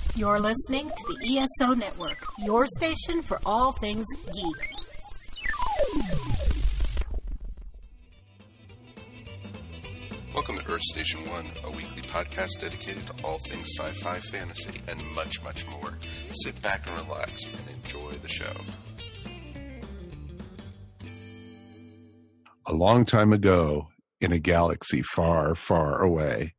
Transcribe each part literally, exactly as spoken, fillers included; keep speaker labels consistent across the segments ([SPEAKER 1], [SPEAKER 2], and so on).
[SPEAKER 1] You're listening to the E S O Network, your station for all things geek.
[SPEAKER 2] Welcome to Earth Station One, a weekly podcast dedicated to all things sci-fi, fantasy, and much, much more. Sit back and relax and enjoy the show.
[SPEAKER 3] A long time ago, in a galaxy far, far away.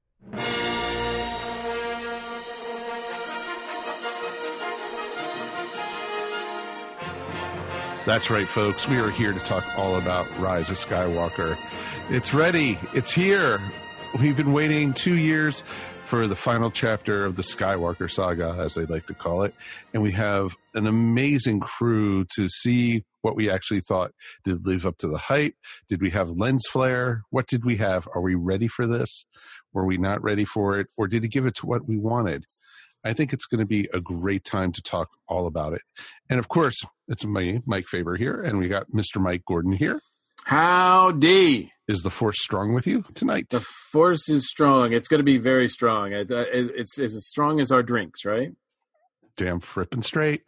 [SPEAKER 3] That's right, folks. We are here to talk all about Rise of Skywalker. It's ready. It's here. We've been waiting two years for the final chapter of the Skywalker saga, as they like to call it. And we have an amazing crew to see what we actually thought. Did it live up to the hype? Did we have lens flare? What did we have? Are we ready for this? Were we not ready for it? Or did it give it to what we wanted? I think it's going to be a great time to talk all about it. And of course, it's me, Mike Faber here, and we got Mister Mike Gordon here.
[SPEAKER 4] Howdy.
[SPEAKER 3] Is the Force strong with you tonight?
[SPEAKER 4] The Force is strong. It's going to be very strong. It, uh, it, it's, it's as strong as our drinks, right?
[SPEAKER 3] Damn frippin' straight.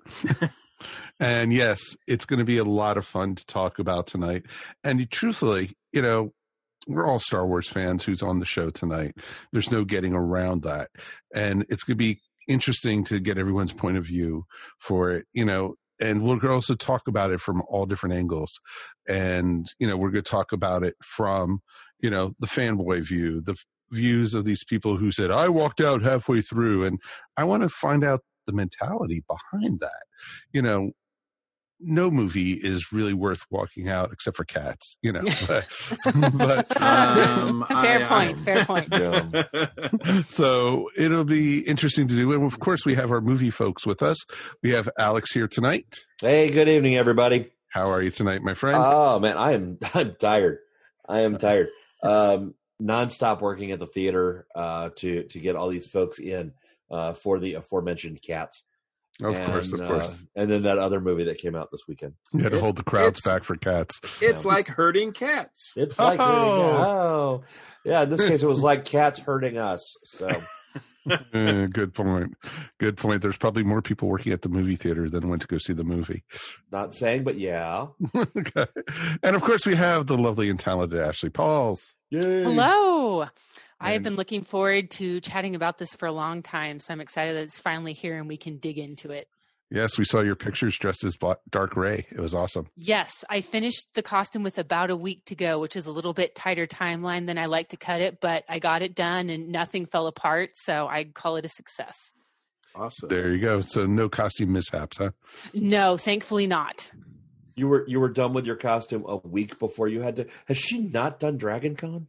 [SPEAKER 3] And yes, it's going to be a lot of fun to talk about tonight. And truthfully, you know, we're all Star Wars fans who's on the show tonight. There's no getting around that. And it's going to be interesting to get everyone's point of view for it, you know, and we'll also talk about it from all different angles. And, you know, we're going to talk about it from, you know, the fanboy view, the views of these people who said, I walked out halfway through. And I want to find out the mentality behind that. You know, no movie is really worth walking out except for Cats, you know. But, but
[SPEAKER 4] um,
[SPEAKER 1] fair
[SPEAKER 4] I,
[SPEAKER 1] point,
[SPEAKER 4] I,
[SPEAKER 1] fair point.
[SPEAKER 3] Yeah. So it'll be interesting to do. And of course, we have our movie folks with us. We have Alex here tonight.
[SPEAKER 5] Hey, good evening, everybody.
[SPEAKER 3] How are you tonight, my friend?
[SPEAKER 5] Oh man, I am I'm tired. I am tired. Um, nonstop working at the theater uh, to to get all these folks in uh, for the aforementioned Cats.
[SPEAKER 3] Of
[SPEAKER 5] and,
[SPEAKER 3] course, of course.
[SPEAKER 5] Uh, and then that other movie that came out this weekend.
[SPEAKER 3] You had to
[SPEAKER 4] It-
[SPEAKER 3] hold the crowds
[SPEAKER 4] it's-
[SPEAKER 3] back for Cats.
[SPEAKER 4] It's
[SPEAKER 5] Yeah.
[SPEAKER 4] like herding cats.
[SPEAKER 5] It's like
[SPEAKER 3] Oh.
[SPEAKER 5] hurting, oh, yeah. In this case, it was like cats hurting us. So
[SPEAKER 3] Eh, good point. Good point. There's probably more people working at the movie theater than went to go see the movie.
[SPEAKER 5] not saying, but yeah.
[SPEAKER 3] Okay. And of course, we have the lovely and talented Ashley Pauls.
[SPEAKER 5] Yay.
[SPEAKER 6] Hello. I have
[SPEAKER 3] And-
[SPEAKER 6] been looking forward to chatting about this for a long time, so I'm excited that it's finally here and we can dig into it.
[SPEAKER 3] Yes, we saw your pictures dressed as Black, Dark Ray. It was awesome.
[SPEAKER 6] Yes, I finished the costume with about a week to go, which is a little bit tighter timeline than I like to cut it, but I got it done and nothing fell apart, so I'd call it a success.
[SPEAKER 4] Awesome.
[SPEAKER 3] There you go. So no costume mishaps, huh?
[SPEAKER 6] No, thankfully not.
[SPEAKER 5] You were you were done with your costume a week before you had to. Has she not done Dragon Con?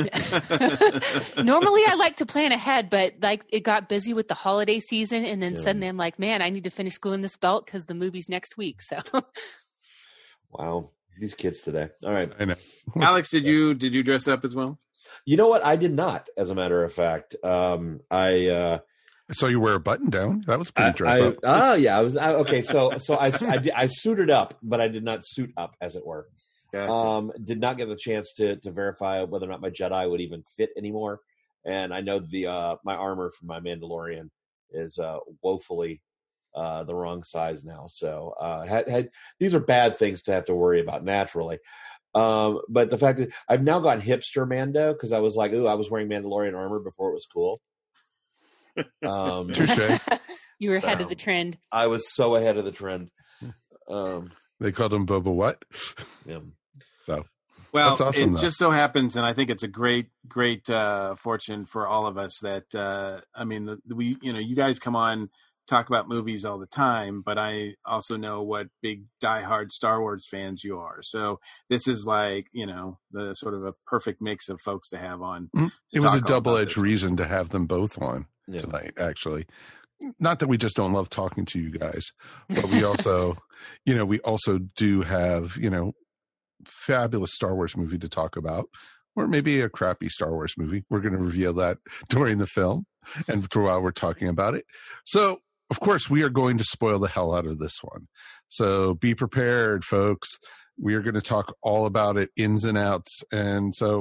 [SPEAKER 6] Normally I like to plan ahead, but like it got busy with the holiday season, and then
[SPEAKER 5] Yeah.
[SPEAKER 6] suddenly I'm like, man, I need to finish gluing this belt because the movie's next week. So
[SPEAKER 5] Wow, these kids today. All right.
[SPEAKER 3] I know.
[SPEAKER 4] Alex, did you did you dress up as well?
[SPEAKER 5] You know what? I did not, as a matter of fact. Um, I, uh,
[SPEAKER 3] I saw you wear a button down. That was pretty
[SPEAKER 5] I,
[SPEAKER 3] dressed
[SPEAKER 5] I-
[SPEAKER 3] up.
[SPEAKER 5] oh yeah, I was I, okay. So, so I, I, did- I suited up, but I did not suit up, as it were.
[SPEAKER 4] Gotcha.
[SPEAKER 5] Um, did not get the chance to to verify whether or not my Jedi would even fit anymore. And I know the uh, my armor from my Mandalorian is uh, woefully uh, the wrong size now. So, uh, had, had these are bad things to have to worry about naturally. Um, but the fact that I've now gone hipster Mando because I was like, ooh, I was wearing Mandalorian armor before it was cool. Um,
[SPEAKER 3] Touche.
[SPEAKER 6] you were ahead of
[SPEAKER 5] Um,
[SPEAKER 6] the trend.
[SPEAKER 5] I was so ahead of the trend. Um,
[SPEAKER 3] They called him Boba what?
[SPEAKER 5] yeah.
[SPEAKER 3] So
[SPEAKER 4] Well,
[SPEAKER 3] That's awesome,
[SPEAKER 4] it
[SPEAKER 3] though.
[SPEAKER 4] just so happens, and I think it's a great, great uh, fortune for all of us that uh, I mean, the, we, you know, you guys come on talk about movies all the time, but I also know what big diehard Star Wars fans you are. So this is like, you know, the sort of a perfect mix of folks to have on.
[SPEAKER 3] mm,
[SPEAKER 4] to
[SPEAKER 3] it was a
[SPEAKER 4] talk all about
[SPEAKER 3] double-edged
[SPEAKER 4] this.
[SPEAKER 3] reason to have them both on
[SPEAKER 5] Yeah.
[SPEAKER 3] tonight, actually. Not that we just don't love talking to you guys, but we also, you know, we also do have, you know, fabulous Star Wars movie to talk about, or maybe a crappy Star Wars movie. We're going to reveal that during the film and while we're talking about it. So, of course, we are going to spoil the hell out of this one. So be prepared, folks. We are going to talk all about it, ins and outs. And so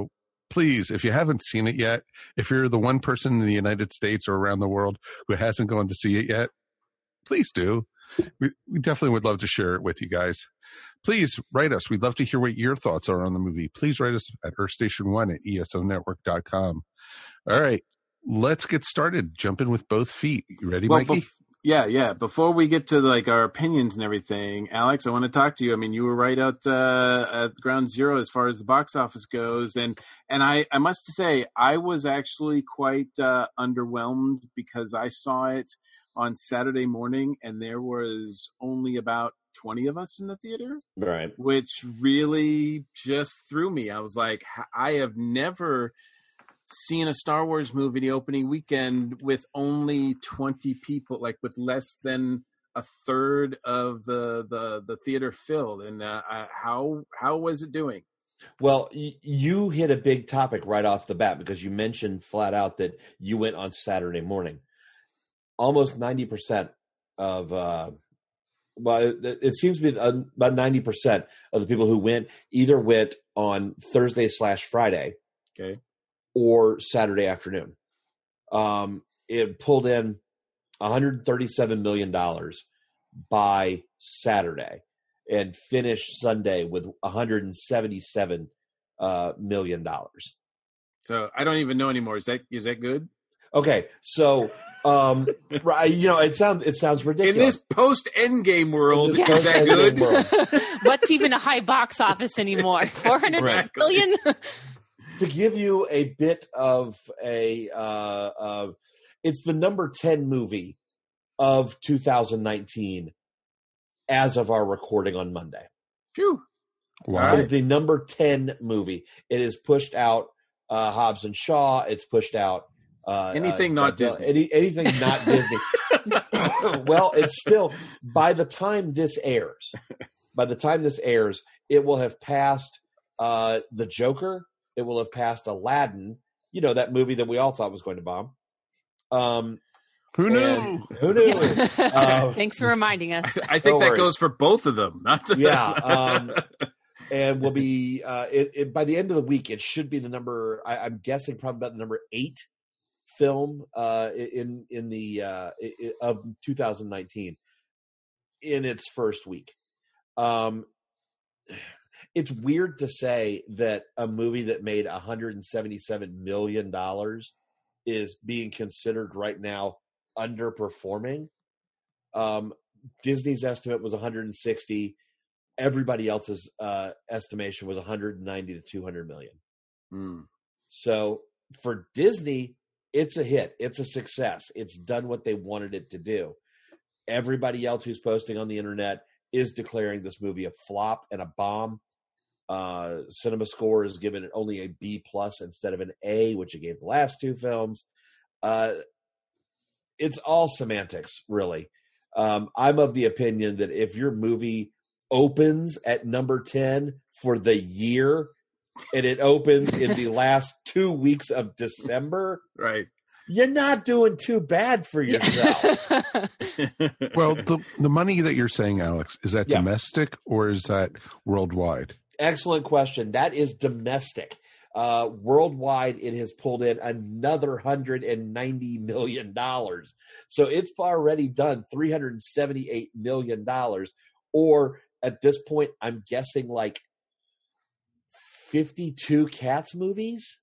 [SPEAKER 3] please, if you haven't seen it yet, if you're the one person in the United States or around the world who hasn't gone to see it yet, please do. We, we definitely would love to share it with you guys. Please write us. We'd love to hear what your thoughts are on the movie. Please write us at earth station one at E S O network dot com. All right, let's get started. Jump in with both feet. You ready,
[SPEAKER 4] well,
[SPEAKER 3] Mikey?
[SPEAKER 4] Bef- yeah, yeah. Before we get to like our opinions and everything, Alex, I want to talk to you. I mean, you were right out uh, at ground zero as far as the box office goes, and and I, I must say I was actually quite uh, underwhelmed because I saw it on Saturday morning, and there was only about twenty of us in the theater,
[SPEAKER 5] Right.
[SPEAKER 4] which really just threw me. I was like, I have never seen a Star Wars movie the opening weekend with only twenty people, like with less than a third of the the, the theater filled. And uh, how how was it doing?
[SPEAKER 5] Well, y- you hit a big topic right off the bat because you mentioned flat out that you went on Saturday morning. Almost ninety percent of, uh, well, it, it seems to be about ninety percent of the people who went either went on Thursday slash Friday,
[SPEAKER 4] okay,
[SPEAKER 5] or Saturday afternoon. Um, it pulled in one hundred thirty-seven million dollars by Saturday and finished Sunday with one hundred seventy-seven uh, million dollars.
[SPEAKER 4] So I don't even know anymore. Is that is that good?
[SPEAKER 5] Okay, so um, right, you know, it sounds it sounds ridiculous
[SPEAKER 4] in this post Endgame world.
[SPEAKER 5] This
[SPEAKER 4] Is that good?
[SPEAKER 5] world.
[SPEAKER 6] What's even a high box office anymore? four hundred
[SPEAKER 4] Right.
[SPEAKER 6] million?
[SPEAKER 5] To give you a bit of a, uh, uh, it's the number ten movie of two thousand nineteen as of our recording on Monday.
[SPEAKER 4] Phew.
[SPEAKER 3] Wow.
[SPEAKER 5] It is the number ten movie. It is pushed out uh, Hobbs and Shaw. It's pushed out uh,
[SPEAKER 4] Anything
[SPEAKER 5] uh,
[SPEAKER 4] not
[SPEAKER 5] Godzilla.
[SPEAKER 4] Disney.
[SPEAKER 5] Any, anything not Disney. Well, it's still, by the time this airs, by the time this airs, it will have passed uh, The Joker. It will have passed Aladdin, you know, that movie that we all thought was going to bomb. Um,
[SPEAKER 3] Who knew?
[SPEAKER 5] and who knew? Uh,
[SPEAKER 6] Thanks for reminding us.
[SPEAKER 4] I think
[SPEAKER 5] Don't
[SPEAKER 4] that
[SPEAKER 5] worry.
[SPEAKER 4] goes for both of them. Not to-
[SPEAKER 5] yeah. Um, and will be, uh, it, it, by the end of the week, it should be the number, I, I'm guessing probably about the number eight film uh, in, in the, uh, i- of two thousand nineteen in its first week. Um, It's weird to say that a movie that made one hundred seventy-seven million dollars is being considered right now underperforming. Um, Disney's estimate was one hundred sixty. Everybody else's uh, estimation was one hundred ninety to two hundred million.
[SPEAKER 4] Hmm.
[SPEAKER 5] So for Disney, it's a hit. It's a success. It's done what they wanted it to do. Everybody else who's posting on the internet is declaring this movie a flop and a bomb. Uh, Cinema Score is given it only a B plus instead of an A, which it gave the last two films. Uh, it's all semantics, really. Um, I'm of the opinion that if your movie opens at number ten for the year and it opens in the last two weeks of December,
[SPEAKER 4] Right.
[SPEAKER 5] you're not doing too bad for yourself.
[SPEAKER 3] Well, the the money that you're saying, Alex, is that
[SPEAKER 5] Yeah.
[SPEAKER 3] domestic or is that worldwide?
[SPEAKER 5] Excellent question. That is domestic. Uh, worldwide, it has pulled in another one hundred ninety million dollars. So it's already done three hundred seventy-eight million dollars. Or at this point, I'm guessing like fifty-two Cats movies.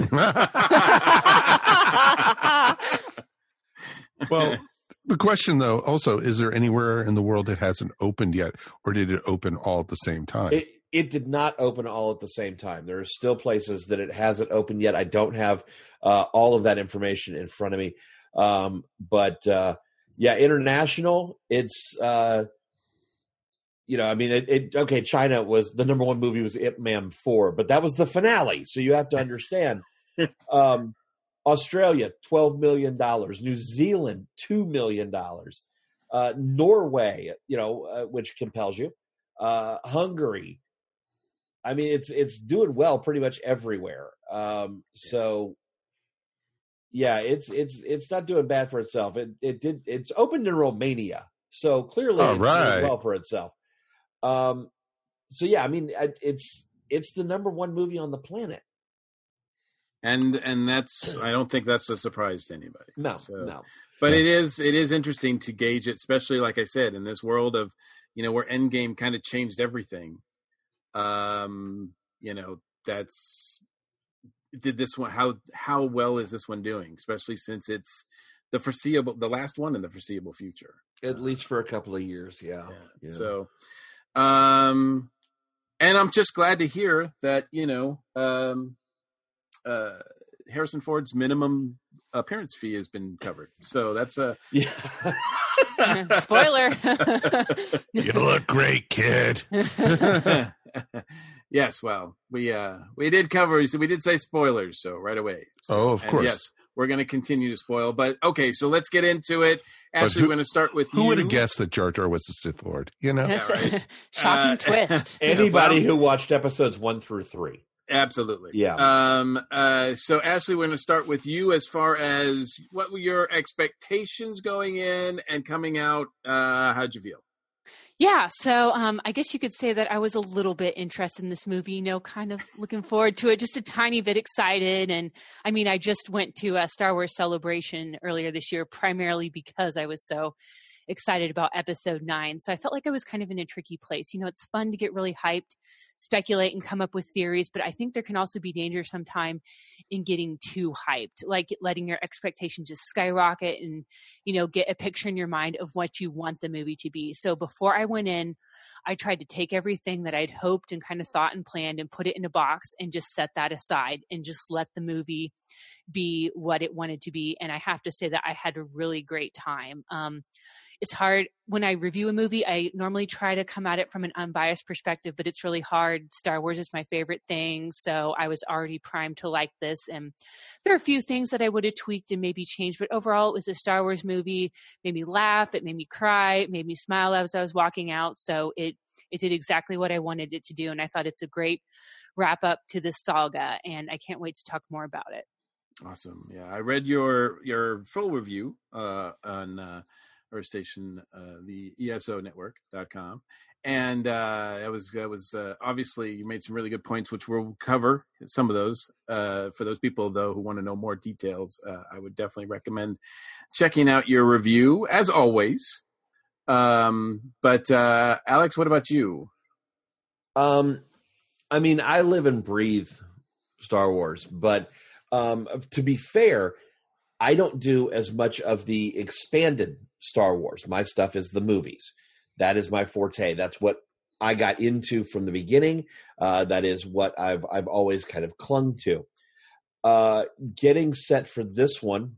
[SPEAKER 3] Well, the question, though, also, is there anywhere in the world that hasn't opened yet, or did it open all at the same time?
[SPEAKER 5] It, it did not open all at the same time. There are still places that it hasn't opened yet. I don't have uh, all of that information in front of me. Um, but, uh, yeah, international, it's, uh, you know, I mean, it, it, okay, China was, the number one movie was Ip Man four, but that was the finale. So you have to understand. um, Australia, twelve million dollars. New Zealand, two million dollars. Uh, Norway, you know, uh, which compels you. Uh, Hungary. I mean, it's it's doing well pretty much everywhere. Um, so, yeah, it's it's it's not doing bad for itself. It it did it's opened in Romania, so clearly
[SPEAKER 3] All
[SPEAKER 5] it's
[SPEAKER 3] right.
[SPEAKER 5] doing well for itself. Um, so yeah, I mean, it's it's the number one movie on the planet.
[SPEAKER 4] and and that's I don't think that's a surprise to anybody.
[SPEAKER 5] No,
[SPEAKER 4] so,
[SPEAKER 5] no.
[SPEAKER 4] But
[SPEAKER 3] Yeah.
[SPEAKER 4] it is it is interesting to gauge it, especially like I said, in this world of, you know, where Endgame kind of changed everything. Um, you know, that's did this one how how well is this one doing, especially since it's the foreseeable the last one in the foreseeable future.
[SPEAKER 5] At least for a couple of years, yeah.
[SPEAKER 4] Yeah.
[SPEAKER 5] yeah.
[SPEAKER 4] So, um, and I'm just glad to hear that, you know, um, uh, Harrison Ford's minimum appearance fee has been covered. So that's a
[SPEAKER 5] yeah.
[SPEAKER 6] Spoiler.
[SPEAKER 3] You look great, kid.
[SPEAKER 4] Yes. Well, we uh we did cover. So we did say spoilers. So right away. So,
[SPEAKER 3] Oh, of
[SPEAKER 4] and
[SPEAKER 3] course.
[SPEAKER 4] Yes, we're going to continue to spoil. But okay, so let's get into it. Ashley,
[SPEAKER 3] who-
[SPEAKER 4] we're going to start with
[SPEAKER 3] Who
[SPEAKER 4] you.
[SPEAKER 3] would have guessed that Jar Jar was the Sith Lord? You know,
[SPEAKER 6] Yes.
[SPEAKER 4] right.
[SPEAKER 6] Shocking
[SPEAKER 4] Uh,
[SPEAKER 6] twist.
[SPEAKER 5] Anybody
[SPEAKER 4] Well-
[SPEAKER 5] who watched episodes one through three.
[SPEAKER 4] Absolutely.
[SPEAKER 5] Yeah.
[SPEAKER 4] Um, uh, so, Ashley, we're going to start with you as far as what were your expectations going in and coming out? Uh, how'd you feel?
[SPEAKER 6] Yeah, so um, I guess you could say that I was a little bit interested in this movie, you know, kind of looking forward to it, just a tiny bit excited. And I mean, I just went to a Star Wars Celebration earlier this year, primarily because I was so excited about episode nine. So I felt like I was kind of in a tricky place. You know, it's fun to get really hyped, speculate and come up with theories, but I think there can also be danger sometime in getting too hyped, like letting your expectations just skyrocket and, you know, get a picture in your mind of what you want the movie to be. So before I went in, I tried to take everything that I'd hoped and kind of thought and planned and put it in a box and just set that aside and just let the movie be what it wanted to be. And I have to say that I had a really great time. Um, It's hard when I review a movie. I normally try to come at it from an unbiased perspective, but it's really hard. Star Wars is my favorite thing. So I was already primed to like this. And there are a few things that I would have tweaked and maybe changed, but overall it was a Star Wars movie. It made me laugh. It made me cry. It made me smile as I was walking out. So it, it did exactly what I wanted it to do. And I thought it's a great wrap up to this saga. And I can't wait to talk more about it.
[SPEAKER 4] Awesome. Yeah. I read your, your full review, uh, on, uh, our station, uh, the E S O network dot com. And, uh, it was, it was, uh, obviously you made some really good points, which we'll cover some of those, uh, for those people though, who want to know more details. Uh, I would definitely recommend checking out your review as always. Um, but, uh, Alex, what about you?
[SPEAKER 5] Um, I mean, I live and breathe Star Wars, but um, to be fair, I don't do as much of the expanded Star Wars. My stuff is the movies. That is my forte. That's what I got into from the beginning. Uh, that is what I've I've always kind of clung to. Uh, getting set for this one,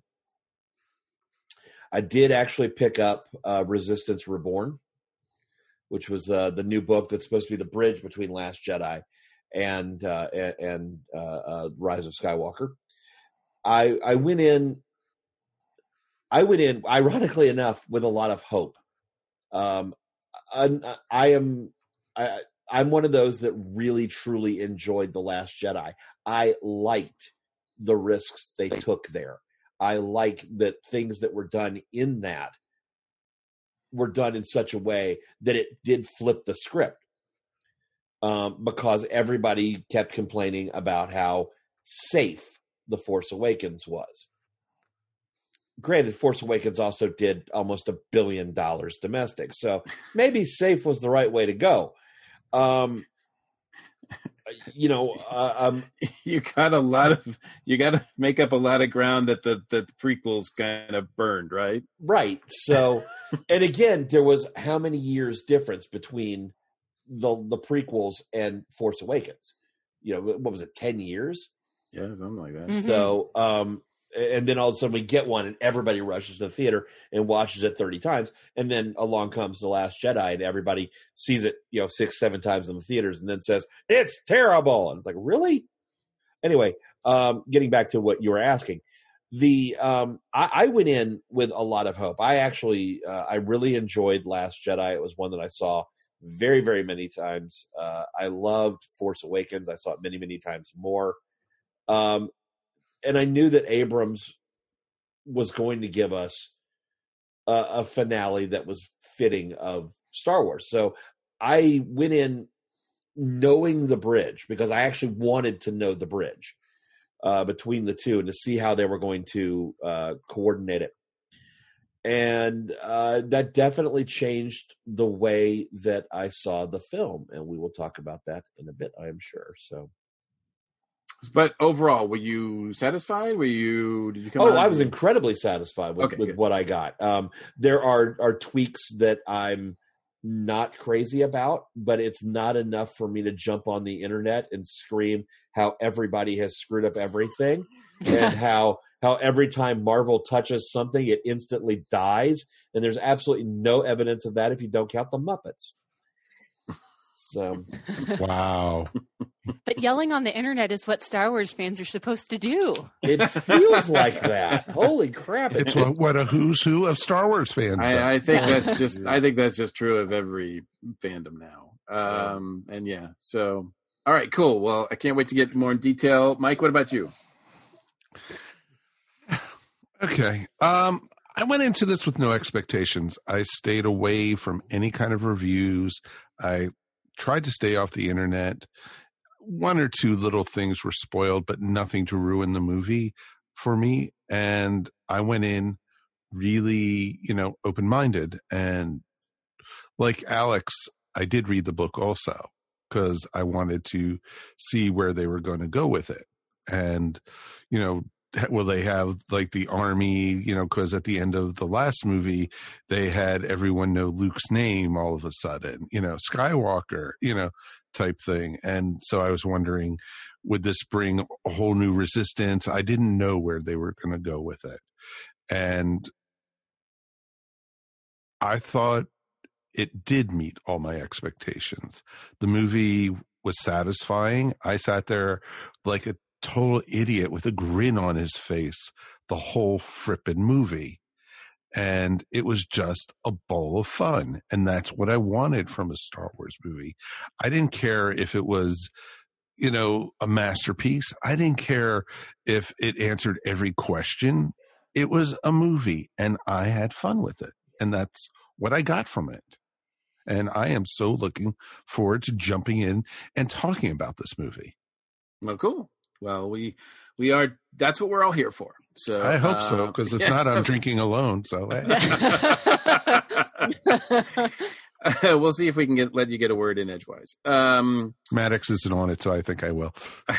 [SPEAKER 5] I did actually pick up uh, Resistance Reborn, which was uh, the new book that's supposed to be the bridge between Last Jedi and uh, and uh, uh, Rise of Skywalker. I I went in. I went in, ironically enough, with a lot of hope. Um, I, I am, I, I'm one of those that really, truly enjoyed The Last Jedi. I liked the risks they took there. I like that things that were done in that were done in such a way that it did flip the script. Um, because everybody kept complaining about how safe The Force Awakens was. Granted, Force Awakens also did almost a billion dollars domestic, so maybe safe was the right way to go. Um, you know, uh, um,
[SPEAKER 4] you got a lot of you got to make up a lot of ground that the the prequels kind of burned, right?
[SPEAKER 5] Right. So, and again, there was how many years difference between the the prequels and Force Awakens? You know, what was it? Ten years?
[SPEAKER 4] Yeah, something like that.
[SPEAKER 6] Mhm.
[SPEAKER 5] So, um, and then all of a sudden we get one and everybody rushes to the theater and watches it thirty times. And then along comes The Last Jedi and everybody sees it, you know, six, seven times in the theaters and then says, it's terrible. And it's like, really? Anyway, um, getting back to what you were asking, the, um, I, I went in with a lot of hope. I actually, uh, I really enjoyed Last Jedi. It was one that I saw very, very many times. Uh, I loved Force Awakens. I saw it many, many times more. Um, And I knew that Abrams was going to give us a, a finale that was fitting of Star Wars. So I went in knowing the bridge because I actually wanted to know the bridge. uh, between the two and to see how they were going to uh, coordinate it. And uh, that definitely changed the way that I saw the film. And we will talk about that in a bit, I am sure. So,
[SPEAKER 4] but overall, were you satisfied? Were you, did you come
[SPEAKER 5] Oh,
[SPEAKER 4] out
[SPEAKER 5] I was
[SPEAKER 4] and-
[SPEAKER 5] incredibly satisfied with,
[SPEAKER 4] Okay,
[SPEAKER 5] with
[SPEAKER 4] good.
[SPEAKER 5] what I got. Um, there are, are tweaks that I'm not crazy about, but it's not enough for me to jump on the internet and scream how everybody has screwed up everything and how how every time Marvel touches something, it instantly dies. And there's absolutely no evidence of that if you don't count the Muppets. So,
[SPEAKER 3] Wow.
[SPEAKER 6] But yelling on the internet is what Star Wars fans are supposed to do.
[SPEAKER 5] it feels like that. Holy crap.
[SPEAKER 3] It's what, what a who's who of Star Wars fans does.
[SPEAKER 4] I, I think
[SPEAKER 6] Yeah.
[SPEAKER 4] that's just I think that's just true of every fandom now. Um, and yeah, so all right, cool. Well, I can't wait to get more in detail. Mike, what about you?
[SPEAKER 3] Okay. Um, I went into this with no expectations. I stayed away from any kind of reviews. I tried to stay off the internet. One or two little things were spoiled, but nothing to ruin the movie for me. And I went in really, you know, open-minded. And like Alex, I did read the book also because I wanted to see where they were going to go with it. And, you know, will they have like the army, you know, because at the end of the last movie, they had everyone know Luke's name all of a sudden, you know, Skywalker, you know, type thing. And so I was wondering, would this bring a whole new resistance? I didn't know where they were going to go with it. And I thought it did meet all my expectations. The movie was satisfying. I sat there like a total idiot with a grin on his face the whole frippin' movie. And it was just a bowl of fun. And that's what I wanted from a Star Wars movie. I didn't care if it was, you know, a masterpiece. I didn't care if it answered every question. It was a movie and I had fun with it. And that's what I got from it. And I am so looking forward to jumping in and talking about this movie.
[SPEAKER 4] Well, cool. Well, we we are. That's what we're all here for. So
[SPEAKER 3] I hope so,
[SPEAKER 4] uh,
[SPEAKER 3] because if
[SPEAKER 4] yeah,
[SPEAKER 3] not,
[SPEAKER 4] so-
[SPEAKER 3] I'm drinking alone. So
[SPEAKER 4] we'll see if we can get let you get a word in edgewise. Um,
[SPEAKER 3] Maddox isn't on it, so I think I will.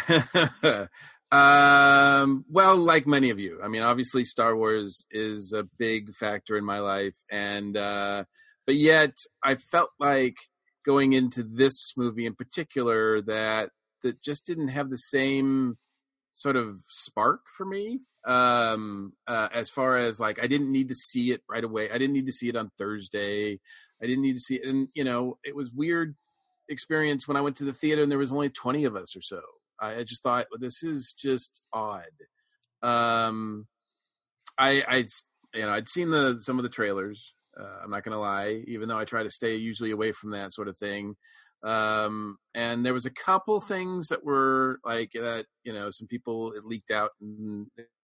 [SPEAKER 4] um, well, like many of you, I mean, obviously, Star Wars is a big factor in my life, and uh, but yet I felt like going into this movie in particular that that just didn't have the same sort of spark for me. Um, uh, as far as like, I didn't need to see it right away. I didn't need to see it on Thursday. I didn't need to see it. And, you know, it was weird experience when I went to the theater and there was only twenty of us or so. I, I just thought, well, this is just odd. Um, I, I, you know, I'd seen the, some of the trailers. Uh, I'm not going to lie, even though I try to stay usually away from that sort of thing. Um, and there was a couple things that were like that, you know, some people, it leaked out and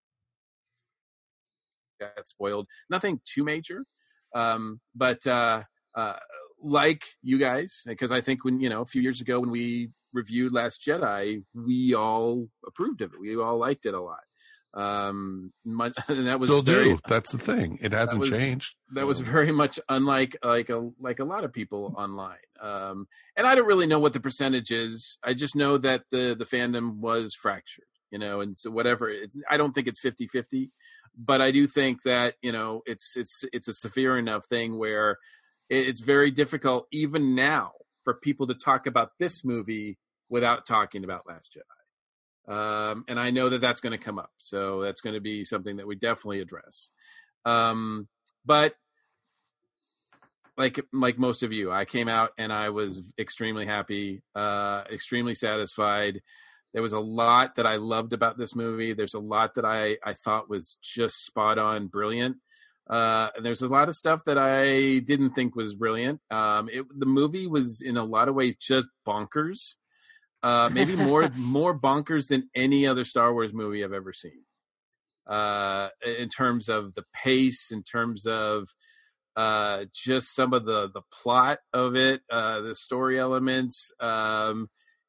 [SPEAKER 4] got spoiled. Nothing too major. Um, but, uh, uh, like you guys, because I think when, you know, a few years ago when we reviewed Last Jedi, we all approved of it. We all liked it a lot. Um, much, and that was
[SPEAKER 3] Still
[SPEAKER 4] very,
[SPEAKER 3] do. That's the thing. It hasn't
[SPEAKER 4] was-
[SPEAKER 3] changed.
[SPEAKER 4] that was very much unlike like a like a lot of people online. Um, and I don't really know what the percentage is. I just know that the the fandom was fractured, you know, and so whatever. It's, I don't think it's fifty-fifty, but I do think that, you know, it's it's it's a severe enough thing where it, it's very difficult even now for people to talk about this movie without talking about Last Jedi. Um, and I know that that's going to come up. So that's going to be something that we definitely address. Um, but like, like most of you, I came out and I was extremely happy, uh, extremely satisfied. There was a lot that I loved about this movie. There's a lot that I, I thought was just spot on, brilliant. Uh, and there's a lot of stuff that I didn't think was brilliant. Um, it, the movie was in a lot of ways just bonkers. Uh, maybe more more bonkers than any other Star Wars movie I've ever seen. Uh, in terms of the pace, in terms of uh, just some of the, the plot of it, uh, the story elements. Um,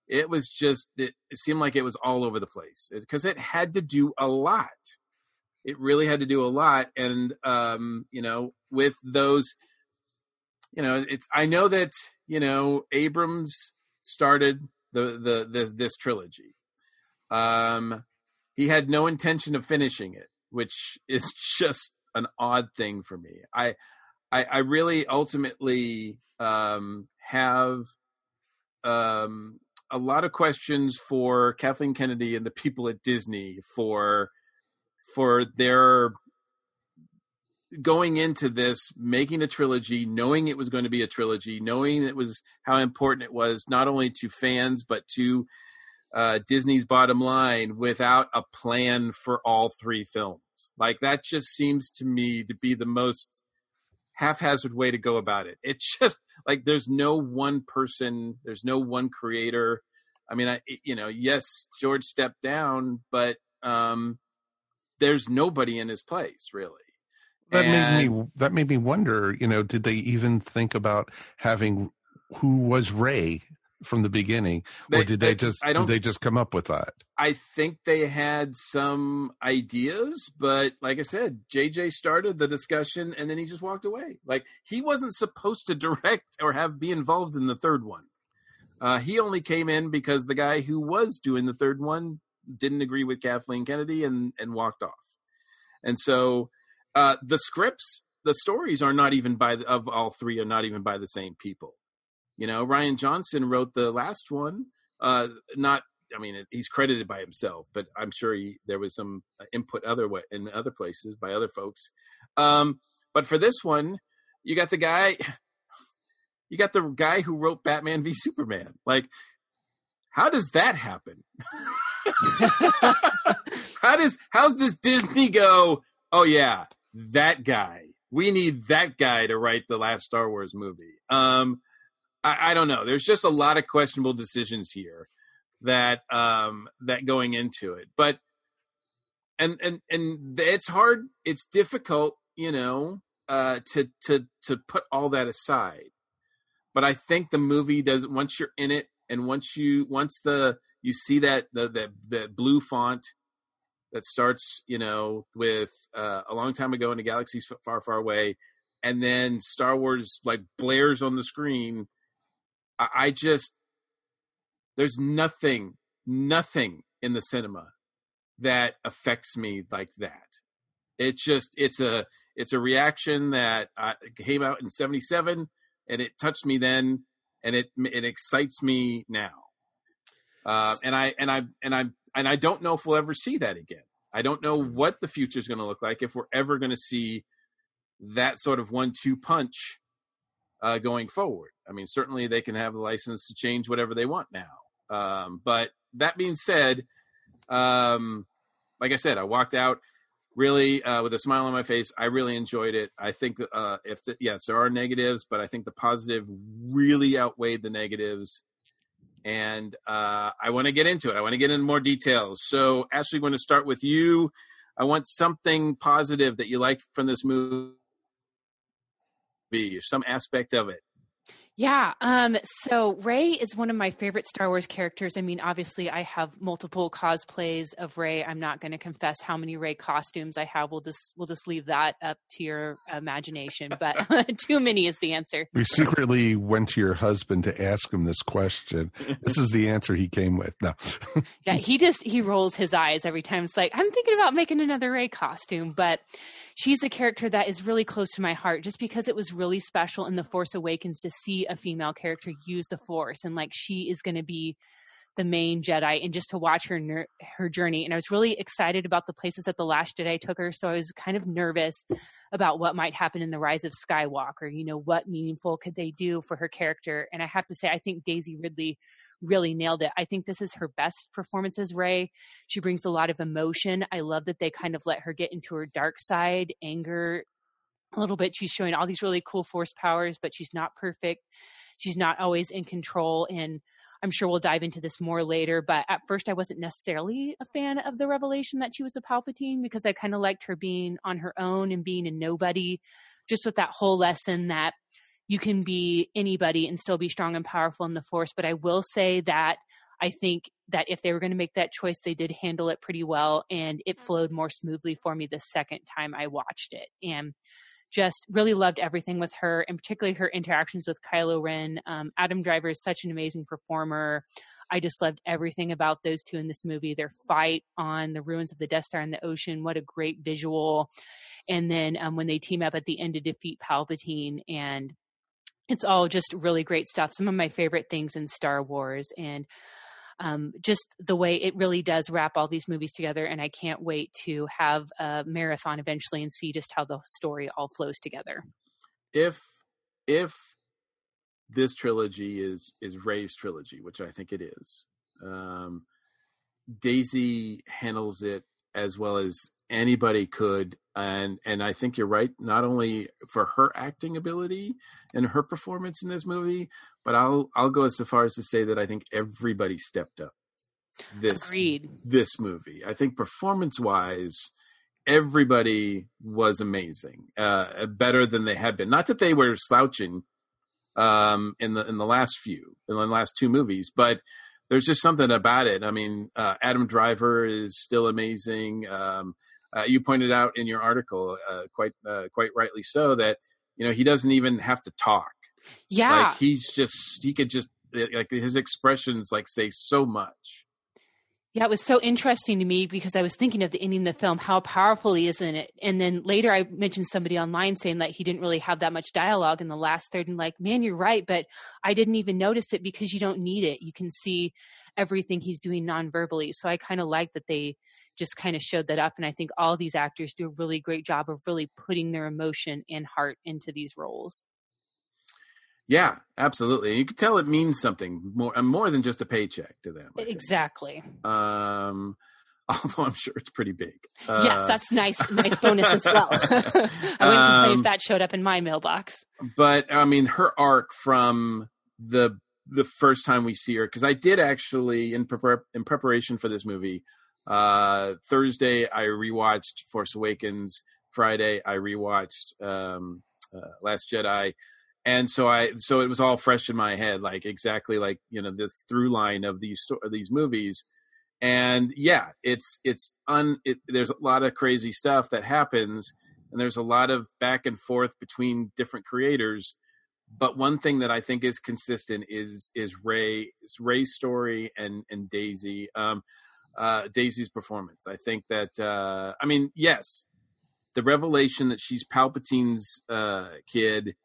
[SPEAKER 4] it was just, it, it seemed like it was all over the place because it, it had to do a lot. It really had to do a lot. And, um, you know, with those, you know, it's, I know that, you know, Abrams started the, the, the this trilogy. Um, he had no intention of finishing it, which is just an odd thing for me. I, I, I really ultimately, um, have, um, a lot of questions for Kathleen Kennedy and the people at Disney for for their going into this, making a trilogy, knowing it was going to be a trilogy, knowing it was how important it was not only to fans but to uh, Disney's bottom line without a plan for all three films. Like that just seems to me to be the most haphazard way to go about it. It's just like there's no one person, there's no one creator. I mean, I you know, yes, George stepped down, but um, there's nobody in his place really.
[SPEAKER 3] That
[SPEAKER 4] and,
[SPEAKER 3] made me that made me wonder. You know, did they even think about having who was Ray from the beginning,
[SPEAKER 4] they,
[SPEAKER 3] or did they,
[SPEAKER 4] they
[SPEAKER 3] just
[SPEAKER 4] I don't,
[SPEAKER 3] did they just come up with that?
[SPEAKER 4] I think they had some ideas, but like I said, J J started the discussion and then he just walked away. Like he wasn't supposed to direct or have be involved in the third one. Uh, he only came in because the guy who was doing the third one didn't agree with Kathleen Kennedy and, and walked off. And so uh, the scripts, the stories are not even by the, of all three are not even by the same people. You know, Rian Johnson wrote the last one. Uh, not, I mean, he's credited by himself, but I'm sure he, there was some input other way in other places by other folks. Um, but for this one, you got the guy, you got the guy who wrote Batman v Superman. Like, how does that happen? how does how does Disney go? Oh yeah, that guy. We need that guy to write the last Star Wars movie. Um, I, I don't know. There's just a lot of questionable decisions here that um, that going into it. But and and and it's hard. It's difficult, you know, uh, to to to put all that aside. But I think the movie does. Once you're in it, and once you once the you see that the the, the blue font that starts, you know, with uh, a long time ago in a galaxy far, far away, and then Star Wars like blares on the screen. I, I just there's nothing, nothing in the cinema that affects me like that. It's just it's a it's a reaction that uh, came out in seventy-seven, and it touched me then, and it it excites me now. Uh, and I and I and I and I don't know if we'll ever see that again. I don't know what the future is going to look like if we're ever going to see that sort of one-two punch uh, going forward. I mean, certainly they can have the license to change whatever they want now. Um, but that being said, um, like I said, I walked out really uh, with a smile on my face. I really enjoyed it. I think uh, if the, yes, there are negatives, but I think the positive really outweighed the negatives. And uh, I want to get into it. I want to get into more details. So, Ashley, I'm going to start with you. I want something positive that you like from this movie, some aspect of it.
[SPEAKER 6] Yeah. Um, so Rey is one of my favorite Star Wars characters. I mean, obviously I have multiple cosplays of Rey. I'm not going to confess how many Rey costumes I have. We'll just, we'll just leave that up to your imagination, but too many is the answer.
[SPEAKER 3] We secretly went to your husband to ask him this question. This is the answer he came with. No.
[SPEAKER 6] Yeah. He just, he rolls his eyes every time. It's like, I'm thinking about making another Rey costume, but she's a character that is really close to my heart just because it was really special in The Force Awakens to see a female character use the Force, and like she is going to be the main Jedi, and just to watch her ner- her journey. And I was really excited about the places that The Last Jedi took her, so I was kind of nervous about what might happen in The Rise of Skywalker. You know, what meaningful could they do for her character? And I have to say, I think Daisy Ridley really nailed it. I think this is her best performance as Rey. She brings a lot of emotion. I love that they kind of let her get into her dark side, anger a little bit. She's showing all these really cool Force powers, but she's not perfect. She's not always in control. And I'm sure we'll dive into this more later, but at first I wasn't necessarily a fan of the revelation that she was a Palpatine, because I kind of liked her being on her own and being a nobody, just with that whole lesson that you can be anybody and still be strong and powerful in the Force. But I will say that I think that if they were going to make that choice, they did handle it pretty well, and it flowed more smoothly for me the second time I watched it. And just really loved everything with her, and particularly her interactions with Kylo Ren. Um, Adam Driver is such an amazing performer. I just loved everything about those two in this movie. Their fight on the ruins of the Death Star in the ocean, what a great visual. And then um, when they team up at the end to defeat Palpatine, and it's all just really great stuff. Some of my favorite things in Star Wars, and um, just the way it really does wrap all these movies together. And I can't wait to have a marathon eventually and see just how the story all flows together.
[SPEAKER 4] If, if this trilogy is, is Rey's trilogy, which I think it is, um, Daisy handles it as well as anybody could. And, and I think you're right, not only for her acting ability and her performance in this movie, but I'll, I'll go as far as to say that I think everybody stepped up this,
[SPEAKER 6] Agreed.
[SPEAKER 4] this movie. I think performance wise, everybody was amazing, uh, better than they had been. Not that they were slouching, um, in the, in the last few, in the last two movies, but there's just something about it. I mean, uh, Adam Driver is still amazing. Um, Uh, you pointed out in your article, uh, quite uh, quite rightly so, that you know he doesn't even have to talk.
[SPEAKER 6] Yeah,
[SPEAKER 4] like he's just he could just like his expressions like say so much.
[SPEAKER 6] Yeah, it was so interesting to me because I was thinking of the ending of the film, how powerful he is in it. And then later I mentioned somebody online saying that he didn't really have that much dialogue in the last third, and like, man, you're right, but I didn't even notice it because you don't need it. You can see everything he's doing non-verbally. So I kind of like that they just kind of showed that up. And I think all these actors do a really great job of really putting their emotion and heart into these roles.
[SPEAKER 4] Yeah, absolutely. You can tell it means something more, more than just a paycheck to them. I
[SPEAKER 6] exactly.
[SPEAKER 4] think. Um, although I'm sure it's pretty big. Uh,
[SPEAKER 6] yes, that's nice. Nice bonus as well. I wouldn't complain um, if that showed up in my mailbox.
[SPEAKER 4] But I mean, her arc from the the first time we see her, because I did actually in prepar- in preparation for this movie. Uh, Thursday I rewatched Force Awakens. Friday I rewatched um, uh, Last Jedi. And so I, so it was all fresh in my head, like exactly like, you know, this through line of these, of these movies. And yeah, it's, it's un, it, there's a lot of crazy stuff that happens, and there's a lot of back and forth between different creators. But one thing that I think is consistent is, is Rey, is Rey's story and, and Daisy, um, uh, Daisy's performance. I think that, uh, I mean, yes, the revelation that she's Palpatine's, uh, kid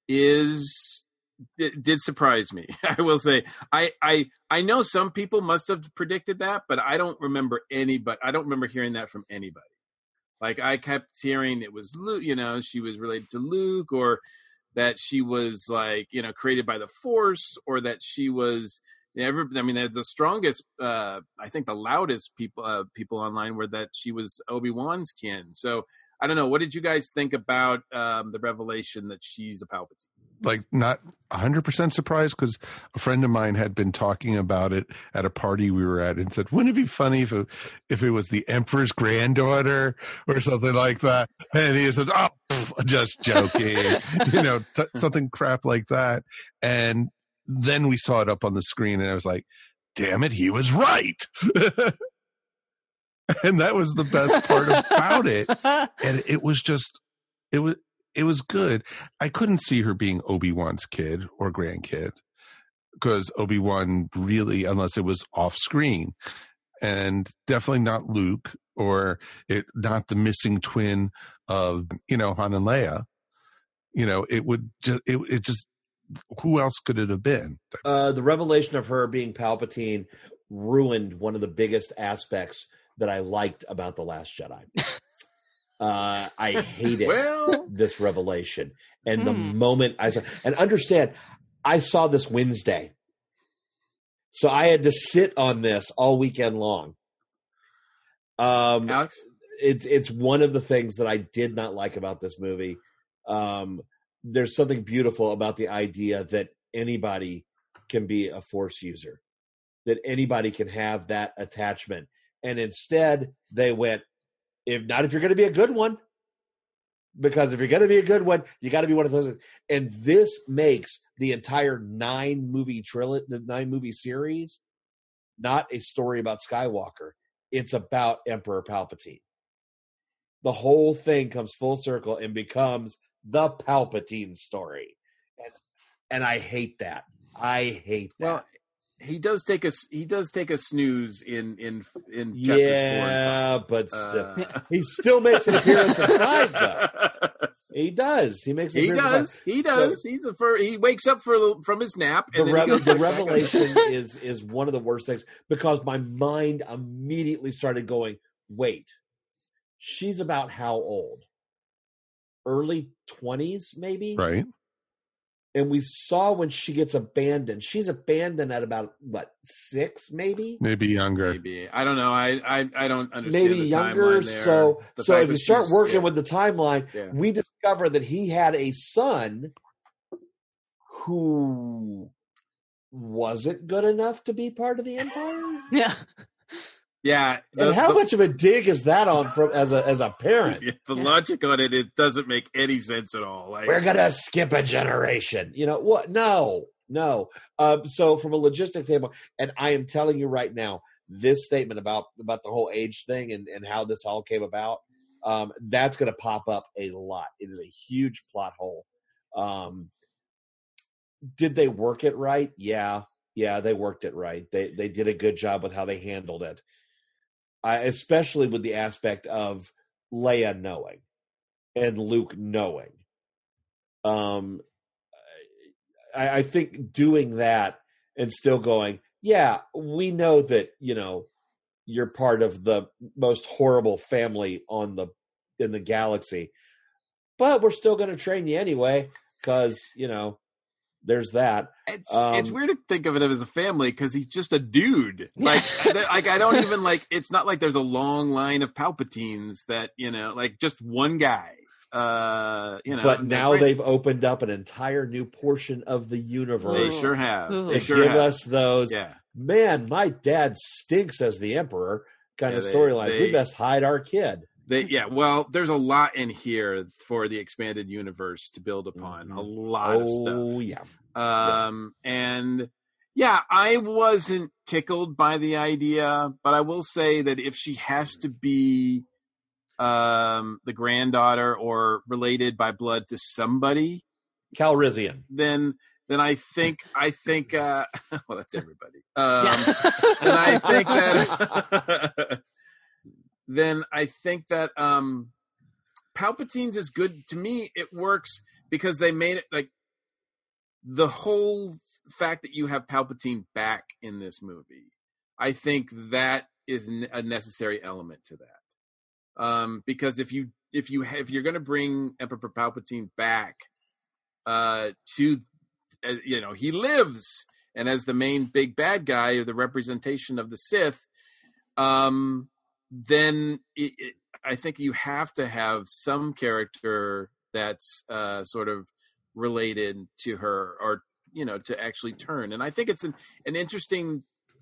[SPEAKER 4] is it did surprise me. I will say I, I I know some people must have predicted that, but I don't remember anybody. I don't remember hearing that from anybody. Like I kept hearing it was Luke, you know, she was related to Luke, or that she was like, you know, created by the Force, or that she was. You know, every, I mean, the strongest, uh, I think, the loudest people uh, people online were that she was Obi-Wan's kin. So. I don't know. What did you guys think about um, the revelation that she's a Palpatine?
[SPEAKER 3] Like, not one hundred percent surprised, because a friend of mine had been talking about it at a party we were at and said, wouldn't it be funny if it, if it was the Emperor's granddaughter or something like that? And he said, oh, pff, just joking, you know, t- something crap like that. And then we saw it up on the screen and I was like, damn it, he was right. And that was the best part about it. And it was just, it was, it was good. I couldn't see her being Obi-Wan's kid or grandkid, because Obi-Wan really, unless it was off screen, and definitely not Luke, or it, not the missing twin of, you know, Han and Leia. You know, it would just, it, it just, who else could it have been?
[SPEAKER 5] Uh, the revelation of her being Palpatine ruined one of the biggest aspects that I liked about The Last Jedi. Uh, I hated
[SPEAKER 4] well,
[SPEAKER 5] this revelation. And
[SPEAKER 6] hmm.
[SPEAKER 5] the moment I saw, and understand, I saw this Wednesday. So I had to sit on this all weekend long. Um,
[SPEAKER 4] Alex?
[SPEAKER 5] It's, it's one of the things that I did not like about this movie. Um, there's something beautiful about the idea that anybody can be a Force user, that anybody can have that attachment. And instead, they went, if not, if you're going to be a good one, because if you're going to be a good one, you got to be one of those. And this makes the entire nine movie trilogy, the nine movie series, not a story about Skywalker. It's about Emperor Palpatine. The whole thing comes full circle and becomes the Palpatine story. And, and I hate that. I hate that.
[SPEAKER 4] Well, he does take a he does take a snooze in in in chapters
[SPEAKER 5] yeah,
[SPEAKER 4] four and five.
[SPEAKER 5] but still,
[SPEAKER 4] Uh,
[SPEAKER 5] he still makes an appearance in five. Though he does, he makes. An
[SPEAKER 4] he
[SPEAKER 5] appearance
[SPEAKER 4] does,
[SPEAKER 5] in
[SPEAKER 4] he
[SPEAKER 5] five.
[SPEAKER 4] does.
[SPEAKER 5] So,
[SPEAKER 4] He's the first, he wakes up for from his nap.
[SPEAKER 5] the,
[SPEAKER 4] And then
[SPEAKER 5] re-
[SPEAKER 4] he goes
[SPEAKER 5] the
[SPEAKER 4] back up.
[SPEAKER 5] revelation is is one of the worst things because my mind immediately started going, wait, she's about how old? Early twenties, maybe.
[SPEAKER 3] Right.
[SPEAKER 5] And we saw when she gets abandoned. She's abandoned at about what, six, maybe?
[SPEAKER 3] Maybe younger.
[SPEAKER 4] Maybe I don't know. I I, I don't understand.
[SPEAKER 5] Maybe
[SPEAKER 4] the
[SPEAKER 5] younger.
[SPEAKER 4] timeline there.
[SPEAKER 5] So,
[SPEAKER 4] The
[SPEAKER 5] so
[SPEAKER 4] fact
[SPEAKER 5] if you
[SPEAKER 4] that
[SPEAKER 5] start
[SPEAKER 4] she's-
[SPEAKER 5] working
[SPEAKER 4] yeah.
[SPEAKER 5] with the timeline,
[SPEAKER 4] Yeah.
[SPEAKER 5] we discover that he had a son who wasn't good enough to be part of the Empire.
[SPEAKER 6] Yeah.
[SPEAKER 4] yeah, the,
[SPEAKER 5] and how
[SPEAKER 4] the-
[SPEAKER 5] much of a dig is that on from as a as a parent?
[SPEAKER 4] the
[SPEAKER 6] Yeah.
[SPEAKER 4] logic on it, it doesn't make any sense at all. Like,
[SPEAKER 5] We're gonna skip a generation. You know what? No, no. Um, so from a logistic standpoint, and I am telling you right now, this statement about about the whole age thing and, and how this all came about, um, that's gonna pop up a lot. It is a huge plot hole. Um, did they work it right? Yeah, yeah, they worked it right. They they did a good job with how they handled it. I, especially with the aspect of Leia knowing and Luke knowing. Um, I, I think doing that and still going, yeah, we know that, you know, you're part of the most horrible family on the in the galaxy, but we're still going to train you anyway because, you know, there's that.
[SPEAKER 4] It's,
[SPEAKER 5] Um,
[SPEAKER 4] it's weird to think of it as a family because he's just a dude. Like, I, don't- like I don't even like. It's not like there's a long line of Palpatines that you know, like just one guy. Uh, you know,
[SPEAKER 5] but
[SPEAKER 4] and
[SPEAKER 5] now
[SPEAKER 4] they-
[SPEAKER 5] they've opened up an entire new portion of the universe.
[SPEAKER 4] They sure have.
[SPEAKER 6] Ooh.
[SPEAKER 4] They
[SPEAKER 5] to
[SPEAKER 4] sure
[SPEAKER 5] give
[SPEAKER 4] have.
[SPEAKER 5] us those,
[SPEAKER 4] Yeah.
[SPEAKER 5] man, my dad stinks as the emperor kind
[SPEAKER 4] Yeah,
[SPEAKER 5] of
[SPEAKER 4] they-
[SPEAKER 5] storylines.
[SPEAKER 4] they-
[SPEAKER 5] We best hide our kid.
[SPEAKER 4] They, yeah, well, there's a lot in here for the expanded universe to build upon.
[SPEAKER 5] Mhm.
[SPEAKER 4] A lot of stuff.
[SPEAKER 5] Oh, yeah.
[SPEAKER 4] Um, and yeah, I wasn't tickled by the idea, but I will say that if she has to be um, the granddaughter or related by blood to somebody,
[SPEAKER 5] Calrissian.
[SPEAKER 4] then then I think I think uh, well, that's everybody. Um,
[SPEAKER 6] Yeah.
[SPEAKER 4] and I think that then I think that um, Palpatine's is good to me. It works because they made it like the whole fact that you have Palpatine back in this movie. I think that is a necessary element to that. Um, because if you if you if you're going to bring Emperor Palpatine back uh, to uh, you know he lives and as the main big bad guy or the representation of the Sith, um, then it, it, I think you have to have some character that's uh, sort of related to her or you know to actually turn. And I think it's an an interesting.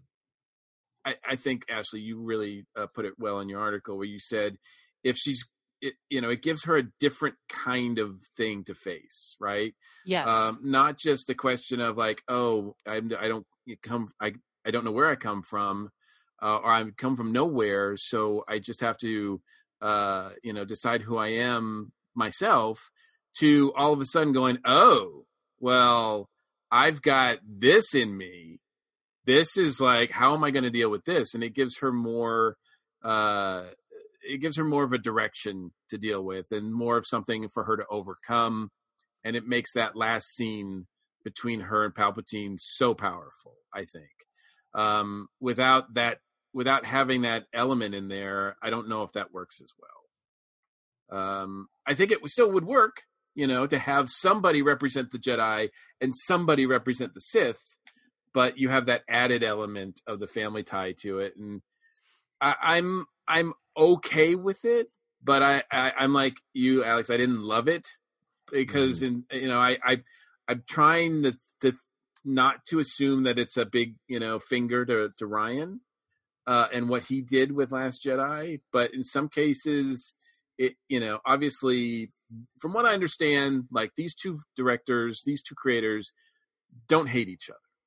[SPEAKER 4] I, I think Ashley, you really uh, put it well in your article where you said if she's it, you know it gives her a different kind of thing to face, right?
[SPEAKER 6] Yes.
[SPEAKER 4] Um, not just a question of like, oh, I'm, I don't come, I, I don't know where I come from, uh, or I come from nowhere, so I just have to, uh, you know, decide who I am myself. To all of a sudden going, oh, well, I've got this in me. This is like, how am I going to deal with this? And it gives her more, uh, it gives her more of a direction to deal with, and more of something for her to overcome. And it makes that last scene between her and Palpatine so powerful, I think. Um, without that, without having that element in there, I don't know if that works as well. Um, I think it still would work, you know, to have somebody represent the Jedi and somebody represent the Sith, but you have that added element of the family tie to it. And I, I'm, I'm okay with it, but I, I, I'm like you, Alex, I didn't love it. Because in you know I, I I'm trying to, to not to assume that it's a big you know finger to to Ryan uh, and what he did with Last Jedi, but in some cases it you know obviously from what I understand, like these two directors, these two creators don't hate each other.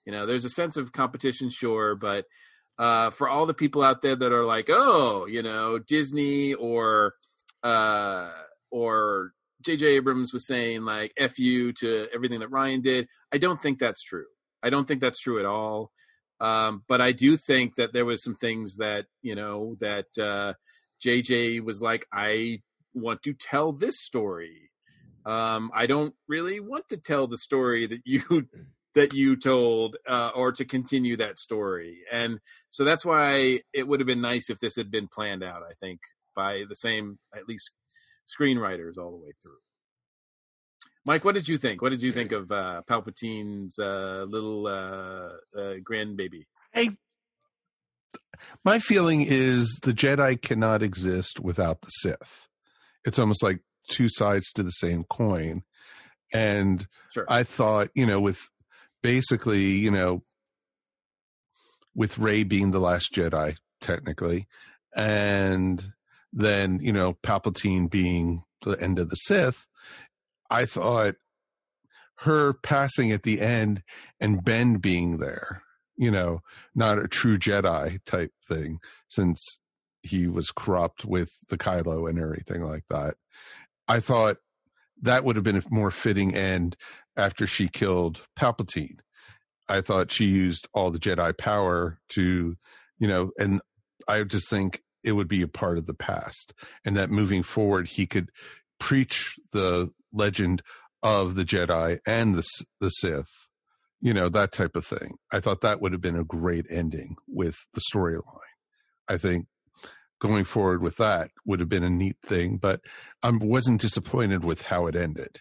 [SPEAKER 4] You know, there's a sense of competition, sure, but uh, for all the people out there that are like, oh, you know, Disney or uh, or J J Abrams was saying like F you to everything that Ryan did, I don't think that's true. I don't think that's true at all. Um, but I do think that there was some things that, you know, that uh, J J was like, I want to tell this story. Um, I don't really want to tell the story that you that you told uh, or to continue that story. And so that's why it would have been nice if this had been planned out, I think, by the same, at least, screenwriters all the way through. Mike, what did you think? What did you think of uh, Palpatine's uh, little uh, uh, grandbaby?
[SPEAKER 3] I, my feeling is the Jedi cannot exist without the Sith. It's almost like two sides to the same coin. And
[SPEAKER 4] Sure.
[SPEAKER 3] I thought, you know, with basically, you know, with Rey being the last Jedi, technically, and then, you know, Palpatine being the end of the Sith, I thought her passing at the end and Ben being there, you know, not a true Jedi type thing, since he was corrupt with the Kylo and everything like that. I thought that would have been a more fitting end after she killed Palpatine. I thought she used all the Jedi power to, you know, and I just think it would be a part of the past, and that moving forward, he could preach the legend of the Jedi and the the Sith, you know, that type of thing. I thought that would have been a great ending with the storyline. I think going forward with that would have been a neat thing, but I wasn't disappointed with how it ended.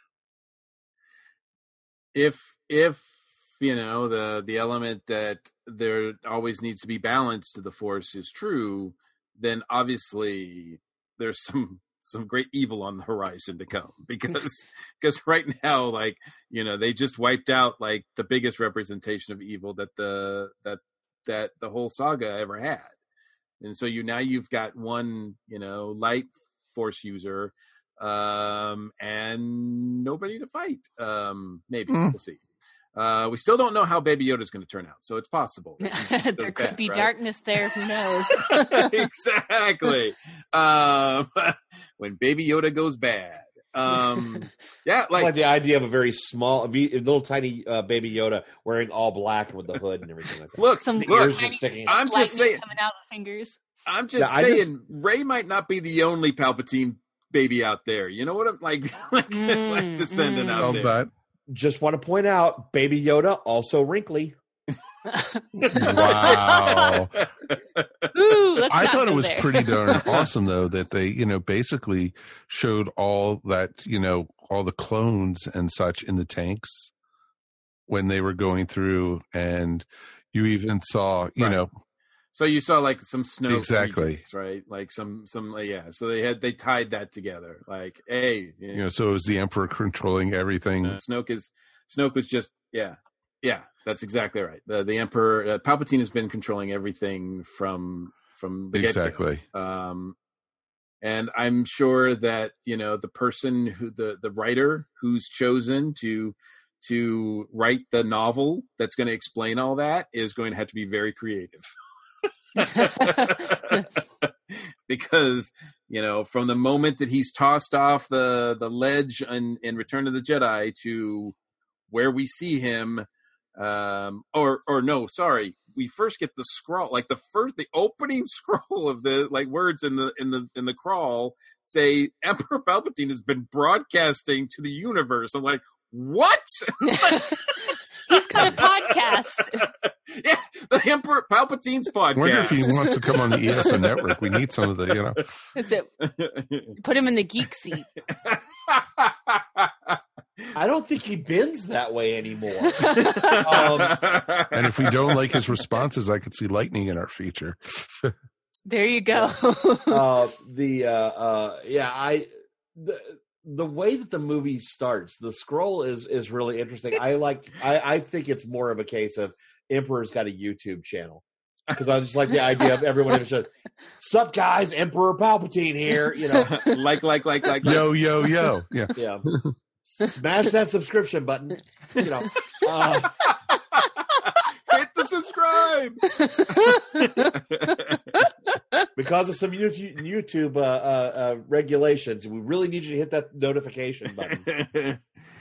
[SPEAKER 4] If, if, you know, the, the element that there always needs to be balance to the Force is true, then obviously there's some, some great evil on the horizon to come, because, because right now, like, you know, they just wiped out like the biggest representation of evil that the, that, that the whole saga ever had. And so you, now you've got one, you know, light Force user, um, and nobody to fight. Um, maybe mm. We'll see. Uh, we still don't know how Baby Yoda is going to turn out, so it's possible.
[SPEAKER 6] There could bad, be right? darkness there. Who knows?
[SPEAKER 4] Exactly. Um, when Baby Yoda goes bad. Um, yeah, like,
[SPEAKER 5] like the idea of a very small, a little tiny uh, Baby Yoda wearing all black with the hood and everything like that.
[SPEAKER 4] Look,
[SPEAKER 6] Some
[SPEAKER 4] look
[SPEAKER 5] just sticking.
[SPEAKER 4] I'm just saying,
[SPEAKER 6] coming out of the fingers.
[SPEAKER 4] I'm just yeah, saying, just, Rey might not be the only Palpatine baby out there. You know what I'm like? like, mm, like descendant mm. out there.
[SPEAKER 3] That.
[SPEAKER 5] Just want to point out, Baby Yoda also wrinkly.
[SPEAKER 3] Wow.
[SPEAKER 6] Ooh,
[SPEAKER 3] I thought it was
[SPEAKER 6] there.
[SPEAKER 3] pretty darn awesome, though, that they, you know, basically showed all that, you know, all the clones and such in the tanks when they were going through, and you even saw, you
[SPEAKER 4] right.
[SPEAKER 3] know.
[SPEAKER 4] So you saw like some Snoke
[SPEAKER 3] exactly
[SPEAKER 4] regions, right? Like some, some, like, yeah. So they had they tied that together. Like, hey, you know,
[SPEAKER 3] you know so it was the Emperor controlling everything.
[SPEAKER 4] Uh, Snoke is Snoke was just yeah, yeah. That's exactly right. The the Emperor uh, Palpatine has been controlling everything from from the
[SPEAKER 3] exactly.
[SPEAKER 4] get-go. Um, and I'm sure that, you know, the person who the the writer who's chosen to to write the novel that's going to explain all that is going to have to be very creative. Because, you know, from the moment that he's tossed off the the ledge in, in Return of the Jedi to where we see him, um, or or no, sorry, we first get the scroll, like the first, the opening scroll of the like words in the in the in the crawl say Emperor Palpatine has been broadcasting to the universe. I'm like, what?
[SPEAKER 6] He's got a podcast.
[SPEAKER 4] Yeah, the Emperor Palpatine's podcast.
[SPEAKER 3] I wonder if he wants to come on the E S O network. We need some of the, you know.
[SPEAKER 6] That's it. Put him in the geek seat.
[SPEAKER 5] I don't think he bends that way anymore. um,
[SPEAKER 3] and if we don't like his responses, I could see lightning in our feature.
[SPEAKER 6] There you go.
[SPEAKER 5] uh, the uh, uh, yeah, I the the way that the movie starts, the scroll is is really interesting. I like. I, I think it's more of a case of Emperor's got a YouTube channel, because I just like the idea of everyone just, "Sup guys, Emperor Palpatine here," you know,
[SPEAKER 4] like like like like
[SPEAKER 3] yo yo yo, yeah,
[SPEAKER 5] yeah. Smash that subscription button, you know. Uh,
[SPEAKER 4] to subscribe.
[SPEAKER 5] Because of some YouTube uh, uh, uh, regulations, we really need you to hit that notification button.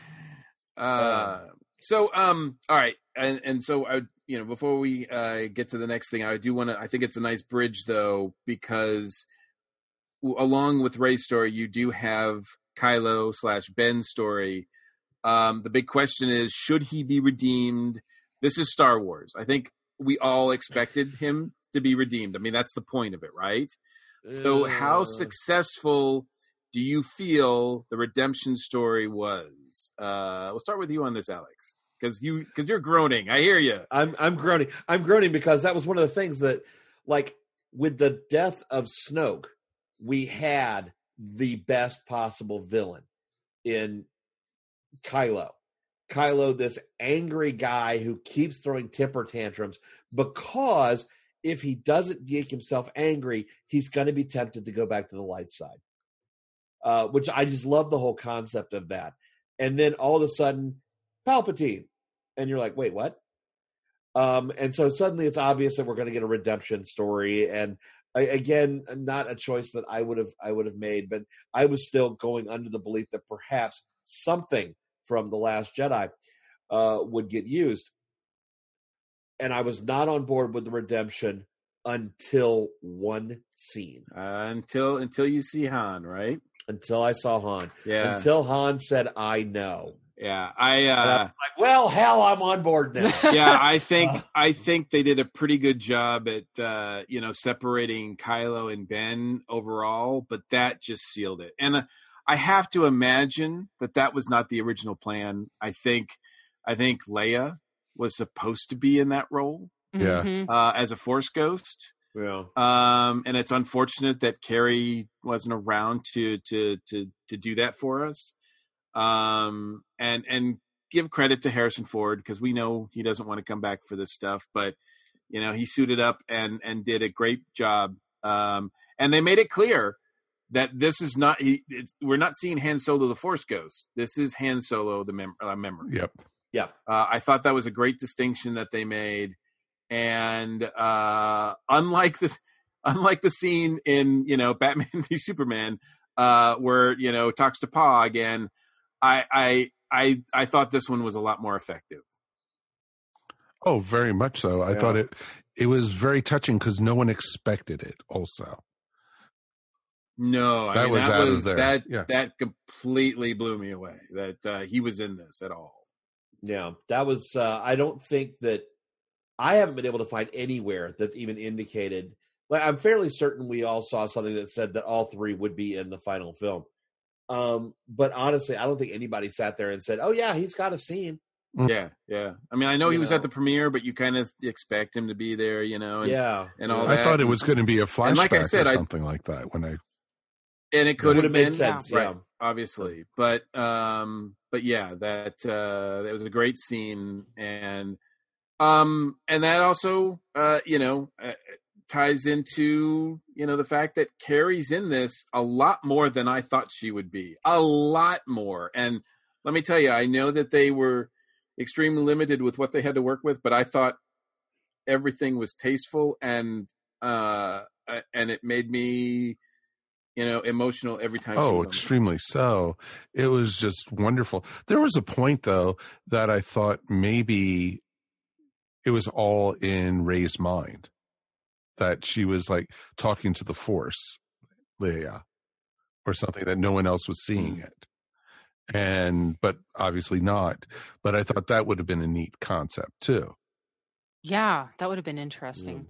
[SPEAKER 4] uh, so, um, all right, and and so I, you know, before we uh, get to the next thing, I do want to. I think it's a nice bridge, though, because along with Rey's story, you do have Kylo slash Ben's story. Um, the big question is, should he be redeemed? This is Star Wars. I think we all expected him to be redeemed. I mean, that's the point of it, right? So how successful do you feel the redemption story was? Uh, we'll start with you on this, Alex, because you because you're groaning. I hear you.
[SPEAKER 5] I'm I'm groaning. I'm groaning because that was one of the things that, like, with the death of Snoke, we had the best possible villain in Kylo. Kylo, this angry guy who keeps throwing temper tantrums because if he doesn't make himself angry, he's going to be tempted to go back to the light side. Uh, which I just love the whole concept of that. And then all of a sudden, Palpatine. And you're like, wait, what? Um, and so suddenly it's obvious that we're going to get a redemption story. And I, again, not a choice that I would have I would have made, but I was still going under the belief that perhaps something from The Last Jedi uh, would get used. And I was not on board with the redemption until one scene.
[SPEAKER 4] Uh, until until you see Han, right?
[SPEAKER 5] Until I saw Han.
[SPEAKER 4] Yeah.
[SPEAKER 5] Until Han said, I know.
[SPEAKER 4] Yeah. I, uh,
[SPEAKER 5] and I was like, well, hell, I'm on board now.
[SPEAKER 4] Yeah, I think I think they did a pretty good job at uh, you know, separating Kylo and Ben overall, but that just sealed it. And uh, I have to imagine that that was not the original plan. I think I think Leia was supposed to be in that role.
[SPEAKER 3] Yeah.
[SPEAKER 6] Mhm.
[SPEAKER 4] Uh, as a Force ghost.
[SPEAKER 5] Yeah.
[SPEAKER 4] Um, and it's unfortunate that Carrie wasn't around to to to to do that for us. Um, and and give credit to Harrison Ford, because we know he doesn't want to come back for this stuff, but you know, he suited up and and did a great job. Um, and they made it clear that this is not he. It's, we're not seeing Han Solo the Force ghost. This is Han Solo the mem- uh, memory.
[SPEAKER 3] Yep.
[SPEAKER 5] Yeah.
[SPEAKER 4] Uh, I thought that was a great distinction that they made. And uh, unlike the unlike the scene in, you know, Batman v Superman, uh, where, you know, talks to Pa again, I I I I thought this one was a lot more effective.
[SPEAKER 3] Oh, very much so. I
[SPEAKER 5] Yeah.
[SPEAKER 3] thought it it was very touching because no one expected it. Also,
[SPEAKER 4] No, I
[SPEAKER 3] That
[SPEAKER 4] mean,
[SPEAKER 3] was
[SPEAKER 4] that
[SPEAKER 3] out of
[SPEAKER 4] was
[SPEAKER 3] there.
[SPEAKER 4] that
[SPEAKER 3] Yeah.
[SPEAKER 4] that completely blew me away that uh, he was in this at all.
[SPEAKER 5] Yeah. That was, uh, I don't think that, I haven't been able to find anywhere that's even indicated. Like, I'm fairly certain we all saw something that said that all three would be in the final film. Um, but honestly, I don't think anybody sat there and said, "Oh yeah, he's got a scene."
[SPEAKER 3] Mm.
[SPEAKER 4] Yeah, yeah. I mean, I know
[SPEAKER 5] You
[SPEAKER 4] he was
[SPEAKER 5] know.
[SPEAKER 4] at the premiere, but you kind of expect him to be there, you know. And,
[SPEAKER 5] yeah,
[SPEAKER 4] and all
[SPEAKER 5] yeah.
[SPEAKER 3] I
[SPEAKER 4] that.
[SPEAKER 3] thought it was going to be a flashback
[SPEAKER 4] And like I said,
[SPEAKER 3] or
[SPEAKER 4] I-
[SPEAKER 3] something like that. When I
[SPEAKER 4] and it could
[SPEAKER 5] Would
[SPEAKER 4] have
[SPEAKER 5] have made
[SPEAKER 4] been
[SPEAKER 5] sense.
[SPEAKER 4] right,
[SPEAKER 5] Yeah.
[SPEAKER 4] obviously, but um, but yeah, that uh, that was a great scene, and um, and that also, uh, you know, uh, ties into, you know, the fact that Carrie's in this a lot more than I thought she would be, a lot more. And let me tell you, I know that they were extremely limited with what they had to work with, but I thought everything was tasteful, and uh, and it made me, you know, emotional every time. she
[SPEAKER 3] oh,
[SPEAKER 4] was on
[SPEAKER 3] extremely so. It was just wonderful. There was a point though that I thought maybe it was all in Rey's mind, that she was like talking to the Force, Leia, or something, that no one else was seeing it. And, but obviously not. But I thought that would have been a neat concept too.
[SPEAKER 6] Yeah, that would have been interesting.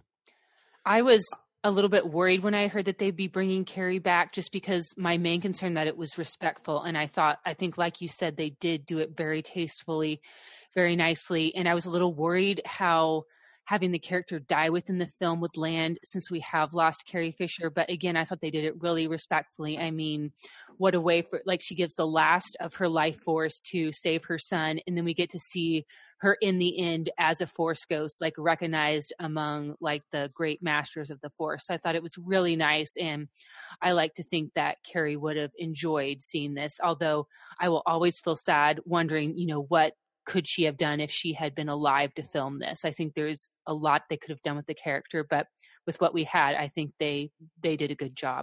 [SPEAKER 6] I was a little bit worried when I heard that they'd be bringing Carrie back, just because my main concern that it was respectful. And I thought, I think, like you said, they did do it very tastefully, very nicely. And I was a little worried how having the character die within the film would land, since we have lost Carrie Fisher. But again, I thought they did it really respectfully. I mean, what a way for, like, she gives the last of her life force to save her son. And then we get to see her in the end as a Force ghost, like recognized among like the great masters of the Force. So I thought it was really nice. And I like to think that Carrie would have enjoyed seeing this, although I will always feel sad wondering, you know, what could she have done if she had been alive to film this? I think there's a lot they could have done with the character, but with what we had, I think they they did a good job.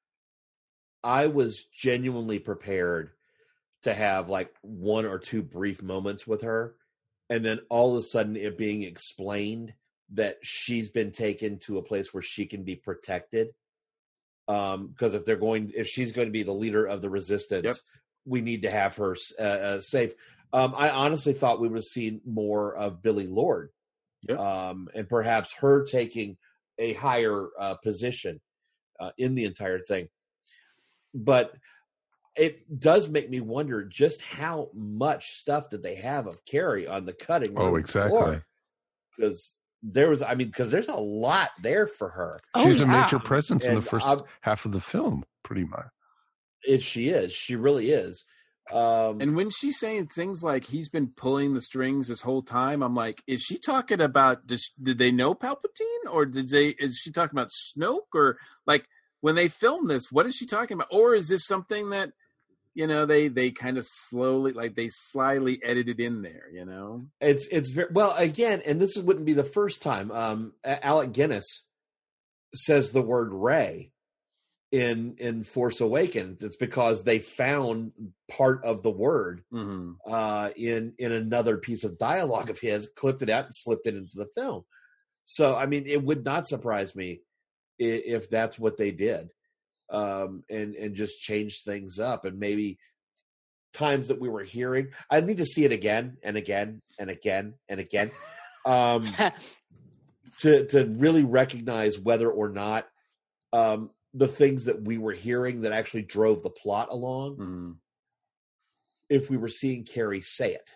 [SPEAKER 5] I was genuinely prepared to have like one or two brief moments with her, and then all of a sudden it being explained that she's been taken to a place where she can be protected. Um, because if they're going, if she's going to be the leader of the resistance, yep. we need to have her uh, uh, safe. Um, I honestly thought we would have seen more of Billie Lourd, yep. um, and perhaps her taking a higher uh, position uh, in the entire thing. But it does make me wonder just how much stuff did they have of Carrie on the cutting room
[SPEAKER 3] Oh, exactly.
[SPEAKER 5] Because there was, I mean, because there's a lot there for her.
[SPEAKER 3] She's
[SPEAKER 6] oh,
[SPEAKER 3] a
[SPEAKER 6] yeah.
[SPEAKER 3] major presence
[SPEAKER 5] and
[SPEAKER 3] in the first
[SPEAKER 5] I'm,
[SPEAKER 3] half of the film, pretty much.
[SPEAKER 5] It, she is. She really is. Um,
[SPEAKER 4] and when she's saying things like he's been pulling the strings this whole time, I'm like, is she talking about, does, did they know Palpatine? Or did they, is she talking about Snoke? Or like when they filmed this, what is she talking about? Or is this something that, you know, they, they kind of slowly, like they slyly edited in there, you know?
[SPEAKER 5] It's, it's very, well, again, and this wouldn't be the first time. Um, Alec Guinness says the word Rey in, in Force Awakens. It's because they found part of the word
[SPEAKER 4] mm-hmm. uh,
[SPEAKER 5] in, in another piece of dialogue of his, clipped it out and slipped it into the film. So, I mean, it would not surprise me if, if that's what they did. Um, and, and just change things up, and maybe times that we were hearing, I need to see it again and again and again and again, um, to, to really recognize whether or not, um, the things that we were hearing that actually drove the plot along,
[SPEAKER 4] mm-hmm.
[SPEAKER 5] if we were seeing Carrie say it.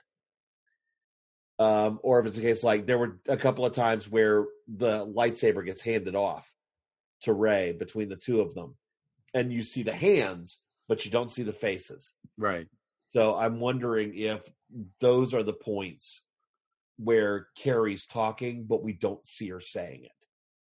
[SPEAKER 5] Um, or if it's a case like there were a couple of times where the lightsaber gets handed off to Rey between the two of them. And you see the hands, but you don't see the faces.
[SPEAKER 4] Right.
[SPEAKER 5] So I'm wondering if those are the points where Carrie's talking, but we don't see her saying it.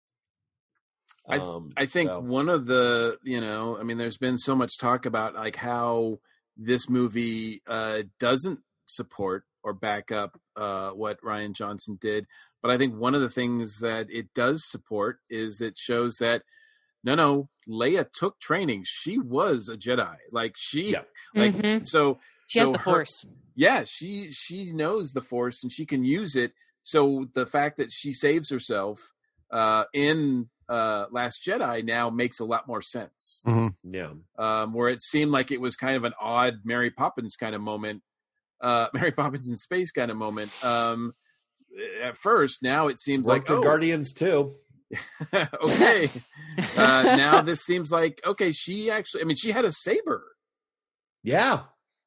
[SPEAKER 4] I,
[SPEAKER 5] um,
[SPEAKER 4] I think
[SPEAKER 5] so.
[SPEAKER 4] one of the, you know, I mean, there's been so much talk about like how this movie uh, doesn't support or back up uh, what Rian Johnson did. But I think one of the things that it does support is it shows that, no, no, Leia took training. She was a Jedi. Like she,
[SPEAKER 5] yeah.
[SPEAKER 4] like,
[SPEAKER 6] mm-hmm.
[SPEAKER 4] so
[SPEAKER 6] she
[SPEAKER 4] so
[SPEAKER 6] has the
[SPEAKER 4] her,
[SPEAKER 6] Force.
[SPEAKER 4] Yeah. She, she knows the Force and she can use it. So the fact that she saves herself uh, in uh, Last Jedi now makes a lot more sense.
[SPEAKER 3] Mm-hmm.
[SPEAKER 5] Yeah.
[SPEAKER 4] Um, where it seemed like it was kind of an odd Mary Poppins kind of moment, uh, Mary Poppins in space kind of moment. Um, at first, now it seems
[SPEAKER 5] Worked
[SPEAKER 4] like,
[SPEAKER 5] in
[SPEAKER 4] oh,
[SPEAKER 5] Guardians too.
[SPEAKER 4] okay. uh, now this seems like, okay, she actually, I mean, she had a saber.
[SPEAKER 5] Yeah.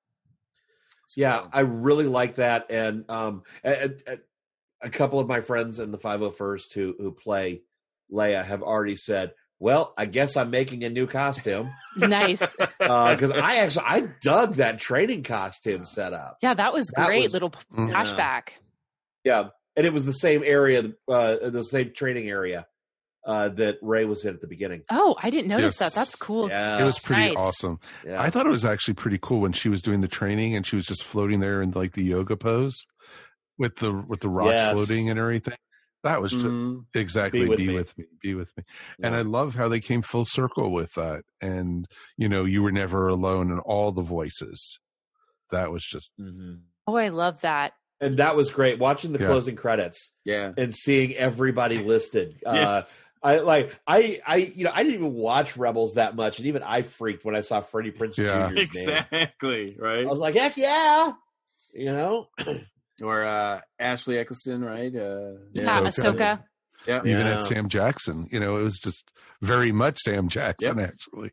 [SPEAKER 4] So,
[SPEAKER 5] Yeah, I really like that. And um, a, a, a couple of my friends in the five oh first who, who play Leia have already said, well, I guess I'm making a new costume.
[SPEAKER 6] Nice.
[SPEAKER 5] Because uh, I actually, I dug that training costume setup.
[SPEAKER 6] Yeah, that was
[SPEAKER 5] That
[SPEAKER 6] great.
[SPEAKER 5] was-
[SPEAKER 6] Little flashback.
[SPEAKER 5] Yeah. And it was the same area, uh, the same training area uh, that Rey was in at the beginning.
[SPEAKER 6] Oh, I didn't notice
[SPEAKER 3] Yes.
[SPEAKER 6] that. That's cool.
[SPEAKER 5] Yeah.
[SPEAKER 3] It was pretty
[SPEAKER 6] Nice.
[SPEAKER 3] awesome.
[SPEAKER 5] Yeah.
[SPEAKER 3] I thought it was actually pretty cool when she was doing the training and she was just floating there in like the yoga pose with the with the rocks
[SPEAKER 5] Yes.
[SPEAKER 3] floating and everything. That was just
[SPEAKER 4] mhm.
[SPEAKER 3] exactly
[SPEAKER 5] Be with
[SPEAKER 3] be
[SPEAKER 5] me.
[SPEAKER 3] with me, be with me.
[SPEAKER 5] Yeah.
[SPEAKER 3] And I love how they came full circle with that. And you know, you were never alone in all the voices. That was just
[SPEAKER 5] Mhm.
[SPEAKER 6] Oh, I love that.
[SPEAKER 5] And that was great. Watching the
[SPEAKER 3] Yeah.
[SPEAKER 5] closing credits
[SPEAKER 4] Yeah.
[SPEAKER 5] and seeing everybody listed. Uh,
[SPEAKER 4] Yes.
[SPEAKER 5] I like I I you know I didn't even watch Rebels that much, and even I freaked when I saw Freddie Prinze
[SPEAKER 3] Yeah.
[SPEAKER 5] Junior's name.
[SPEAKER 4] Exactly. Right.
[SPEAKER 5] I was like, heck yeah, you know.
[SPEAKER 4] Or uh, Ashley Eccleston, right? Uh,
[SPEAKER 6] Yeah,
[SPEAKER 3] Ahsoka.
[SPEAKER 6] Ahsoka.
[SPEAKER 4] yeah.
[SPEAKER 3] even
[SPEAKER 5] Yeah.
[SPEAKER 3] at Sam Jackson. You know, it was just very much Sam Jackson actually.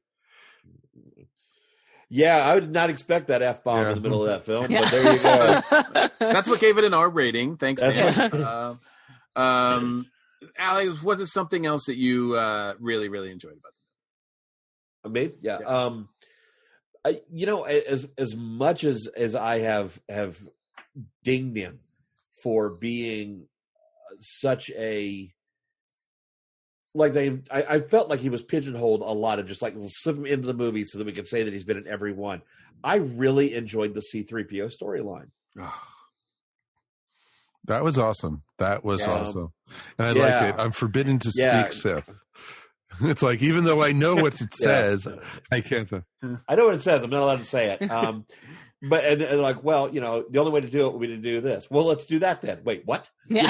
[SPEAKER 5] Yeah, I would not expect that F bomb
[SPEAKER 3] Yeah.
[SPEAKER 5] in the middle of that film,
[SPEAKER 6] Yeah.
[SPEAKER 5] but there you go.
[SPEAKER 4] That's what gave it an R rating. Thanks,
[SPEAKER 5] That's
[SPEAKER 4] Sam. uh, um, Alex, what is something else that you uh, really, really enjoyed about
[SPEAKER 5] I mean, yeah.
[SPEAKER 4] Yeah.
[SPEAKER 5] Um, I, you know, as as much as as I have have dinged him for being such a like they, I, I felt like he was pigeonholed a lot of just like slip him into the movie so that we could say that he's been in every one. I really enjoyed the C three P O storyline.
[SPEAKER 4] it?
[SPEAKER 3] That was awesome. That was
[SPEAKER 5] Yeah.
[SPEAKER 3] awesome. And I
[SPEAKER 5] Yeah.
[SPEAKER 3] like it. I'm forbidden to
[SPEAKER 5] Yeah.
[SPEAKER 3] speak Sith. It's like, even though I know what it says, I can't. Uh,
[SPEAKER 5] I know what it says. I'm not allowed to say it. Um, but and, and like, well, you know, the only way to do it would be to do this. Well, let's do that then. Wait, what?
[SPEAKER 6] Yeah.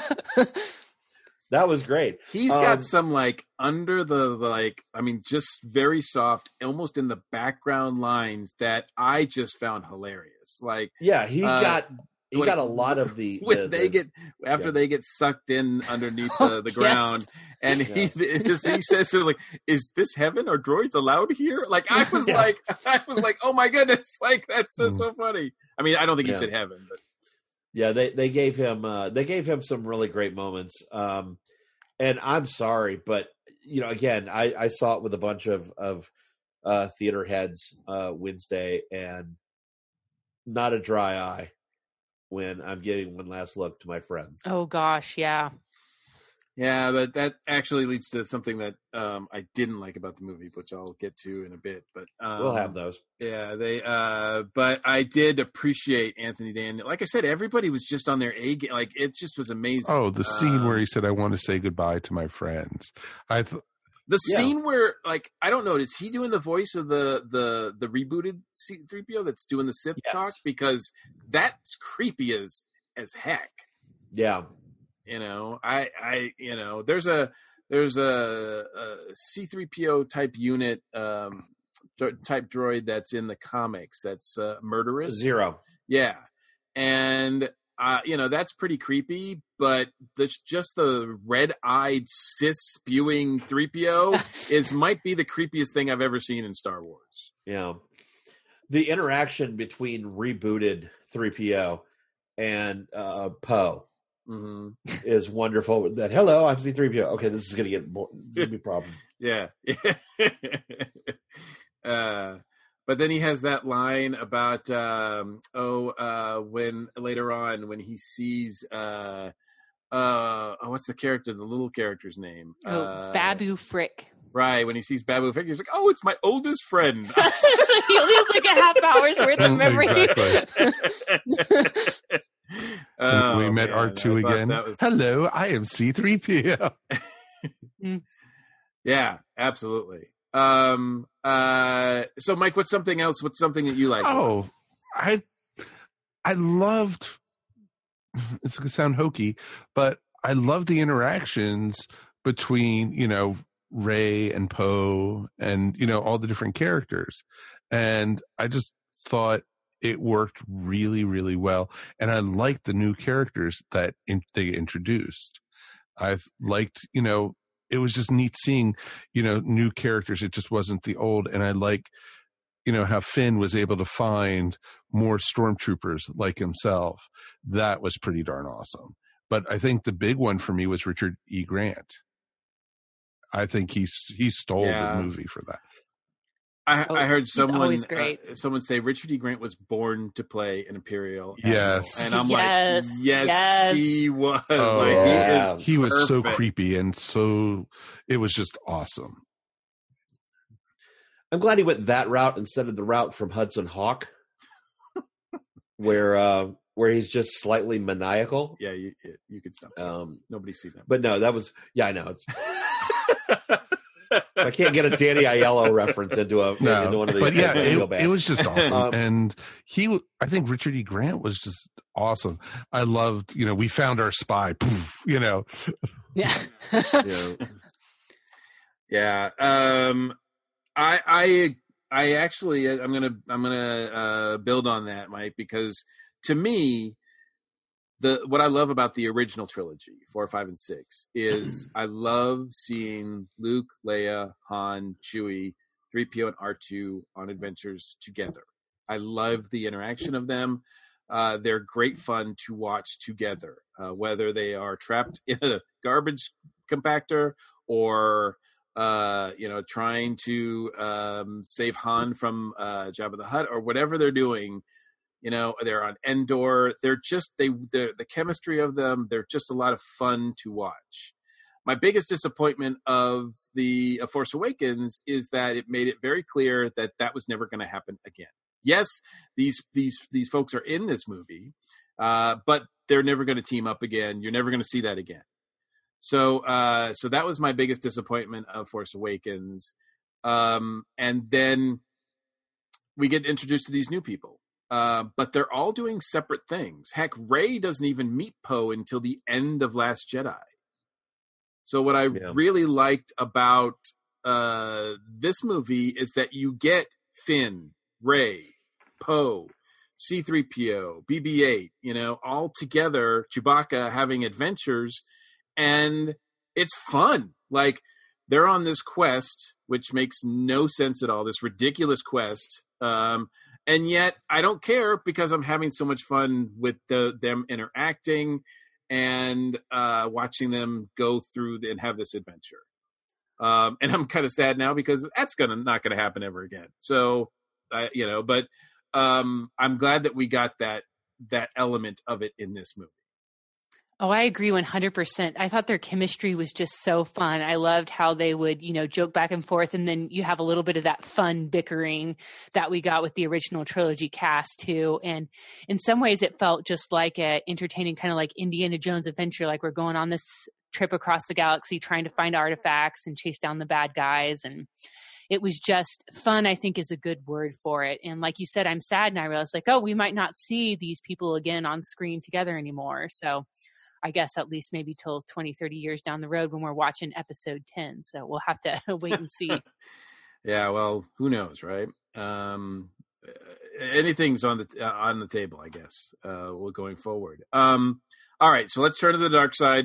[SPEAKER 5] That was great.
[SPEAKER 4] He's
[SPEAKER 5] Um,
[SPEAKER 4] got some like under the like, I mean, just very soft, almost in the background lines that I just found hilarious. Like
[SPEAKER 5] Yeah, he
[SPEAKER 4] Uh,
[SPEAKER 5] got he
[SPEAKER 4] when-
[SPEAKER 5] got a lot of the
[SPEAKER 4] when
[SPEAKER 5] the-
[SPEAKER 4] they
[SPEAKER 5] the-
[SPEAKER 4] get after
[SPEAKER 5] yeah.
[SPEAKER 4] they get sucked in underneath
[SPEAKER 6] Oh,
[SPEAKER 4] the, the
[SPEAKER 6] yes.
[SPEAKER 4] ground, and he he says to like, "Is this heaven? Are droids allowed here?" Like I was
[SPEAKER 5] Yeah.
[SPEAKER 4] like, I was like, "Oh my goodness!" Like that's so,
[SPEAKER 3] Mm.
[SPEAKER 4] so funny. I mean, I don't think he
[SPEAKER 5] Yeah.
[SPEAKER 4] said heaven, but
[SPEAKER 5] Yeah, they they gave him uh, they gave him some really great moments. Um, and I'm sorry, but you know, again, I, I saw it with a bunch of of uh, theater heads uh, Wednesday, and not a dry eye when I'm getting one last look to my friends.
[SPEAKER 6] Oh gosh, yeah.
[SPEAKER 4] yeah, but that actually leads to something that um, I didn't like about the movie, which I'll get to in a bit. But um,
[SPEAKER 5] We'll have those.
[SPEAKER 4] Yeah, they. Uh, but I did appreciate Anthony Daniel. Like I said, everybody was just on their A game. Like it just was amazing.
[SPEAKER 3] oh, the scene
[SPEAKER 4] Um,
[SPEAKER 3] where he said, "I want to say goodbye to my friends." I th-
[SPEAKER 4] The
[SPEAKER 5] Yeah.
[SPEAKER 4] scene where, like, I don't know, is he doing the voice of the the the rebooted C three P O that's doing the Sith
[SPEAKER 5] Yes.
[SPEAKER 4] talk? Because that's creepy as as heck.
[SPEAKER 5] Yeah,
[SPEAKER 4] You know, I I you know, there's a there's a, a C three P O type unit um dro- type droid that's in the comics that's uh, murderous.
[SPEAKER 5] zero.
[SPEAKER 4] Yeah, and uh, you know that's pretty creepy. But the, just the red-eyed Sith spewing three P O is might be the creepiest thing I've ever seen in Star Wars.
[SPEAKER 5] Yeah, the interaction between rebooted three P O and uh, Poe
[SPEAKER 4] Mm-hmm.
[SPEAKER 5] is wonderful. That hello, I'm C three P O. Okay, this is going to get more. This is going to be a problem.
[SPEAKER 4] Yeah. uh, but then he has that line about um, oh, uh, when later on when he sees uh, uh, oh, what's the character? The little character's name?
[SPEAKER 6] Oh,
[SPEAKER 4] uh,
[SPEAKER 6] Babu Frick.
[SPEAKER 4] Right, when he sees Babu Frick, he's like, "Oh, it's my oldest friend."
[SPEAKER 6] He only has like a half hour's worth of memory.
[SPEAKER 3] Exactly.
[SPEAKER 4] Oh,
[SPEAKER 3] we met
[SPEAKER 4] man,
[SPEAKER 3] R two
[SPEAKER 4] I thought
[SPEAKER 3] again.
[SPEAKER 4] that was-
[SPEAKER 3] Hello, I am C three P O.
[SPEAKER 4] Yeah, absolutely. Um, uh, so, Mike, what's something else? What's something that you like?
[SPEAKER 3] Oh, I I loved. It's gonna sound hokey, but I love the interactions between, you know, Rey and Poe and, you know, all the different characters, and I just thought it worked really, really well. And I liked the new characters that in, they introduced. I've liked, you know, it was just neat seeing, you know, new characters. It just wasn't the old. And I like, you know, how Finn was able to find more stormtroopers like himself. That was pretty darn awesome. But I think the big one for me was Richard E. Grant. I think he he stole
[SPEAKER 4] Yeah.
[SPEAKER 3] the movie for that.
[SPEAKER 4] I,
[SPEAKER 6] Oh,
[SPEAKER 4] I heard
[SPEAKER 6] he's
[SPEAKER 4] someone
[SPEAKER 6] always great.
[SPEAKER 4] uh, someone say Richard E. Grant was born to play an Imperial
[SPEAKER 3] Yes.
[SPEAKER 4] admiral. And I'm
[SPEAKER 6] Yes,
[SPEAKER 4] like, yes,
[SPEAKER 6] yes.
[SPEAKER 4] he was.
[SPEAKER 3] Oh,
[SPEAKER 4] like,
[SPEAKER 5] yeah.
[SPEAKER 4] he is
[SPEAKER 3] He was so
[SPEAKER 4] perfect.
[SPEAKER 3] creepy and so it was just awesome.
[SPEAKER 5] I'm glad he went that route instead of the route from Hudson Hawk, where uh, where he's just slightly maniacal.
[SPEAKER 4] Yeah, you you could stop.
[SPEAKER 5] Um,
[SPEAKER 4] Nobody see that.
[SPEAKER 5] but no, that was yeah, I know. It's I can't get a Danny Aiello reference into a into
[SPEAKER 3] No,
[SPEAKER 5] one of these.
[SPEAKER 3] but yeah,
[SPEAKER 5] I feel
[SPEAKER 3] it,
[SPEAKER 5] bad.
[SPEAKER 3] it was just awesome.
[SPEAKER 5] Um,
[SPEAKER 3] And he, w- I think Richard E. Grant was just awesome. I loved, you know, we found our spy, poof, you know.
[SPEAKER 6] Yeah.
[SPEAKER 5] you know,
[SPEAKER 4] Yeah. Um, I I I actually I'm gonna I'm gonna uh, build on that, Mike, because to me, the what I love about the original trilogy, four, five, and six, is I love seeing Luke, Leia, Han, Chewie, three P O, and R two on adventures together. I love the interaction of them. Uh, they're great fun to watch together, uh, whether they are trapped in a garbage compactor or uh, you know trying to um, save Han from uh, Jabba the Hutt or whatever they're doing. You know, they're on Endor. They're just they the chemistry of them. They're just a lot of fun to watch. My biggest disappointment of the of Force Awakens is that it made it very clear that that was never going to happen again. Yes, these these these folks are in this movie, Uh, but they're never going to team up again. You're never going to see that again. So, uh, so that was my biggest disappointment of Force Awakens. Um, and then we get introduced to these new people, uh, but they're all doing separate things. Heck, Rey doesn't even meet Poe until the end of Last Jedi. So what I
[SPEAKER 5] Yeah.
[SPEAKER 4] really liked about uh, this movie is that you get Finn, Rey, Poe, C three P O, B B eight, you know, all together, Chewbacca having adventures, and it's fun. Like, they're on this quest, which makes no sense at all, this ridiculous quest. Um, and yet I don't care because I'm having so much fun with the, them interacting and uh, watching them go through the, and have this adventure. Um, and I'm kind of sad now because that's gonna not going to happen ever again. So, uh, you know, but um, I'm glad that we got that that element of it in this movie.
[SPEAKER 6] Oh, I agree one hundred percent. I thought their chemistry was just so fun. I loved how they would, you know, joke back and forth. And then you have a little bit of that fun bickering that we got with the original trilogy cast too. And in some ways it felt just like a entertaining kind of like Indiana Jones adventure. Like we're going on this trip across the galaxy trying to find artifacts and chase down the bad guys. And it was just fun, I think is a good word for it. And like you said, I'm sad. And I realized like, oh, we might not see these people again on screen together anymore. So I guess at least maybe till twenty, thirty years down the road when we're watching episode ten. So we'll have to wait and see.
[SPEAKER 4] Yeah, well, who knows, right? Um, anything's on the uh, on the table, I guess, uh, we're going forward. Um, all right, so let's turn to the dark side.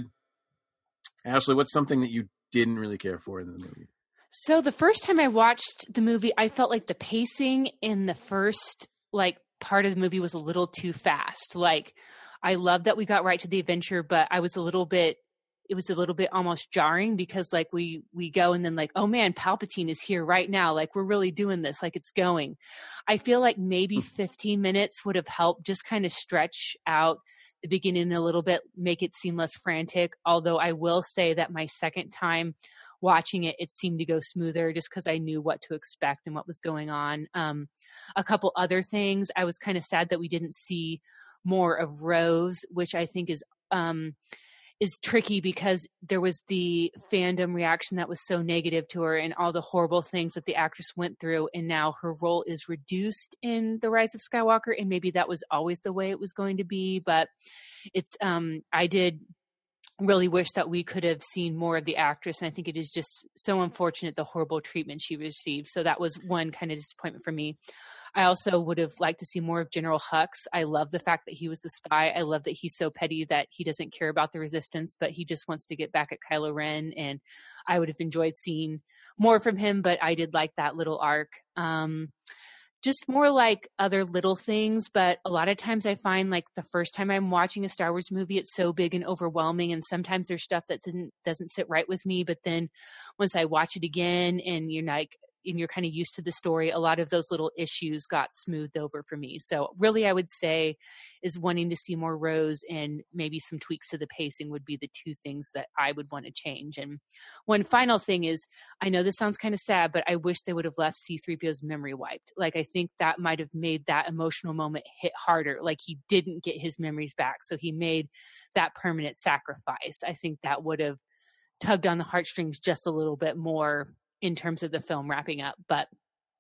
[SPEAKER 4] Ashley, what's something that you didn't really care for in the movie?
[SPEAKER 6] So the first time I watched the movie, I felt like the pacing in the first like part of the movie was a little too fast. Like, I love that we got right to the adventure, but I was a little bit, it was a little bit almost jarring because like we, we go and then like, oh man, Palpatine is here right now. Like we're really doing this, like it's going. I feel like maybe fifteen minutes would have helped just kind of stretch out the beginning a little bit, make it seem less frantic. Although I will say that my second time watching it, it seemed to go smoother just because I knew what to expect and what was going on. Um, a couple other things, I was kind of sad that we didn't see more of Rose, which I think is um, is tricky because there was the fandom reaction that was so negative to her and all the horrible things that the actress went through. And now her role is reduced in The Rise of Skywalker. And maybe that was always the way it was going to be. But it's um, I did really wish that we could have seen more of the actress. And I think it is just so unfortunate, the horrible treatment she received. So that was one kind of disappointment for me. I also would have liked to see more of General Hux. I love the fact that he was the spy. I love that he's so petty that he doesn't care about the resistance, but he just wants to get back at Kylo Ren. And I would have enjoyed seeing more from him, but I did like that little arc. Um, just more like other little things, but a lot of times I find like the first time I'm watching a Star Wars movie, it's so big and overwhelming. And sometimes there's stuff that doesn't, doesn't sit right with me. But then once I watch it again and you're like, and you're kind of used to the story, a lot of those little issues got smoothed over for me. So really I would say is wanting to see more Rose and maybe some tweaks to the pacing would be the two things that I would want to change. And one final thing is, I know this sounds kind of sad, but I wish they would have left C three P O's memory wiped. Like, I think that might have made that emotional moment hit harder. Like, he didn't get his memories back. So he made that permanent sacrifice. I think that would have tugged on the heartstrings just a little bit more in terms of the film wrapping up. But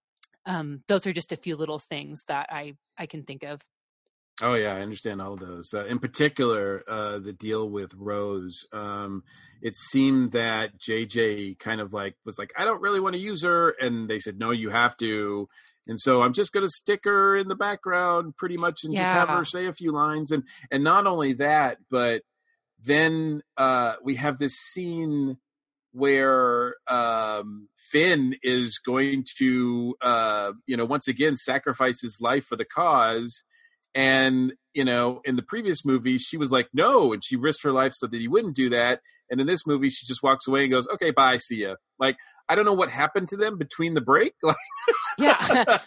[SPEAKER 6] um, those are just a few little things that I, I can think of.
[SPEAKER 4] Oh yeah, I understand all of those. Uh, in particular, uh, the deal with Rose. Um, it seemed that J J kind of like was like, I don't really want to use her, and they said, no, you have to. And so I'm just going to stick her in the background, pretty much, and
[SPEAKER 6] Yeah.
[SPEAKER 4] just have her say a few lines. And and not only that, but then uh, we have this scene where um, Finn is going to, uh, you know, once again sacrifice his life for the cause. And, you know, in the previous movie, she was like, no, and she risked her life so that he wouldn't do that. And in this movie, she just walks away and goes, okay, bye, see ya. Like, I don't know what happened to them between the break.
[SPEAKER 6] Yeah.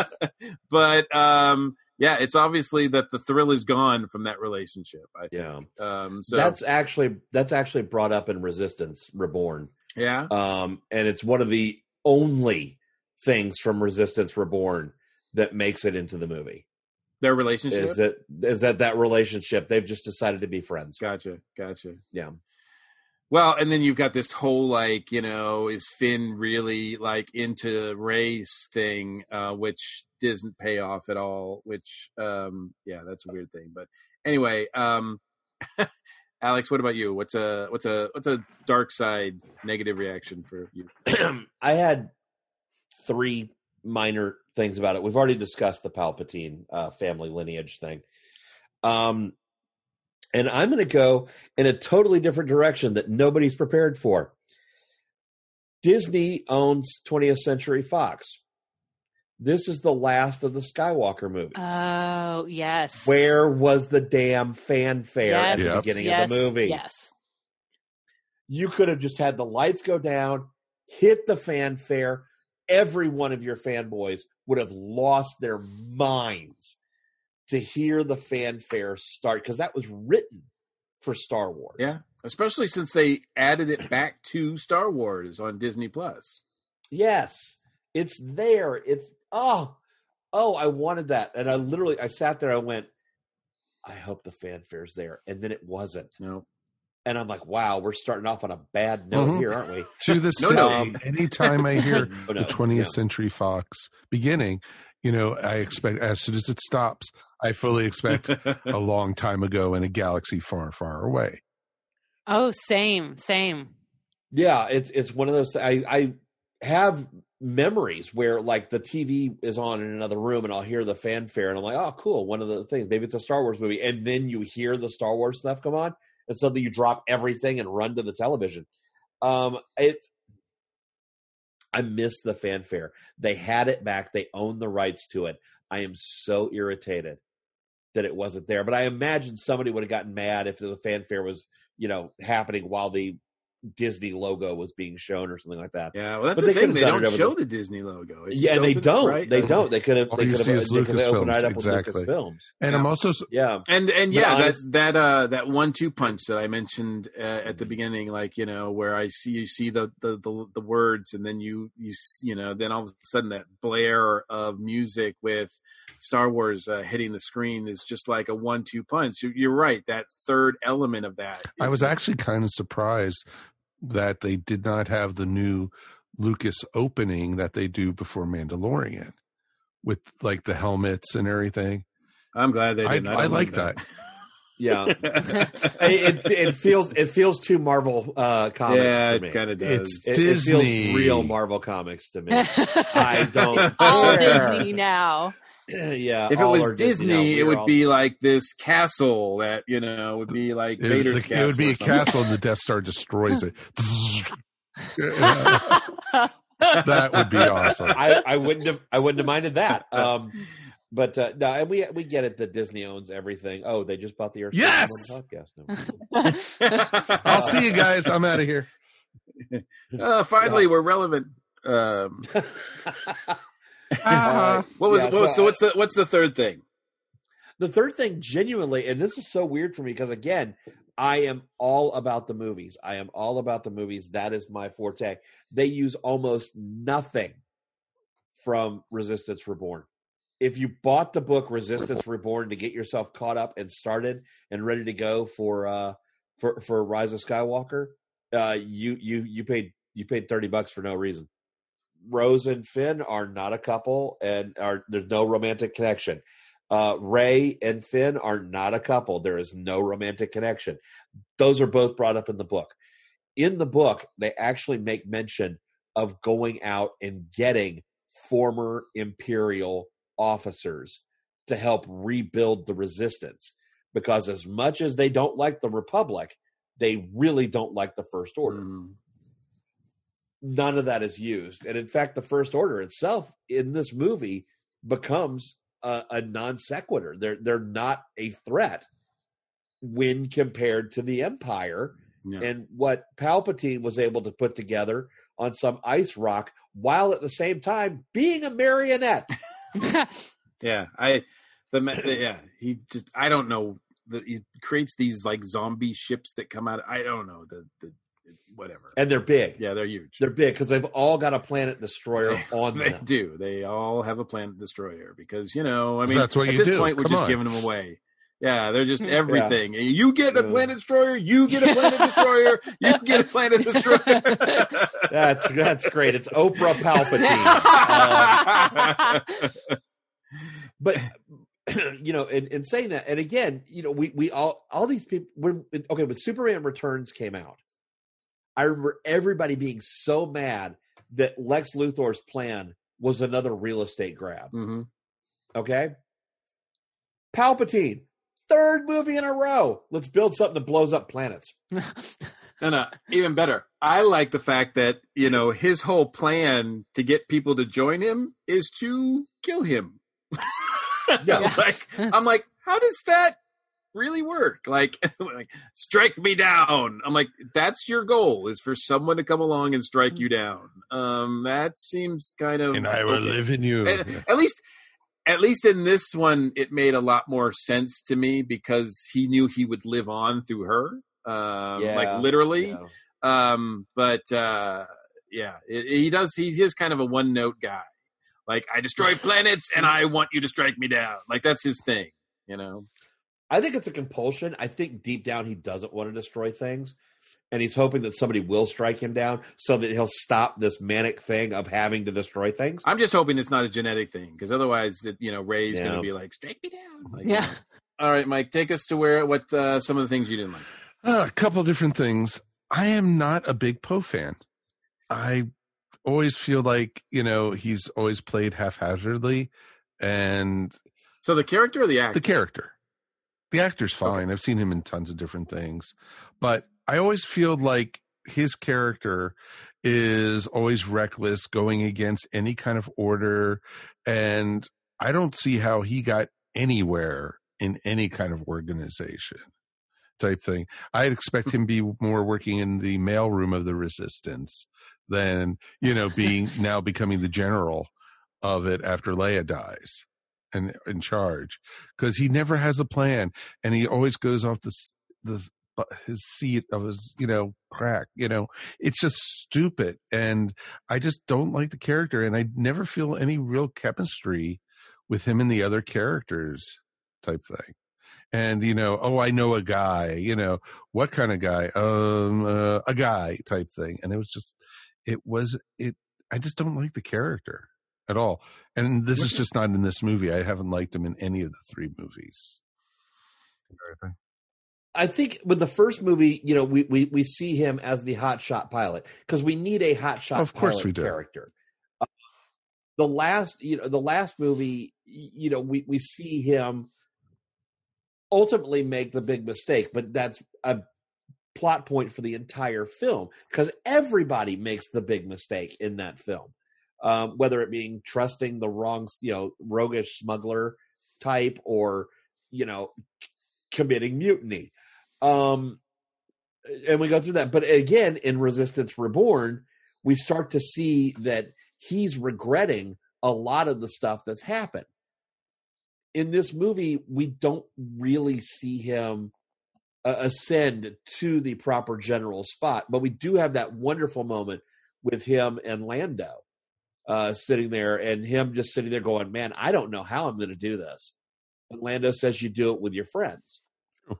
[SPEAKER 4] But, um, yeah, it's obviously that the thrill is gone from that relationship, I think.
[SPEAKER 5] Yeah.
[SPEAKER 4] Um, so
[SPEAKER 5] That's actually that's actually brought up in Resistance Reborn.
[SPEAKER 4] yeah.
[SPEAKER 5] Um, and it's one of the only things from Resistance Reborn that makes it into the movie.
[SPEAKER 4] Their relationship
[SPEAKER 5] is that is that that relationship. They've just decided to be friends.
[SPEAKER 4] Gotcha, gotcha.
[SPEAKER 5] Yeah.
[SPEAKER 4] Well, and then you've got this whole, like, you know, is Finn really, like, into race thing, uh, which doesn't pay off at all, which, um, yeah, that's a weird thing. But anyway, um, Alex, what about you? What's a what's a what's a dark side negative reaction for you?
[SPEAKER 5] I had three minor things about it. We've already discussed the Palpatine uh, family lineage thing. Um And I'm going to go in a totally different direction that nobody's prepared for. Disney owns twentieth Century Fox. This is the last of the Skywalker movies.
[SPEAKER 6] Oh, yes.
[SPEAKER 5] Where was the damn fanfare
[SPEAKER 6] yes,
[SPEAKER 5] at the
[SPEAKER 3] Yep.
[SPEAKER 5] beginning
[SPEAKER 6] yes,
[SPEAKER 5] of the movie?
[SPEAKER 6] Yes.
[SPEAKER 5] You could have just had the lights go down, hit the fanfare. Every one of your fanboys would have lost their minds to hear the fanfare start, because that was written for Star Wars.
[SPEAKER 4] Yeah, especially since they added it back to Star Wars on Disney Plus.
[SPEAKER 5] Yes, it's there. It's oh, oh, I wanted that, and I literally, I sat there, I went, I hope the fanfare's there, and then it wasn't.
[SPEAKER 4] No,
[SPEAKER 5] and I'm like, wow, we're starting off on a bad note
[SPEAKER 3] Mhm.
[SPEAKER 5] here, aren't we?
[SPEAKER 3] To this
[SPEAKER 4] No,
[SPEAKER 3] day,
[SPEAKER 4] no.
[SPEAKER 3] anytime I hear
[SPEAKER 5] Oh, no,
[SPEAKER 3] the twentieth
[SPEAKER 5] yeah.
[SPEAKER 3] Century Fox beginning, you know, I expect as soon as it stops, I fully expect a long time ago in a galaxy far, far away.
[SPEAKER 6] Oh, same, same.
[SPEAKER 5] Yeah, it's it's one of those. I I have memories where like the T V is on in another room and I'll hear the fanfare and I'm like, oh, cool. One of the things, maybe it's a Star Wars movie, and then you hear the Star Wars stuff come on, and suddenly you drop everything and run to the television. Um, it. I miss the fanfare. They had it back. They own the rights to it. I am so irritated that it wasn't there. But I imagine somebody would have gotten mad if the fanfare was, you know, happening while the Disney logo was being shown or something like that.
[SPEAKER 4] yeah, well, that's
[SPEAKER 5] But
[SPEAKER 4] the
[SPEAKER 5] they
[SPEAKER 4] thing.
[SPEAKER 5] could've
[SPEAKER 4] They
[SPEAKER 5] done it
[SPEAKER 4] don't
[SPEAKER 5] over
[SPEAKER 4] show
[SPEAKER 5] the-
[SPEAKER 4] the Disney logo. It's
[SPEAKER 5] Yeah,
[SPEAKER 4] just
[SPEAKER 5] and they
[SPEAKER 4] open,
[SPEAKER 5] don't.
[SPEAKER 4] right?
[SPEAKER 5] They don't. They could have.
[SPEAKER 3] All
[SPEAKER 5] They
[SPEAKER 3] you
[SPEAKER 5] could
[SPEAKER 3] see
[SPEAKER 5] have.
[SPEAKER 3] is
[SPEAKER 5] They could have opened
[SPEAKER 3] Lucasfilms,
[SPEAKER 5] right up
[SPEAKER 3] exactly.
[SPEAKER 5] with Lucasfilms.
[SPEAKER 3] And
[SPEAKER 4] Yeah.
[SPEAKER 3] I'm also
[SPEAKER 5] Yeah,
[SPEAKER 4] And and
[SPEAKER 5] But
[SPEAKER 4] yeah,
[SPEAKER 5] honest-
[SPEAKER 4] that that uh that one two punch that I mentioned uh, at the beginning, like, you know, where I see you see the the the, the words, and then you you s- you know, then all of a sudden that blare of music with Star Wars uh, hitting the screen is just like a one two punch. You're, you're right. That third element of that.
[SPEAKER 3] I
[SPEAKER 4] is
[SPEAKER 3] was
[SPEAKER 4] just-
[SPEAKER 3] actually kind of surprised that they did not have the new Lucas opening that they do before Mandalorian with like the helmets and everything.
[SPEAKER 4] I'm glad they
[SPEAKER 3] I,
[SPEAKER 4] didn't.
[SPEAKER 3] I,
[SPEAKER 4] don't
[SPEAKER 3] like
[SPEAKER 4] that.
[SPEAKER 3] that.
[SPEAKER 5] yeah. it, it it feels it feels too Marvel uh, comics
[SPEAKER 4] Yeah,
[SPEAKER 5] for
[SPEAKER 4] it
[SPEAKER 5] me.
[SPEAKER 4] kind of does.
[SPEAKER 3] It's
[SPEAKER 5] It,
[SPEAKER 3] Disney.
[SPEAKER 5] it feels real Marvel comics to me. I don't
[SPEAKER 6] All
[SPEAKER 5] care.
[SPEAKER 6] Disney now.
[SPEAKER 5] Yeah,
[SPEAKER 4] If it
[SPEAKER 5] all
[SPEAKER 4] was
[SPEAKER 5] are
[SPEAKER 4] Disney,
[SPEAKER 5] now.
[SPEAKER 4] it
[SPEAKER 5] We're
[SPEAKER 4] would
[SPEAKER 5] all-
[SPEAKER 4] be like this castle that, you know, would be like
[SPEAKER 3] It,
[SPEAKER 4] Vader's
[SPEAKER 3] the-
[SPEAKER 4] castle.
[SPEAKER 3] it would be
[SPEAKER 4] or
[SPEAKER 3] a
[SPEAKER 4] something.
[SPEAKER 3] castle and the Death Star destroys it. That would be awesome.
[SPEAKER 5] I, I wouldn't have I wouldn't have minded that. Um, but uh, no, and we we get it that Disney owns everything. Oh, they just bought the Earth
[SPEAKER 3] Yes!
[SPEAKER 5] podcast. No.
[SPEAKER 3] I'll see you guys. I'm out of here.
[SPEAKER 4] Uh, finally, we're relevant. Um,
[SPEAKER 3] Uh-huh.
[SPEAKER 4] what was
[SPEAKER 5] Yeah,
[SPEAKER 4] what was,
[SPEAKER 5] so
[SPEAKER 4] so
[SPEAKER 5] I-
[SPEAKER 4] what's the what's the third thing?
[SPEAKER 5] The third thing, genuinely, and this is so weird for me because, again, I am all about the movies. I am all about the movies. That is my forte. They use almost nothing from Resistance Reborn. If you bought the book Resistance Reborn to get yourself caught up and started and ready to go for uh, for for Rise of Skywalker, uh, you you you paid you paid thirty bucks for no reason. Rose and Finn are not a couple, and are there's no romantic connection. Uh, Rey and Finn are not a couple. There is no romantic connection. Those are both brought up in the book. In the book, they actually make mention of going out and getting former Imperial officers to help rebuild the Resistance. Because as much as they don't like the Republic, they really don't like the First Order.
[SPEAKER 4] Mm.
[SPEAKER 5] None of that is used. And in fact, the First Order itself in this movie becomes a, a non sequitur. They're they're not a threat when compared to the Empire
[SPEAKER 4] Yeah.
[SPEAKER 5] and what Palpatine was able to put together on some ice rock while at the same time being a marionette.
[SPEAKER 4] Yeah, I the ma- yeah he just I don't know that he creates these like zombie ships that come out. I don't know the the whatever.
[SPEAKER 5] And they're big.
[SPEAKER 4] Yeah, they're huge.
[SPEAKER 5] They're big because they've all got a planet destroyer
[SPEAKER 4] They,
[SPEAKER 5] on
[SPEAKER 4] they
[SPEAKER 5] them.
[SPEAKER 4] do. They all have a planet destroyer because, you know, I
[SPEAKER 3] So
[SPEAKER 4] mean,
[SPEAKER 3] that's what
[SPEAKER 4] at
[SPEAKER 3] you
[SPEAKER 4] this
[SPEAKER 3] do.
[SPEAKER 4] point, we're
[SPEAKER 3] Come
[SPEAKER 4] just
[SPEAKER 3] on.
[SPEAKER 4] giving them away. Yeah, they're just
[SPEAKER 6] Yeah.
[SPEAKER 4] everything. You get a
[SPEAKER 5] Yeah.
[SPEAKER 4] planet destroyer, you get a planet destroyer, you get a planet destroyer.
[SPEAKER 5] That's that's great. It's Oprah Palpatine. Uh, but you know, in, in saying that, and again, you know, we we all all these people. When okay, when Superman Returns came out, I remember everybody being so mad that Lex Luthor's plan was another real estate grab.
[SPEAKER 4] hmm
[SPEAKER 5] Okay, Palpatine, third movie in a row. Let's build something that blows up planets.
[SPEAKER 4] And uh, even better, I like the fact that, you know, his whole plan to get people to join him is to kill him.
[SPEAKER 5] Yeah.
[SPEAKER 4] like, I'm like, how does that really work? Like, like, strike me down. I'm like, that's your goal, is for someone to come along and strike you down. Um, that seems kind of.
[SPEAKER 3] And I will
[SPEAKER 4] okay.
[SPEAKER 3] live in you.
[SPEAKER 4] At, at least, at least in this one, it made a lot more sense to me because he knew he would live on through her. Um,
[SPEAKER 5] Yeah,
[SPEAKER 4] like literally.
[SPEAKER 5] yeah.
[SPEAKER 4] Um, but, uh, yeah, it, he does, he is kind of a one note guy. Like, I destroy planets and I want you to strike me down. Like, that's his thing, you know?
[SPEAKER 5] I think it's a compulsion. I think deep down he doesn't want to destroy things, and he's hoping that somebody will strike him down so that he'll stop this manic thing of having to destroy things.
[SPEAKER 4] I'm just hoping it's not a genetic thing, because otherwise, it, you know, Ray's
[SPEAKER 5] Yeah.
[SPEAKER 4] going to be like, strike me down. Like,
[SPEAKER 6] Yeah.
[SPEAKER 4] All right, Mike, take us to where, what, uh, some of the things you didn't like.
[SPEAKER 3] Uh, a couple different things. I am not a big Poe fan. I always feel like, you know, he's always played haphazardly, and
[SPEAKER 4] So the character or the actor?
[SPEAKER 3] the character. The actor's fine. I've seen him in tons of different things. But I always feel like his character is always reckless, going against any kind of order. And I don't see how he got anywhere in any kind of organization type thing. I'd expect him to be more working in the mailroom of the resistance than, you know, being now becoming the general of it after Leia dies. And in charge, because he never has a plan, and he always goes off the the his seat of his you know crack. You know, it's just stupid, and I just don't like the character, and I never feel any real chemistry with him and the other characters type thing. And you know, oh, I know a guy. You know, what kind of guy? Um, uh, a guy type thing, and it was just, it was it. I just don't like the character at all. And this is just not in this movie. I haven't liked him in any of the three movies.
[SPEAKER 5] I think with the first movie, you know, we we, we see him as the hotshot pilot because we need a hotshot
[SPEAKER 3] Of course
[SPEAKER 5] pilot
[SPEAKER 3] we do.
[SPEAKER 5] character. Uh, the last, you know, the last movie, you know, we, we see him ultimately make the big mistake, but that's a plot point for the entire film because everybody makes the big mistake in that film. Um, whether it being trusting the wrong, you know, roguish smuggler type or, you know, c- committing mutiny. Um, and we go through that. But again, in Resistance Reborn, we start to see that he's regretting a lot of the stuff that's happened. In this movie, we don't really see him uh, ascend to the proper general spot, but we do have that wonderful moment with him and Lando. Uh, sitting there and him just sitting there going, man, I don't know how I'm going to do this. And Lando says you do it with your friends.
[SPEAKER 3] Sure.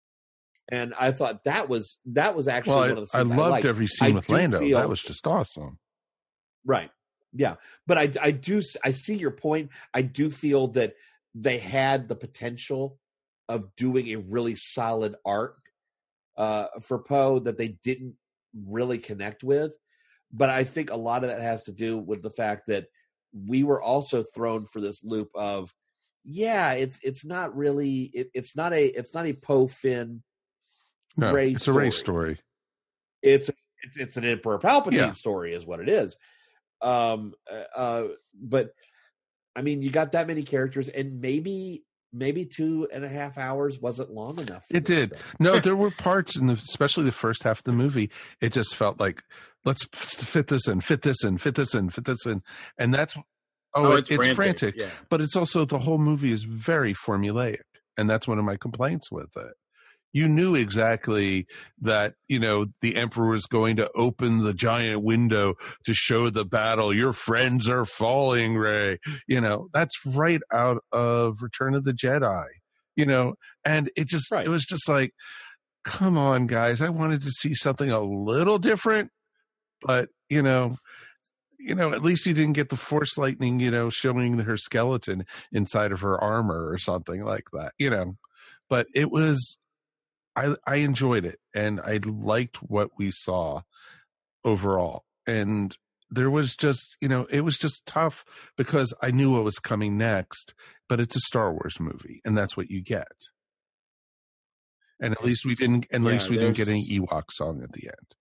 [SPEAKER 5] And I thought that was, that was actually
[SPEAKER 3] Well,
[SPEAKER 5] one
[SPEAKER 3] I,
[SPEAKER 5] of the
[SPEAKER 3] I
[SPEAKER 5] scenes I
[SPEAKER 3] loved
[SPEAKER 5] liked.
[SPEAKER 3] every scene
[SPEAKER 5] I
[SPEAKER 3] with
[SPEAKER 5] do
[SPEAKER 3] Lando.
[SPEAKER 5] feel-
[SPEAKER 3] That was just awesome.
[SPEAKER 5] Right. Yeah. But I, I do, I see your point. I do feel that they had the potential of doing a really solid arc uh, for Poe that they didn't really connect with. But I think a lot of that has to do with the fact that we were also thrown for this loop of, yeah, it's it's not really it, it's not a it's not a Poe Finn
[SPEAKER 3] No,
[SPEAKER 5] Rey
[SPEAKER 3] it's a Rey
[SPEAKER 5] story.
[SPEAKER 3] story.
[SPEAKER 5] It's it's, it's an Emperor Palpatine
[SPEAKER 3] Yeah.
[SPEAKER 5] story, is what it is. Um, uh, but I mean, you got that many characters, and maybe maybe two and a half hours wasn't long enough. For
[SPEAKER 3] It
[SPEAKER 5] this
[SPEAKER 3] did.
[SPEAKER 5] film.
[SPEAKER 3] No, there were parts in the, especially the first half of the movie. It just felt like, let's f- fit this in, fit this in, fit this in, fit this in, and that's oh,
[SPEAKER 4] Oh,
[SPEAKER 3] it-
[SPEAKER 4] it's
[SPEAKER 3] it's,
[SPEAKER 4] frantic,
[SPEAKER 3] frantic.
[SPEAKER 4] yeah.
[SPEAKER 3] But it's also the whole movie is very formulaic, and that's one of my complaints with it. You knew exactly that, you know, the Emperor was going to open the giant window to show the battle. Your friends are falling, Rey. You know, that's right out of Return of the Jedi, you know, and it just, right. it was just like, come on, guys. I wanted to see something a little different, but, you know, you know, at least you didn't get the Force lightning, you know, showing her skeleton inside of her armor or something like that, you know, but it was, I, I enjoyed it, and I liked what we saw overall. And there was just, you know, it was just tough because I knew what was coming next, but it's a Star Wars movie, and that's what you get. And at least we didn't, at yeah, least we didn't get any Ewok song at the end.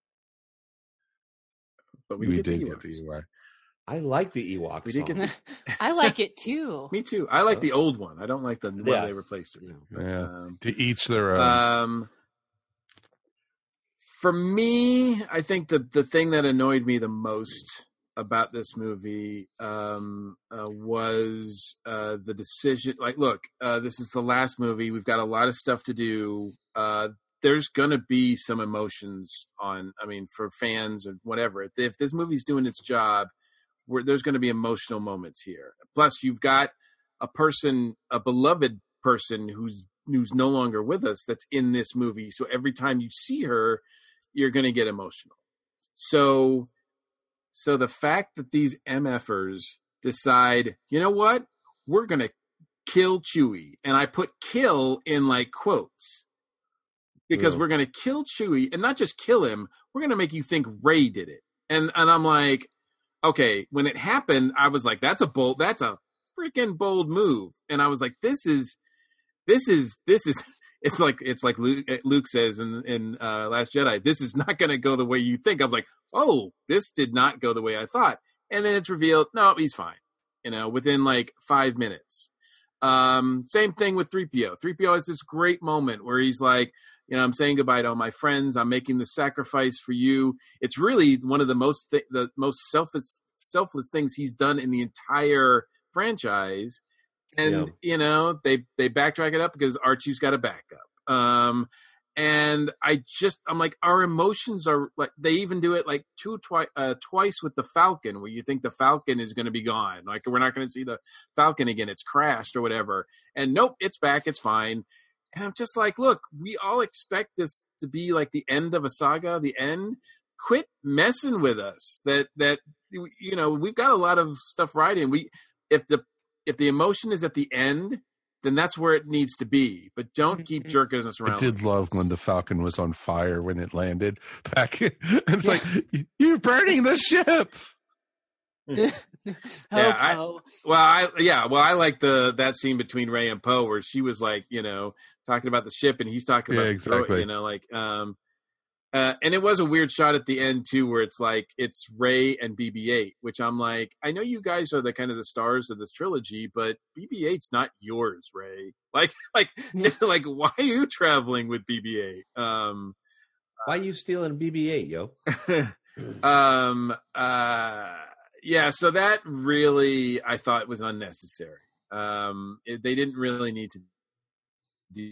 [SPEAKER 4] But we,
[SPEAKER 3] we
[SPEAKER 4] did
[SPEAKER 3] get the Ewok.
[SPEAKER 5] I like the Ewok
[SPEAKER 4] we
[SPEAKER 5] song.
[SPEAKER 4] Did get
[SPEAKER 6] the... I like it too.
[SPEAKER 4] Me too. I like the old one. I don't like the one yeah. they replaced it.
[SPEAKER 3] But, yeah.
[SPEAKER 4] Um,
[SPEAKER 3] to each their own.
[SPEAKER 4] Um, for me, I think the the thing that annoyed me the most about this movie um, uh, was uh, the decision. Like, look, uh, this is the last movie. We've got a lot of stuff to do. Uh, there's going to be some emotions on, I mean, for fans or whatever. If, if this movie's doing its job, where there's going to be emotional moments here. Plus, you've got a person, a beloved person who's who's no longer with us that's in this movie. So every time you see her, you're going to get emotional. So, so the fact that these MFers decide, you know what, we're going to kill Chewie, and I put "kill" in like quotes because yeah. we're going to kill Chewie, and not just kill him. We're going to make you think Rey did it, and and I'm like. Okay, when it happened, I was like, that's a bold, that's a freaking bold move. And I was like, this is, this is, this is, it's like, it's like Luke, Luke says in, in uh, Last Jedi, this is not going to go the way you think. I was like, oh, this did not go the way I thought. And then it's revealed, no, he's fine, you know, within like five minutes. Um, same thing with three P O. three P O has this great moment where he's like, you know, I'm saying goodbye to all my friends. I'm making the sacrifice for you. It's really one of the most th- the most selfless selfless things he's done in the entire franchise. And yeah. you know, they they backtrack it up because R two's got a backup. Um, and I just I'm like, our emotions are like they even do it like two twice uh, twice with the Falcon, where you think the Falcon is going to be gone, like we're not going to see the Falcon again. It's crashed or whatever. And nope, it's back. It's fine. And I'm just like, look, we all expect this to be like the end of a saga, the end. Quit messing with us. That that you know, we've got a lot of stuff riding. We if the if the emotion is at the end, then that's where it needs to be. But don't keep jerking us around.
[SPEAKER 3] I did like love when the Falcon was on fire when it landed back. In, it's yeah. like you're burning the ship.
[SPEAKER 4] yeah, I, well, I yeah, well, I like the that scene between Rey and Poe where she was like, you know, talking about the ship and he's talking about
[SPEAKER 3] yeah,
[SPEAKER 4] the
[SPEAKER 3] exactly.
[SPEAKER 4] throat, you know, like, um, uh, and it was a weird shot at the end too, where it's like it's Rey and B B eight, which I'm like, I know you guys are the kind of the stars of this trilogy, but B B eight's not yours, Rey. Like, like, like, why are you traveling with B B eight? Um,
[SPEAKER 5] why are you stealing B B eight, yo?
[SPEAKER 4] um, uh. Yeah, so that really, I thought was unnecessary. Um, it, they didn't really need to do.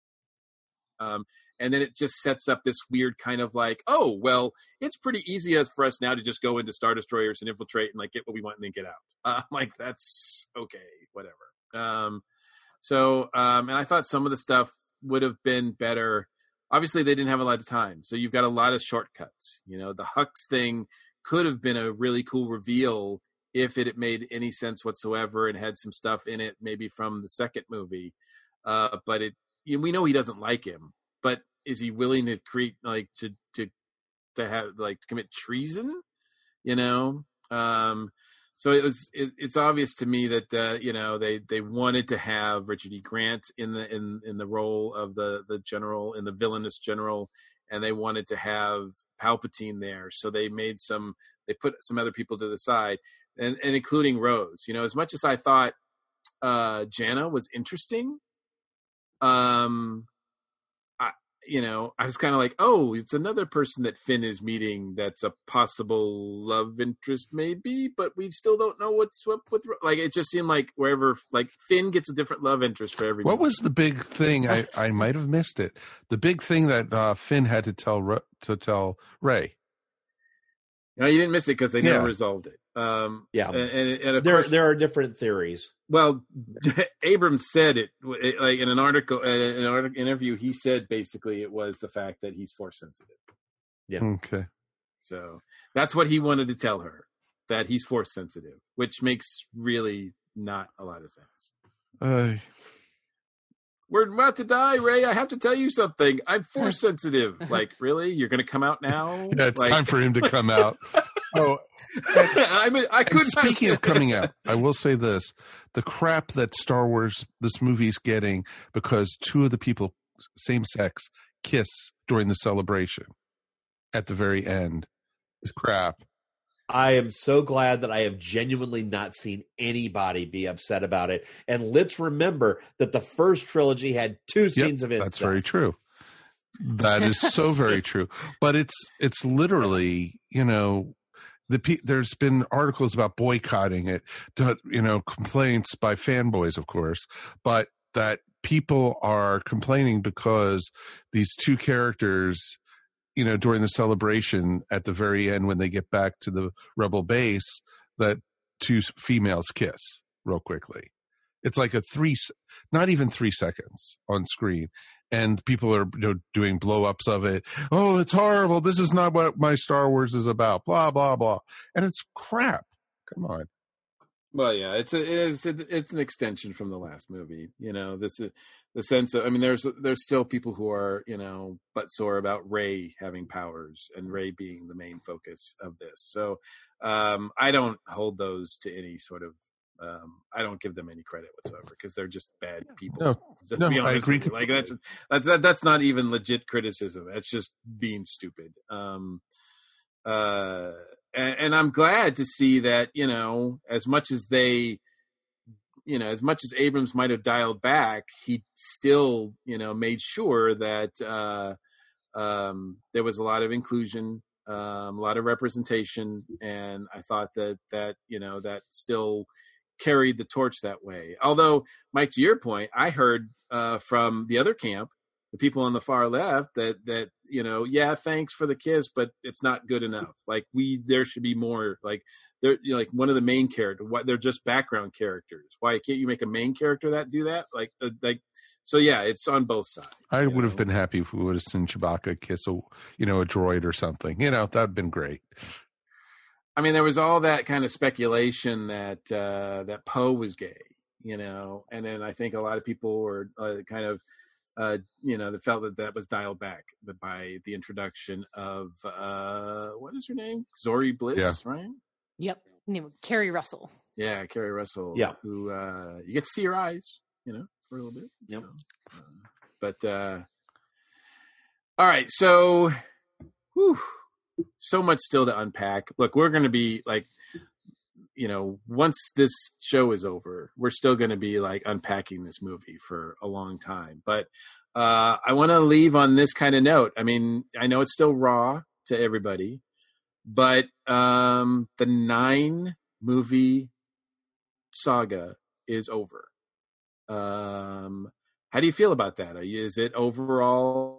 [SPEAKER 4] Um, and then it just sets up this weird kind of like, oh, well, it's pretty easy as for us now to just go into Star Destroyers and infiltrate and like get what we want and then get out. Uh, like, that's okay, whatever. Um, so, um, and I thought some of the stuff would have been better. Obviously, they didn't have a lot of time. So you've got a lot of shortcuts. You know, the Hux thing could have been a really cool reveal if it had made any sense whatsoever and had some stuff in it, maybe from the second movie. Uh, but it, you know, we know he doesn't like him, but is he willing to create, like, to, to, to have, like, to commit treason, you know? Um, so it was, it, it's obvious to me that, uh, you know, they, they wanted to have Richard E. Grant in the, in, in the role of the, the general, in the villainous general, and they wanted to have Palpatine there. So they made some, they put some other people to the side, and, and including Rose. You know, as much as I thought uh, Jannah was interesting, um, I, you know, I was kind of like, oh, it's another person that Finn is meeting that's a possible love interest, maybe, but we still don't know what's up with. Like, it just seemed like wherever, like, Finn gets a different love interest for everyone.
[SPEAKER 3] What was the big thing? I, I might have missed it. The big thing that uh, Finn had to tell Re- to tell Ray.
[SPEAKER 4] No, you didn't miss it because they
[SPEAKER 3] Yeah.
[SPEAKER 4] never resolved it. Um,
[SPEAKER 5] Yeah.
[SPEAKER 4] and, and, and of
[SPEAKER 5] There,
[SPEAKER 4] course,
[SPEAKER 5] there are different theories.
[SPEAKER 4] well, Abrams said it, it like in an article, in an article interview. He said basically it was the fact that he's force sensitive.
[SPEAKER 3] Okay.
[SPEAKER 4] So that's what he wanted to tell her, that he's force sensitive, which makes really not a lot of sense.
[SPEAKER 3] Uh,
[SPEAKER 4] We're about to die, Ray. I have to tell you something. I'm force sensitive. Like, really? You're going to come out now?
[SPEAKER 3] yeah, it's
[SPEAKER 4] like,
[SPEAKER 3] time for him to come out. Oh,
[SPEAKER 4] I mean, I
[SPEAKER 3] and
[SPEAKER 4] couldn't.
[SPEAKER 3] speaking of coming out, I will say this: the crap that Star Wars, this movie's getting because two of the people, same sex, kiss during the celebration at the very end is crap.
[SPEAKER 5] I am so glad that I have genuinely not seen anybody be upset about it. And let's remember that the first trilogy had two scenes
[SPEAKER 3] Yep,
[SPEAKER 5] of incest.
[SPEAKER 3] that's very true. That is so very true. But it's it's literally, you know, the pe- there's been articles about boycotting it, to, you know, complaints by fanboys, of course, but that people are complaining because these two characters, you know, during the celebration at the very end when they get back to the rebel base, that two females kiss real quickly. It's like a three, not even three seconds on screen. And people are, you know, doing blow-ups of it. Oh, it's horrible. This is not what my Star Wars is about. Blah, blah, blah. And it's crap. Come on.
[SPEAKER 4] Well, yeah, it's a, it's a, it's an extension from the last movie. You know, this is the sense of. I mean, there's there's still people who are, you know, butt sore about Rey having powers and Rey being the main focus of this. So um, I don't hold those to any sort of. Um, I don't give them any credit whatsoever because they're just bad people.
[SPEAKER 3] No,
[SPEAKER 4] to
[SPEAKER 3] no,
[SPEAKER 4] be
[SPEAKER 3] I
[SPEAKER 4] honest
[SPEAKER 3] agree.
[SPEAKER 4] with you. Like that's that's that, that's not even legit criticism. That's just being stupid. Um, uh, and, and I'm glad to see that, you know, as much as they, you know, as much as Abrams might have dialed back, he still, you know, made sure that uh, um, there was a lot of inclusion, um, a lot of representation, and I thought that that you know that still carried the torch that way. Although, Mike, to your point, I heard uh, from the other camp, the people on the far left, that that you know, yeah, thanks for the kiss, but it's not good enough. Like we, there should be more. Like they're you know, like one of the main characters. Why they're just background characters? Why can't you make a main character that do that? Like uh, like. So yeah, it's on both sides.
[SPEAKER 3] I would
[SPEAKER 4] know?
[SPEAKER 3] have been happy if we would have seen Chewbacca kiss a, you know, a droid or something. You know, that'd been great.
[SPEAKER 4] I mean, there was all that kind of speculation that uh, that Poe was gay, you know, and then I think a lot of people were uh, kind of, uh, you know, that felt that that was dialed back by the introduction of uh, what is her name, Zori Bliss,
[SPEAKER 3] Yeah.
[SPEAKER 4] right?
[SPEAKER 6] Yep. Name Carrie Russell.
[SPEAKER 4] Yeah, Carrie Russell.
[SPEAKER 5] Yeah.
[SPEAKER 4] who uh, you get to see her eyes, you know, for a little bit.
[SPEAKER 5] Yep.
[SPEAKER 4] You know? uh, but uh, all right, so. Whew. So much still to unpack. Look, we're going to be like, you know, once this show is over, we're still going to be like unpacking this movie for a long time. But uh, I want to leave on this kind of note. I mean, I know it's still raw to everybody, but um, the nine movie saga is over. Um, how do you feel about that? Are you, is it overall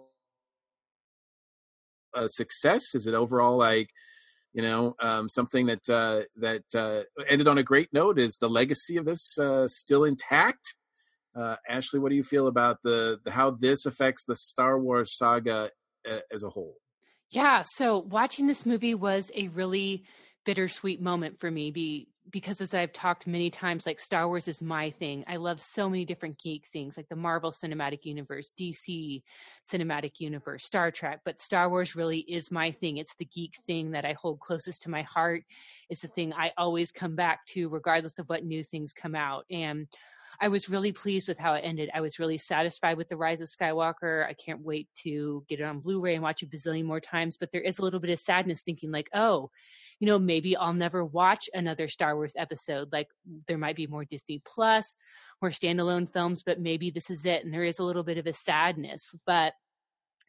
[SPEAKER 4] a success? Is it overall like, you know, um, something that uh, that uh, ended on a great note? Is the legacy of this uh, still intact? Uh, Ashley, what do you feel about the, the how this affects the Star Wars saga uh, as a whole?
[SPEAKER 6] Yeah, so watching this movie was a really bittersweet moment for me be, because as I've talked many times, like Star Wars is my thing. I love so many different geek things like the Marvel Cinematic Universe, D C Cinematic Universe, Star Trek, but Star Wars really is my thing. It's the geek thing that I hold closest to my heart. It's the thing I always come back to regardless of what new things come out. And I was really pleased with how it ended. I was really satisfied with The Rise of Skywalker. I can't wait to get it on Blu-ray and watch it a bazillion more times. But there is a little bit of sadness thinking like, oh, you know, maybe I'll never watch another Star Wars episode. Like there might be more Disney Plus, more standalone films, but maybe this is it. And there is a little bit of a sadness. But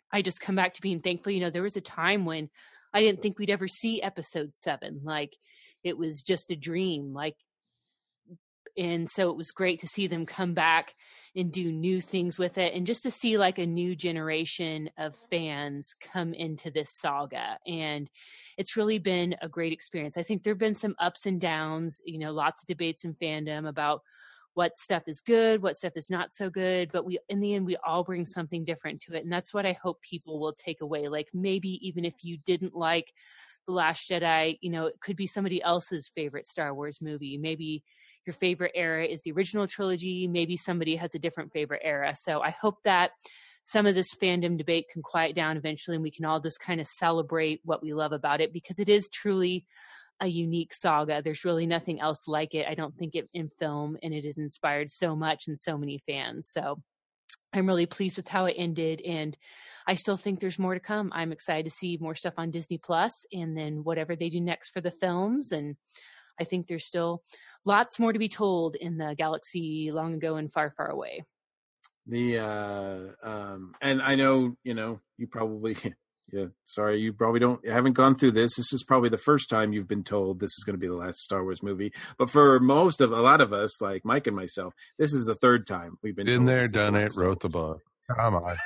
[SPEAKER 6] I just come back to being thankful. You know, there was a time when I didn't think we'd ever see episode seven. Like it was just a dream. Like, and so it was great to see them come back and do new things with it. And just to see like a new generation of fans come into this saga. And it's really been a great experience. I think there've been some ups and downs, you know, lots of debates in fandom about what stuff is good, what stuff is not so good. But we, in the end, we all bring something different to it. And that's what I hope people will take away. Like maybe even if you didn't like The Last Jedi, you know, it could be somebody else's favorite Star Wars movie. Maybe your favorite era is the original trilogy. Maybe somebody has a different favorite era. So I hope that some of this fandom debate can quiet down eventually and we can all just kind of celebrate what we love about it, because it is truly a unique saga. There's really nothing else like it. I don't think it in film, and it has inspired so much and so many fans. So I'm really pleased with how it ended, and I still think there's more to come. I'm excited to see more stuff on Disney Plus, and then whatever they do next for the films. And I think there's still lots more to be told in the galaxy long ago and far, far away.
[SPEAKER 4] The uh, um, and I know, you know, you probably, yeah, sorry, you probably don't haven't gone through this. This is probably the first time you've been told this is going to be the last Star Wars movie. But for most of a lot of us, like Mike and myself, this is the third time we've been
[SPEAKER 3] been
[SPEAKER 4] told
[SPEAKER 3] there, done it, wrote the book. Come on.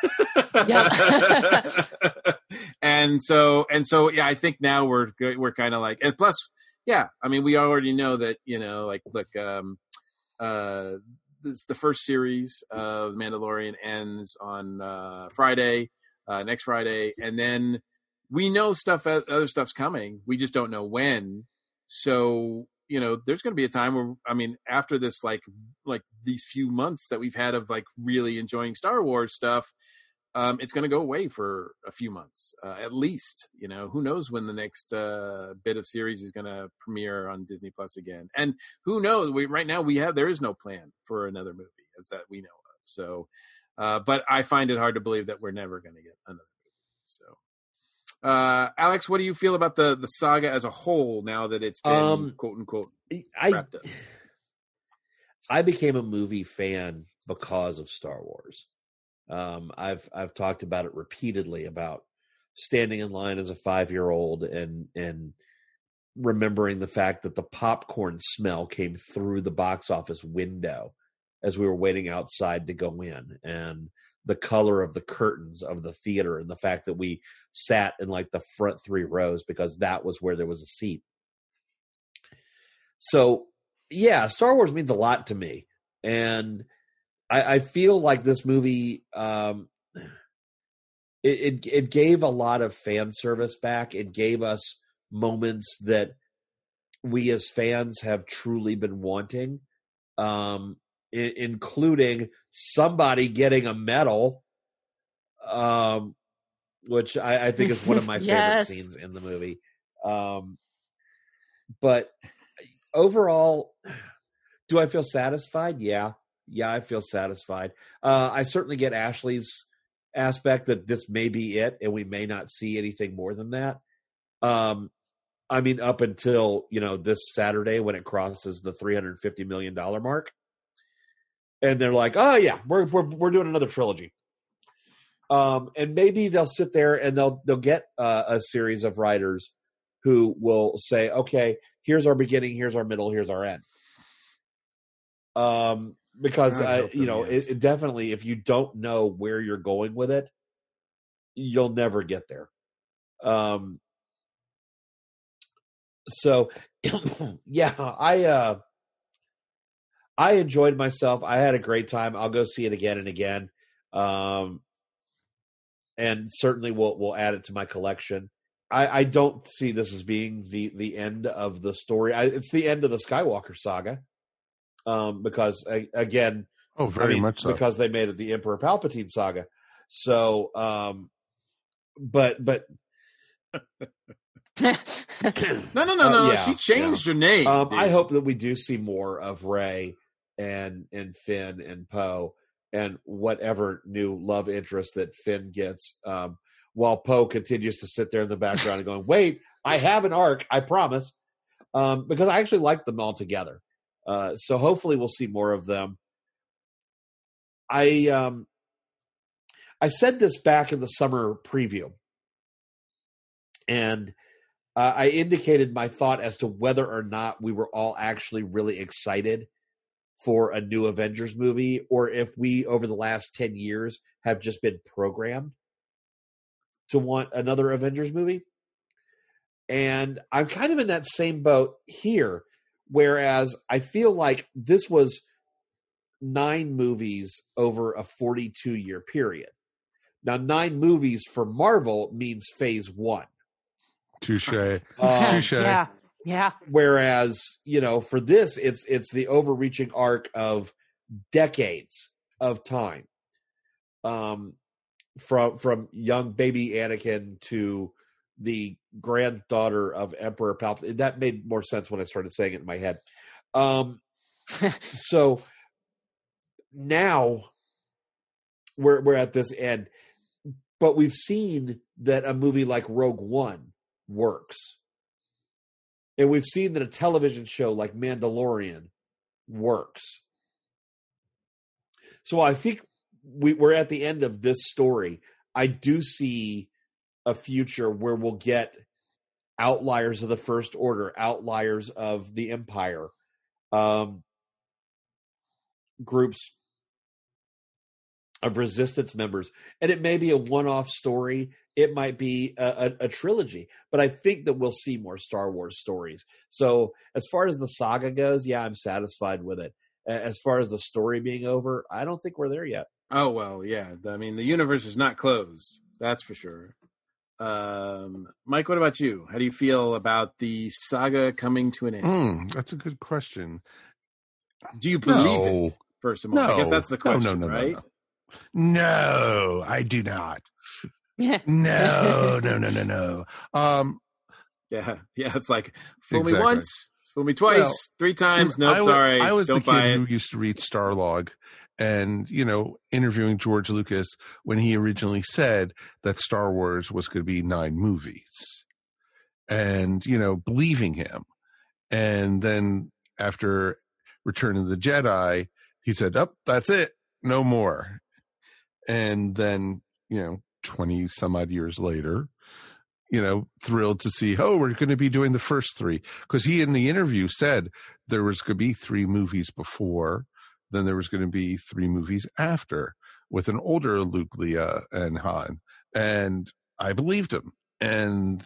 [SPEAKER 4] and so and so, yeah, I think now we're we're kind of like, and plus. Yeah, I mean, we already know that, you know, like, look, um, uh, this, the first series of Mandalorian ends on uh, Friday, uh, next Friday, and then we know stuff, other stuff's coming. We just don't know when. So, you know, there's going to be a time where, I mean, after this, like, like these few months that we've had of like really enjoying Star Wars stuff, Um, it's going to go away for a few months, uh, at least. You know, who knows when the next uh, bit of series is going to premiere on Disney Plus again, and who knows? We right now we have there is no plan for another movie as that we know of. So, uh, but I find it hard to believe that we're never going to get another movie. So, uh, Alex, what do you feel about the the saga as a whole now that it's been um, quote unquote wrapped
[SPEAKER 5] I,
[SPEAKER 4] up?
[SPEAKER 5] I became a movie fan because of Star Wars. Um, I've I've talked about it repeatedly about standing in line as a five-year-old and and remembering the fact that the popcorn smell came through the box office window as we were waiting outside to go in, and the color of the curtains of the theater, and the fact that we sat in like the front three rows because that was where there was a seat. So, yeah, Star Wars means a lot to me, and I, I feel like this movie, um, it, it it gave a lot of fan service back. It gave us moments that we as fans have truly been wanting, um, I- including somebody getting a medal, um, which I, I think is one of my
[SPEAKER 6] Yes.
[SPEAKER 5] favorite scenes in the movie. Um, but overall, do I feel satisfied? Yeah. Yeah, I feel satisfied. Uh, I certainly get Ashley's aspect that this may be it, and we may not see anything more than that. Um, I mean, up until, you know, this Saturday when it crosses the three hundred fifty million dollars mark, and they're like, "Oh yeah, we're we're we're doing another trilogy." Um, and maybe they'll sit there and they'll they'll get uh, a series of writers who will say, "Okay, here's our beginning, here's our middle, here's our end." Um. Because, I, you know, it, it definitely, if you don't know where you're going with it, you'll never get there. Um, so, yeah, I uh, I enjoyed myself. I had a great time. I'll go see it again and again. Um, and certainly we'll, we'll add it to my collection. I, I don't see this as being the, the end of the story. I, it's the end of the Skywalker saga. Um, because again,
[SPEAKER 3] oh, very
[SPEAKER 5] I mean,
[SPEAKER 3] much so.
[SPEAKER 5] because they made it the Emperor Palpatine saga. So, um, but but
[SPEAKER 4] no, no, no, no.
[SPEAKER 5] Uh, yeah,
[SPEAKER 4] she changed
[SPEAKER 5] yeah.
[SPEAKER 4] her name.
[SPEAKER 5] Um, I hope that we do see more of Rey and and Finn and Poe and whatever new love interest that Finn gets. Um, while Poe continues to sit there in the background and going, "Wait, I have an arc, I promise." Um, because I actually like them all together. Uh, so hopefully we'll see more of them. I um, I said this back in the summer preview, and uh, I indicated my thought as to whether or not we were all actually really excited for a new Avengers movie, or if we, over the last ten years, have just been programmed to want another Avengers movie. And I'm kind of in that same boat here, whereas I feel like this was nine movies over a forty-two year period. Now, nine movies for Marvel means phase one.
[SPEAKER 3] Touche.
[SPEAKER 5] Um,
[SPEAKER 3] Touche.
[SPEAKER 6] Yeah. Yeah.
[SPEAKER 5] Whereas, you know, for this, it's it's the overreaching arc of decades of time, um, from from young baby Anakin to the granddaughter of Emperor Palpatine. That made more sense when I started saying it in my head. Um, so now we're we're at this end, but we've seen that a movie like Rogue One works. And we've seen that a television show like Mandalorian works. So I think we, we're at the end of this story. I do see a future where we'll get outliers of the First Order, outliers of the Empire, um, groups of resistance members. And it may be a one-off story. It might be a, a, a trilogy. But I think that we'll see more Star Wars stories. So as far as the saga goes, yeah, I'm satisfied with it. As far as the story being over, I don't think we're there yet.
[SPEAKER 4] Oh, well, yeah. I mean, the universe is not closed. That's for sure. Um, Mike, what about you? How do you feel about the saga coming to an end?
[SPEAKER 3] Mm, that's a good question.
[SPEAKER 4] Do you believe
[SPEAKER 3] no.
[SPEAKER 4] it, first of all?
[SPEAKER 3] No.
[SPEAKER 4] I guess that's the question,
[SPEAKER 3] no, no, no,
[SPEAKER 4] right?
[SPEAKER 3] No, no. no, I do not. no, no, no, no, no. Um,
[SPEAKER 4] yeah, yeah. It's like, fool
[SPEAKER 3] exactly.
[SPEAKER 4] me once, fool me twice,
[SPEAKER 3] well,
[SPEAKER 4] three times.
[SPEAKER 3] I
[SPEAKER 4] Nope,
[SPEAKER 3] was,
[SPEAKER 4] sorry.
[SPEAKER 3] I was
[SPEAKER 4] Don't
[SPEAKER 3] the
[SPEAKER 4] buy
[SPEAKER 3] kid
[SPEAKER 4] it.
[SPEAKER 3] who used to read Starlog. And, you know, interviewing George Lucas when he originally said that Star Wars was going to be nine movies and, you know, believing him. And then after Return of the Jedi, he said, oh, that's it. No more. And then, you know, twenty some odd years later, you know, thrilled to see, oh, we're going to be doing the first three. Because he in the interview said there was going to be three movies before. Then there was going to be three movies after with an older Luke, Leia, and Han. And I believed him. And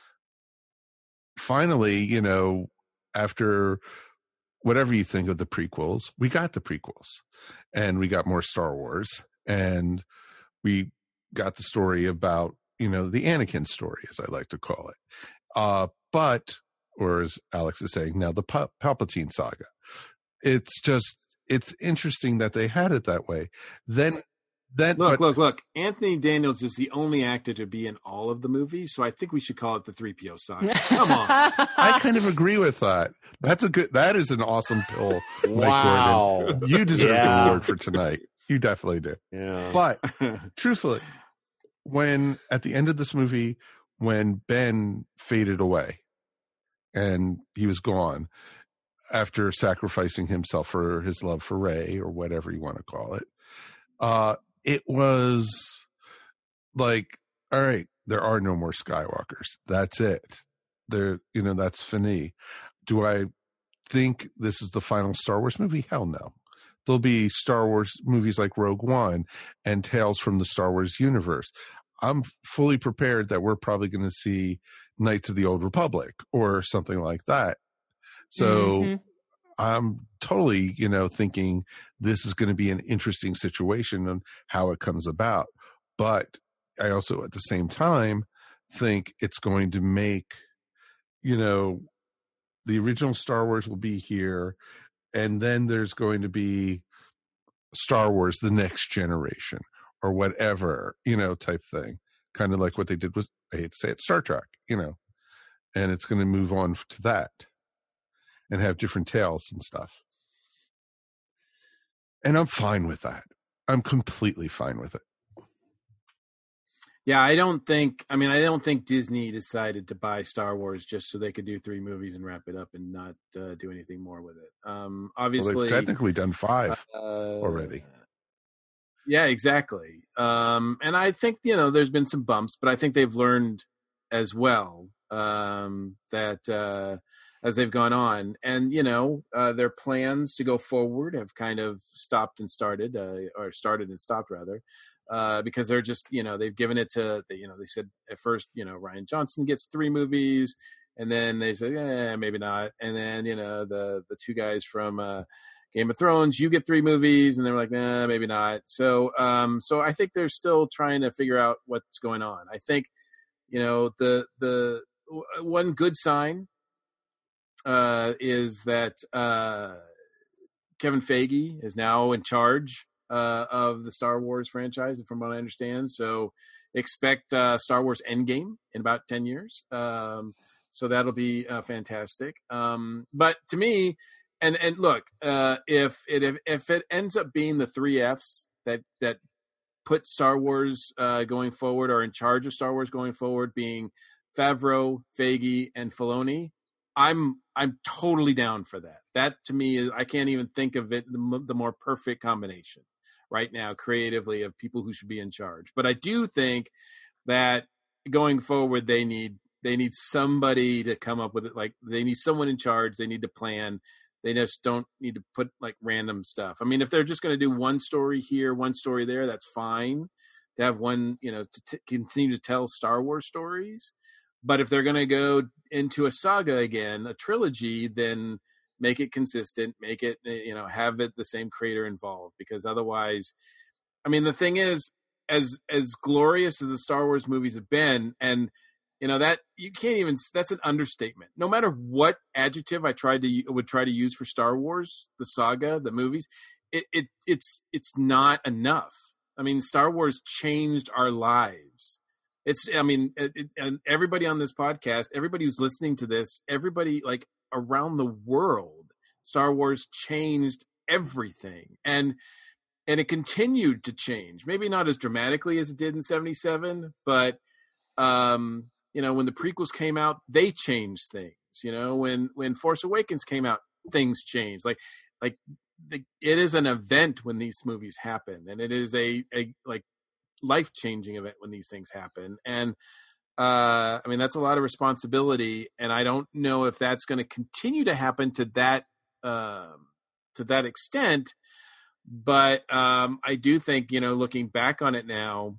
[SPEAKER 3] finally, you know, after whatever you think of the prequels, we got the prequels. And we got more Star Wars. And we got the story about, you know, the Anakin story, as I like to call it. Uh, but, or as Alex is saying, now the Pal- Palpatine saga. It's just, it's interesting that they had it that way. Then, then
[SPEAKER 4] look,
[SPEAKER 3] but,
[SPEAKER 4] look, look. Anthony Daniels is the only actor to be in all of the movies, so I think we should call it the three P O saga. Come on.
[SPEAKER 3] I kind of agree with that. That's a good. That is an awesome pill.
[SPEAKER 5] Wow.
[SPEAKER 3] Mike Gordon. You deserve
[SPEAKER 5] Yeah.
[SPEAKER 3] the award for tonight. You definitely do.
[SPEAKER 5] Yeah.
[SPEAKER 3] But truthfully, when at the end of this movie, when Ben faded away and he was gone, after sacrificing himself for his love for Rey or whatever you want to call it, uh, it was like, all right, there are no more Skywalkers. That's it. There, you know, that's fini. Do I think this is the final Star Wars movie? Hell no. There'll be Star Wars movies like Rogue One and Tales from the Star Wars universe. I'm fully prepared that we're probably going to see Knights of the Old Republic or something like that. So mm-hmm. I'm totally, you know, thinking this is going to be an interesting situation on how it comes about. But I also, at the same time, think it's going to make, you know, the original Star Wars will be here. And then there's going to be Star Wars, the next generation or whatever, you know, type thing. Kind of like what they did with, I hate to say it, Star Trek, you know. And it's going to move on to that. And have different tales and stuff. And I'm fine with that. I'm completely fine with it.
[SPEAKER 4] Yeah, I don't think, I mean, I don't think Disney decided to buy Star Wars just so they could do three movies and wrap it up and not uh, do anything more with it. Um, obviously.
[SPEAKER 3] Well, they've technically done five
[SPEAKER 4] uh,
[SPEAKER 3] already.
[SPEAKER 4] Yeah, exactly. Um, and I think, you know, there's been some bumps, but I think they've learned as well um, that uh, as they've gone on. And, you know, uh, their plans to go forward have kind of stopped and started, uh, or started and stopped, rather, uh, because they're just, you know, they've given it to, you know, they said at first, you know, Rian Johnson gets three movies. And then they said, eh, maybe not. And then, you know, the the two guys from uh, Game of Thrones, you get three movies. And they were like, nah, maybe not. So um, so I think they're still trying to figure out what's going on. I think, you know, the the one good sign uh, is that uh, Kevin Feige is now in charge uh, of the Star Wars franchise, from what I understand. So expect uh, Star Wars Endgame in about ten years. Um So that'll be uh, fantastic. Um, but to me, and and look, uh, if it if, if it ends up being the three Fs that that put Star Wars uh, going forward, or in charge of Star Wars going forward, being Favreau, Feige, and Filoni, I'm I'm totally down for that. That to me is, I can't even think of it the, the more perfect combination right now creatively of people who should be in charge. But I do think that going forward, they need. They need somebody to come up with it. Like, they need someone in charge. They need to plan. They just don't need to put like random stuff. I mean, if they're just going to do one story here, one story there, that's fine. To have one, you know, to t- continue to tell Star Wars stories. But if they're going to go into a saga again, a trilogy, then make it consistent. Make it, you know, have it the same creator involved. Because otherwise, I mean, the thing is, as as glorious as the Star Wars movies have been, and you know, that you can't even, that's an understatement. No matter what adjective I tried to, would try to use for Star Wars, the saga, the movies, it, it it's, it's not enough. I mean, Star Wars changed our lives. It's, I mean, it, it, and everybody on this podcast, everybody who's listening to this, everybody like around the world, Star Wars changed everything. And, and it continued to change, maybe not as dramatically as it did in seventy-seven, but, um, you know, when the prequels came out, they changed things. You know, when when Force Awakens came out, things changed. Like, like the, it is an event when these movies happen, and it is a a like life changing event when these things happen. And uh, I mean, that's a lot of responsibility, and I don't know if that's going to continue to happen to that um, to that extent. But um, I do think, you know, looking back on it now,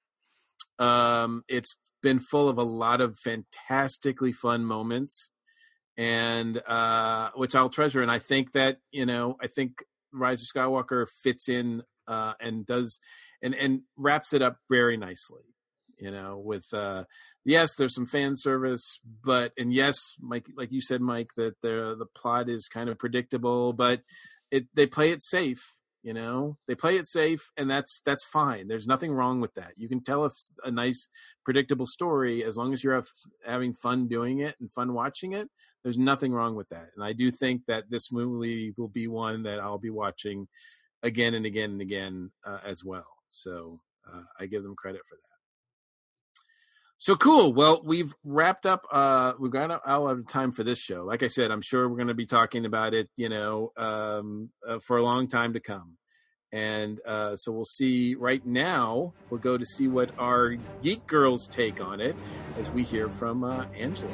[SPEAKER 4] um, it's been full of a lot of fantastically fun moments, and uh, which I'll treasure. And I think that, you know, I think Rise of Skywalker fits in uh, and does and, and wraps it up very nicely, you know, with, uh, yes, there's some fan service, but, and yes, Mike, like you said, Mike, that the, the plot is kind of predictable, but it, they play it safe. You know, they play it safe, and that's that's fine. There's nothing wrong with that. You can tell a, a nice, predictable story as long as you're have, having fun doing it and fun watching it. There's nothing wrong with that. And I do think that this movie will be one that I'll be watching again and again and again uh, as well. So uh, I give them credit for that. So cool. Well, we've wrapped up. Uh, we've got out of time for this show. Like I said, I'm sure we're going to be talking about it, you know, um, uh, for a long time to come. And uh, so we'll see. Right now, we'll go to see what our Geek Girls take on it as we hear from uh, Angela.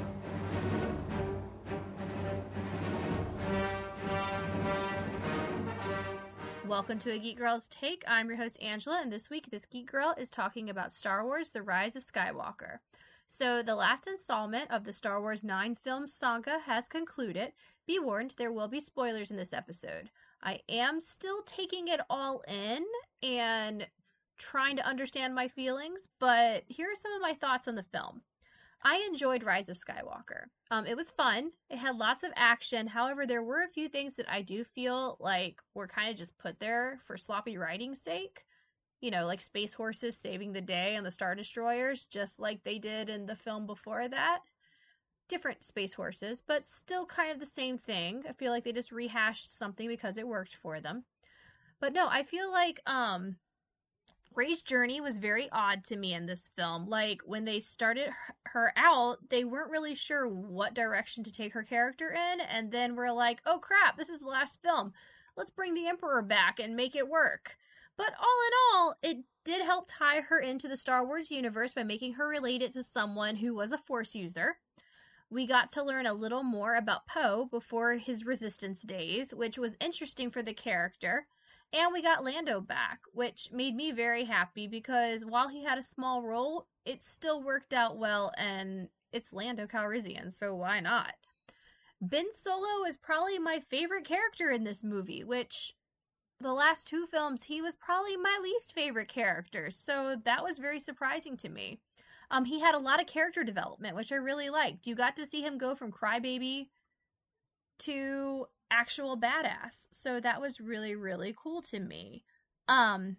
[SPEAKER 7] Welcome to A Geek Girl's Take. I'm your host, Angela, and this week, this Geek Girl is talking about Star Wars: The Rise of Skywalker. So, the last installment of the Star Wars nine-film saga has concluded. Be warned, there will be spoilers in this episode. I am still taking it all in and trying to understand my feelings, but here are some of my thoughts on the film. I enjoyed Rise of Skywalker. Um, it was fun. It had lots of action. However, there were a few things that I do feel like were kind of just put there for sloppy writing's sake. You know, like space horses saving the day on the Star Destroyers, just like they did in the film before that. Different space horses, but still kind of the same thing. I feel like they just rehashed something because it worked for them. But no, I feel like um, Rey's journey was very odd to me in this film. Like, when they started her out, they weren't really sure what direction to take her character in, and then we're like, oh crap, this is the last film. Let's bring the Emperor back and make it work. But all in all, it did help tie her into the Star Wars universe by making her related to someone who was a Force user. We got to learn a little more about Poe before his Resistance days, which was interesting for the character. And we got Lando back, which made me very happy because while he had a small role, it still worked out well, and it's Lando Calrissian, so why not? Ben Solo is probably my favorite character in this movie, which the last two films, he was probably my least favorite character, so that was very surprising to me. Um, he had a lot of character development, which I really liked. You got to see him go from crybaby to actual badass, so that was really, really cool to me. Um,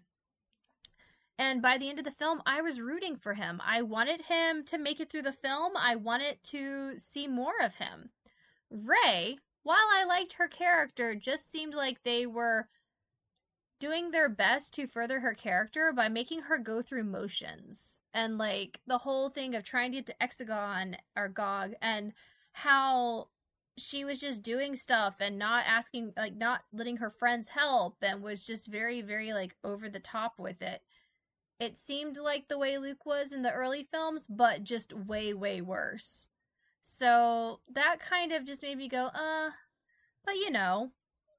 [SPEAKER 7] and by the end of the film, I was rooting for him. I wanted him to make it through the film. I wanted to see more of him. Rey, while I liked her character, just seemed like they were doing their best to further her character by making her go through motions. And like the whole thing of trying to get to Exegol or Gog, and how she was just doing stuff and not asking, like not letting her friends help, and was just very, very like over the top with it. It seemed like the way Luke was in the early films, but just way, way worse. So that kind of just made me go, uh, but you know,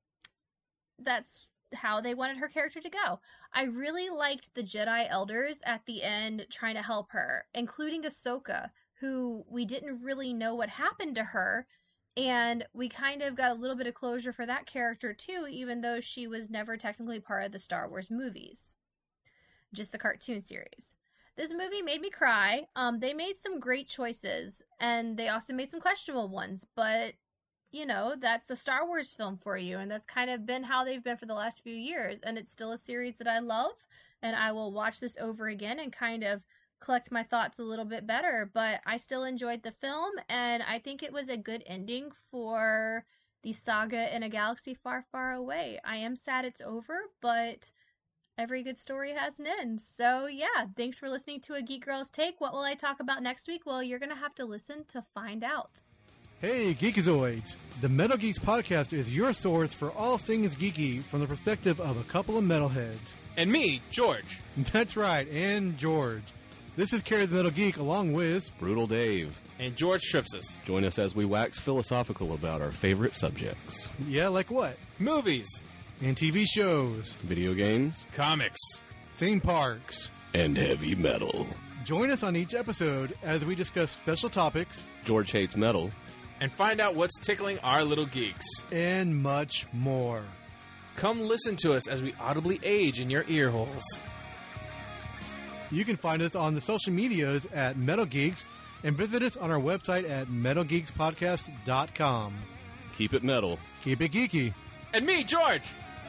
[SPEAKER 7] that's how they wanted her character to go. I really liked the Jedi Elders at the end trying to help her, including Ahsoka, who we didn't really know what happened to her, and we kind of got a little bit of closure for that character too, even though she was never technically part of the Star Wars movies, just the cartoon series. This movie made me cry. Um, they made some great choices, and they also made some questionable ones, but you know, that's a Star Wars film for you, and that's kind of been how they've been for the last few years, and it's still a series that I love, and I will watch this over again and kind of collect my thoughts a little bit better, but I still enjoyed the film, and I think it was a good ending for the saga in a galaxy far, far away. I am sad it's over, but every good story has an end. So yeah, thanks for listening to A Geek Girl's Take. What will I talk about next week? Well, you're going to have to listen to find out.
[SPEAKER 8] Hey, Geekazoids! The Metal Geeks podcast is your source for all things geeky from the perspective of a couple of metalheads.
[SPEAKER 9] And me, George.
[SPEAKER 8] That's right, and George. This is Carrie the Metal Geek along with
[SPEAKER 10] Brutal Dave.
[SPEAKER 9] And George Tripsis.
[SPEAKER 10] Join us as we wax philosophical about our favorite subjects.
[SPEAKER 8] Yeah, like what?
[SPEAKER 9] Movies.
[SPEAKER 8] And T V shows.
[SPEAKER 10] Video games.
[SPEAKER 9] Comics.
[SPEAKER 8] Theme parks.
[SPEAKER 10] And heavy metal.
[SPEAKER 8] Join us on each episode as we discuss special topics.
[SPEAKER 10] George hates metal.
[SPEAKER 9] And find out what's tickling our little geeks.
[SPEAKER 8] And much more.
[SPEAKER 9] Come listen to us as we audibly age in your ear holes.
[SPEAKER 8] You can find us on the social medias at Metal Geeks and visit us on our website at metal geeks podcast dot com.
[SPEAKER 10] Keep it metal.
[SPEAKER 8] Keep it geeky.
[SPEAKER 9] And me, George!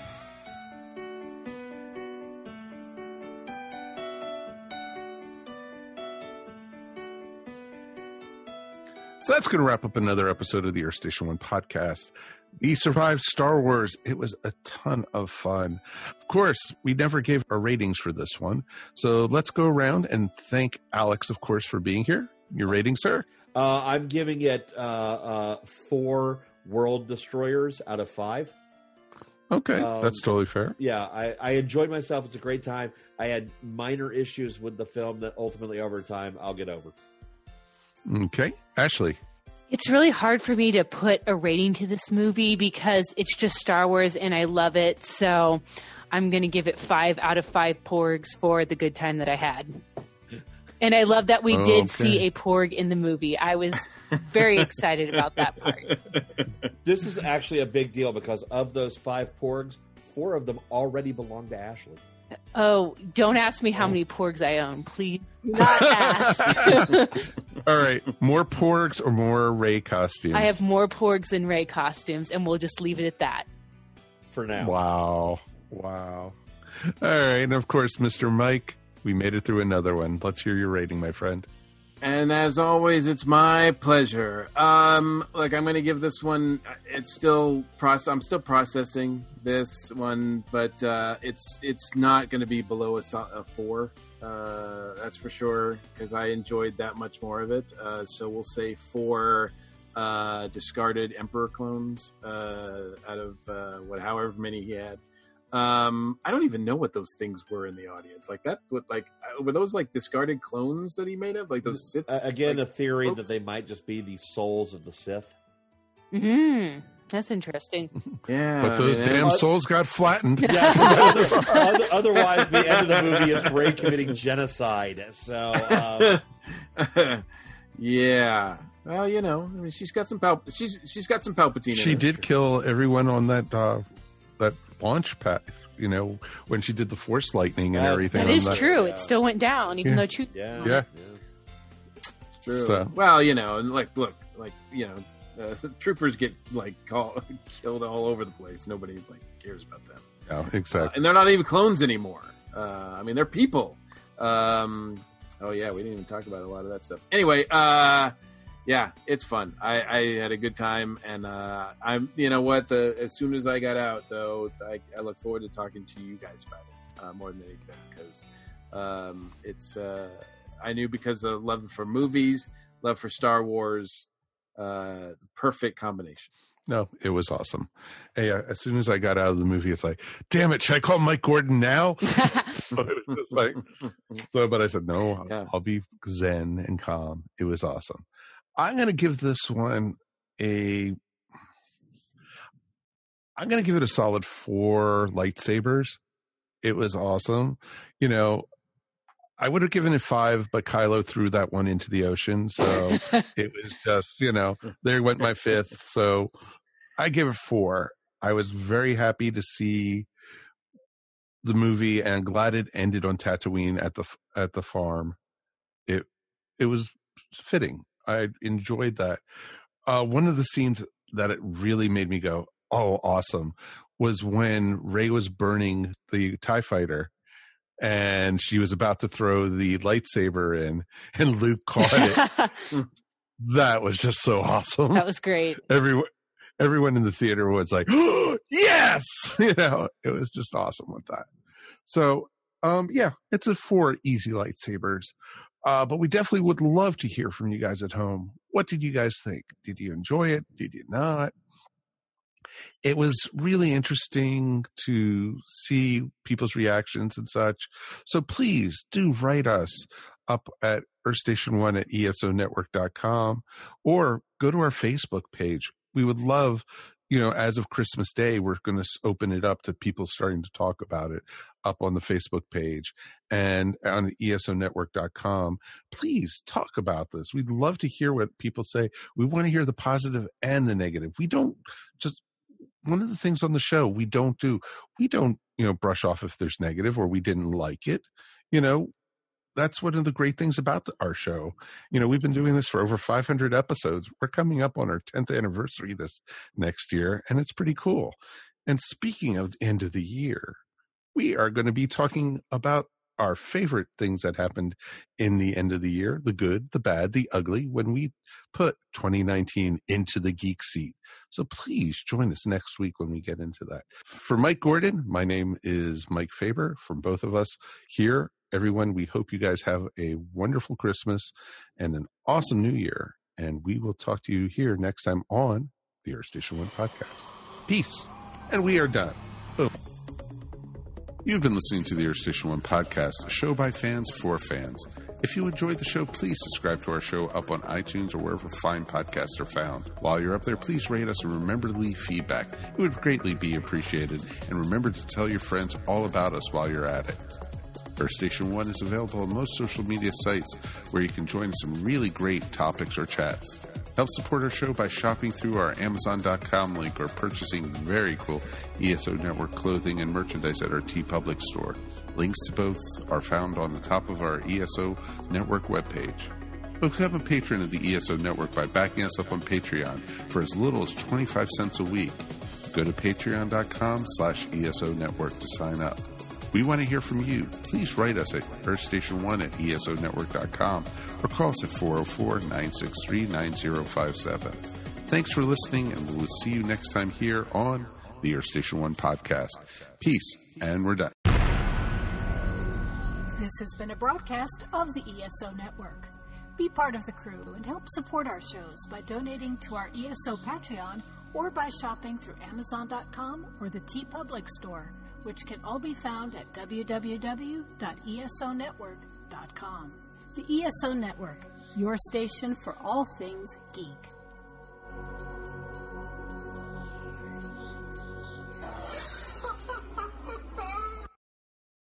[SPEAKER 3] So that's going to wrap up another episode of the Earth Station One podcast. We survived Star Wars. It was a ton of fun. Of course, we never gave our ratings for this one. So let's go around and thank Alex, of course, for being here. Your rating, sir?
[SPEAKER 5] Uh, I'm giving it uh, uh, four World Destroyers out of five.
[SPEAKER 3] Okay,
[SPEAKER 5] um,
[SPEAKER 3] that's totally fair.
[SPEAKER 5] Yeah, I, I enjoyed myself. It's a great time. I had minor issues with the film that ultimately over time I'll get over.
[SPEAKER 3] Okay. Ashley?
[SPEAKER 6] It's really hard for me to put a rating to this movie because it's just Star Wars and I love it. So I'm going to give it five out of five porgs for the good time that I had. And I love that we
[SPEAKER 3] oh,
[SPEAKER 6] did
[SPEAKER 3] okay.
[SPEAKER 6] see a porg in the movie. I was very excited about that part.
[SPEAKER 5] This is actually a big deal because of those five porgs, four of them already belong to Ashley.
[SPEAKER 6] Oh, don't ask me how many porgs I own. Please do not ask.
[SPEAKER 3] All right. More porgs or more Rey costumes?
[SPEAKER 6] I have more porgs than Rey costumes, and we'll just leave it at that.
[SPEAKER 5] For now.
[SPEAKER 3] Wow. Wow. All right. And of course, Mister Mike, we made it through another one. Let's hear your rating, my friend.
[SPEAKER 4] And as always, it's my pleasure. Um, like I'm going to give this one. It's still process. I'm still processing this one, but uh, it's it's not going to be below a, a four. Uh, that's for sure because I enjoyed that much more of it. Uh, so we'll say four uh, discarded Emperor clones uh, out of uh, what, however many he had. Um, I don't even know what those things were in the audience. Like that, what, like were those like discarded clones that he made of? Like those Sith,
[SPEAKER 5] uh, again,
[SPEAKER 4] like,
[SPEAKER 5] a theory
[SPEAKER 4] folks?
[SPEAKER 5] that they might just be the souls of the Sith.
[SPEAKER 6] Hmm. That's interesting.
[SPEAKER 4] Yeah,
[SPEAKER 3] But those
[SPEAKER 4] I mean,
[SPEAKER 3] damn
[SPEAKER 5] was-
[SPEAKER 3] souls got flattened.
[SPEAKER 5] Yeah, other, otherwise the end of the movie is Rey committing genocide. So, um,
[SPEAKER 4] yeah. Well, you know, I mean, she's got some pal- she's she's got some Palpatine.
[SPEAKER 3] She
[SPEAKER 4] in her.
[SPEAKER 3] did kill everyone on that uh, that launch pad. You know, when she did the Force lightning and
[SPEAKER 5] That-
[SPEAKER 3] everything.
[SPEAKER 6] That
[SPEAKER 3] on
[SPEAKER 6] is
[SPEAKER 3] that.
[SPEAKER 6] true.
[SPEAKER 5] Yeah.
[SPEAKER 6] It still went down, even
[SPEAKER 3] Yeah.
[SPEAKER 6] though Chewie.
[SPEAKER 5] yeah,
[SPEAKER 3] Yeah.
[SPEAKER 4] It's true.
[SPEAKER 3] So-
[SPEAKER 4] Well, you know, and like, look, like, you know, uh, troopers get like call, killed all over the place. Nobody like cares about them,
[SPEAKER 3] Yeah,
[SPEAKER 4] uh,
[SPEAKER 3] exactly.
[SPEAKER 4] and they're not even clones anymore. Uh, I mean, they're people. Um, oh yeah, we didn't even talk about a lot of that stuff. Anyway, uh, yeah, it's fun. I, I had a good time, and uh, I'm, you know what? The, as soon as I got out, though, I, I look forward to talking to you guys about it uh, more than anything, because um, it's. Uh, I knew because of love for movies, love for Star Wars, uh, perfect combination.
[SPEAKER 3] No, it was awesome. Hey, uh, as soon as I got out of the movie, it's like, damn it, should I call Mike Gordon now? So it was just like, so, but I said, no,
[SPEAKER 4] Yeah.
[SPEAKER 3] I'll be zen and calm. It was awesome. I'm going to give this one a, I'm going to give it a solid four lightsabers. It was awesome. You know, I would have given it five, but Kylo threw that one into the ocean. So it was just, you know, there went my fifth. So I give it four. I was very happy to see the movie, and glad it ended on Tatooine at the at the farm. It it was fitting. I enjoyed that. Uh, one of the scenes that it really made me go, "Oh, awesome!" was when Rey was burning the TIE fighter, and she was about to throw the lightsaber in, and Luke caught it. That was just so awesome.
[SPEAKER 6] That was great.
[SPEAKER 3] Everyone, everyone in the theater was like, oh, "Yes!" You know, it was just awesome with that. So, um, yeah, it's a four easy lightsabers. Uh, but we definitely would love to hear from you guys at home. What did you guys think? Did you enjoy it? Did you not? It was really interesting to see people's reactions and such. So please do write us up at earth station one at E S O network dot com, or go to our Facebook page. We would love, you know, as of Christmas Day, we're going to open it up to people starting to talk about it up on the Facebook page and on E S O network dot com. Please talk about this. We'd love to hear what people say. We want to hear the positive and the negative. We don't just, one of the things on the show we don't do, we don't, you know, brush off if there's negative or we didn't like it. You know, that's one of the great things about the, our show. You know, we've been doing this for over five hundred episodes. We're coming up on our tenth anniversary this next year, and it's pretty cool. And speaking of the end of the year, we are going to be talking about our favorite things that happened in the end of the year, the good, the bad, the ugly, when we put twenty nineteen into the geek seat. So please join us next week when we get into that. For Mike Gordon, my name is Mike Faber. From both of us here, everyone, we hope you guys have a wonderful Christmas and an awesome New Year. And we will talk to you here next time on the Earth Station One podcast. Peace. And we are done. Boom. You've been listening to the Earth Station One podcast, a show by fans for fans. If you enjoyed the show, please subscribe to our show up on iTunes or wherever fine podcasts are found. While you're up there, please rate us and remember to leave feedback. It would greatly be appreciated. And remember to tell your friends all about us while you're at it. Earth Station One is available on most social media sites where you can join some really great topics or chats. Help support our show by shopping through our Amazon dot com link or purchasing very cool E S O Network clothing and merchandise at our TeePublic store. Links to both are found on the top of our E S O Network webpage. Become a patron of the E S O Network by backing us up on Patreon for as little as twenty-five cents a week. Go to patreon dot com slash E S O Network to sign up. We want to hear from you. Please write us at earth station one at E S O network dot com or call us at four oh four, nine six three, nine oh five seven. Thanks for listening, and we'll see you next time here on the Earth Station One podcast. Peace, and we're done.
[SPEAKER 1] This has been a broadcast of the E S O Network. Be part of the crew and help support our shows by donating to our E S O Patreon or by shopping through Amazon dot com or the TeePublic store, which can all be found at w w w dot e s o network dot com. The E S O Network, your station for all things geek.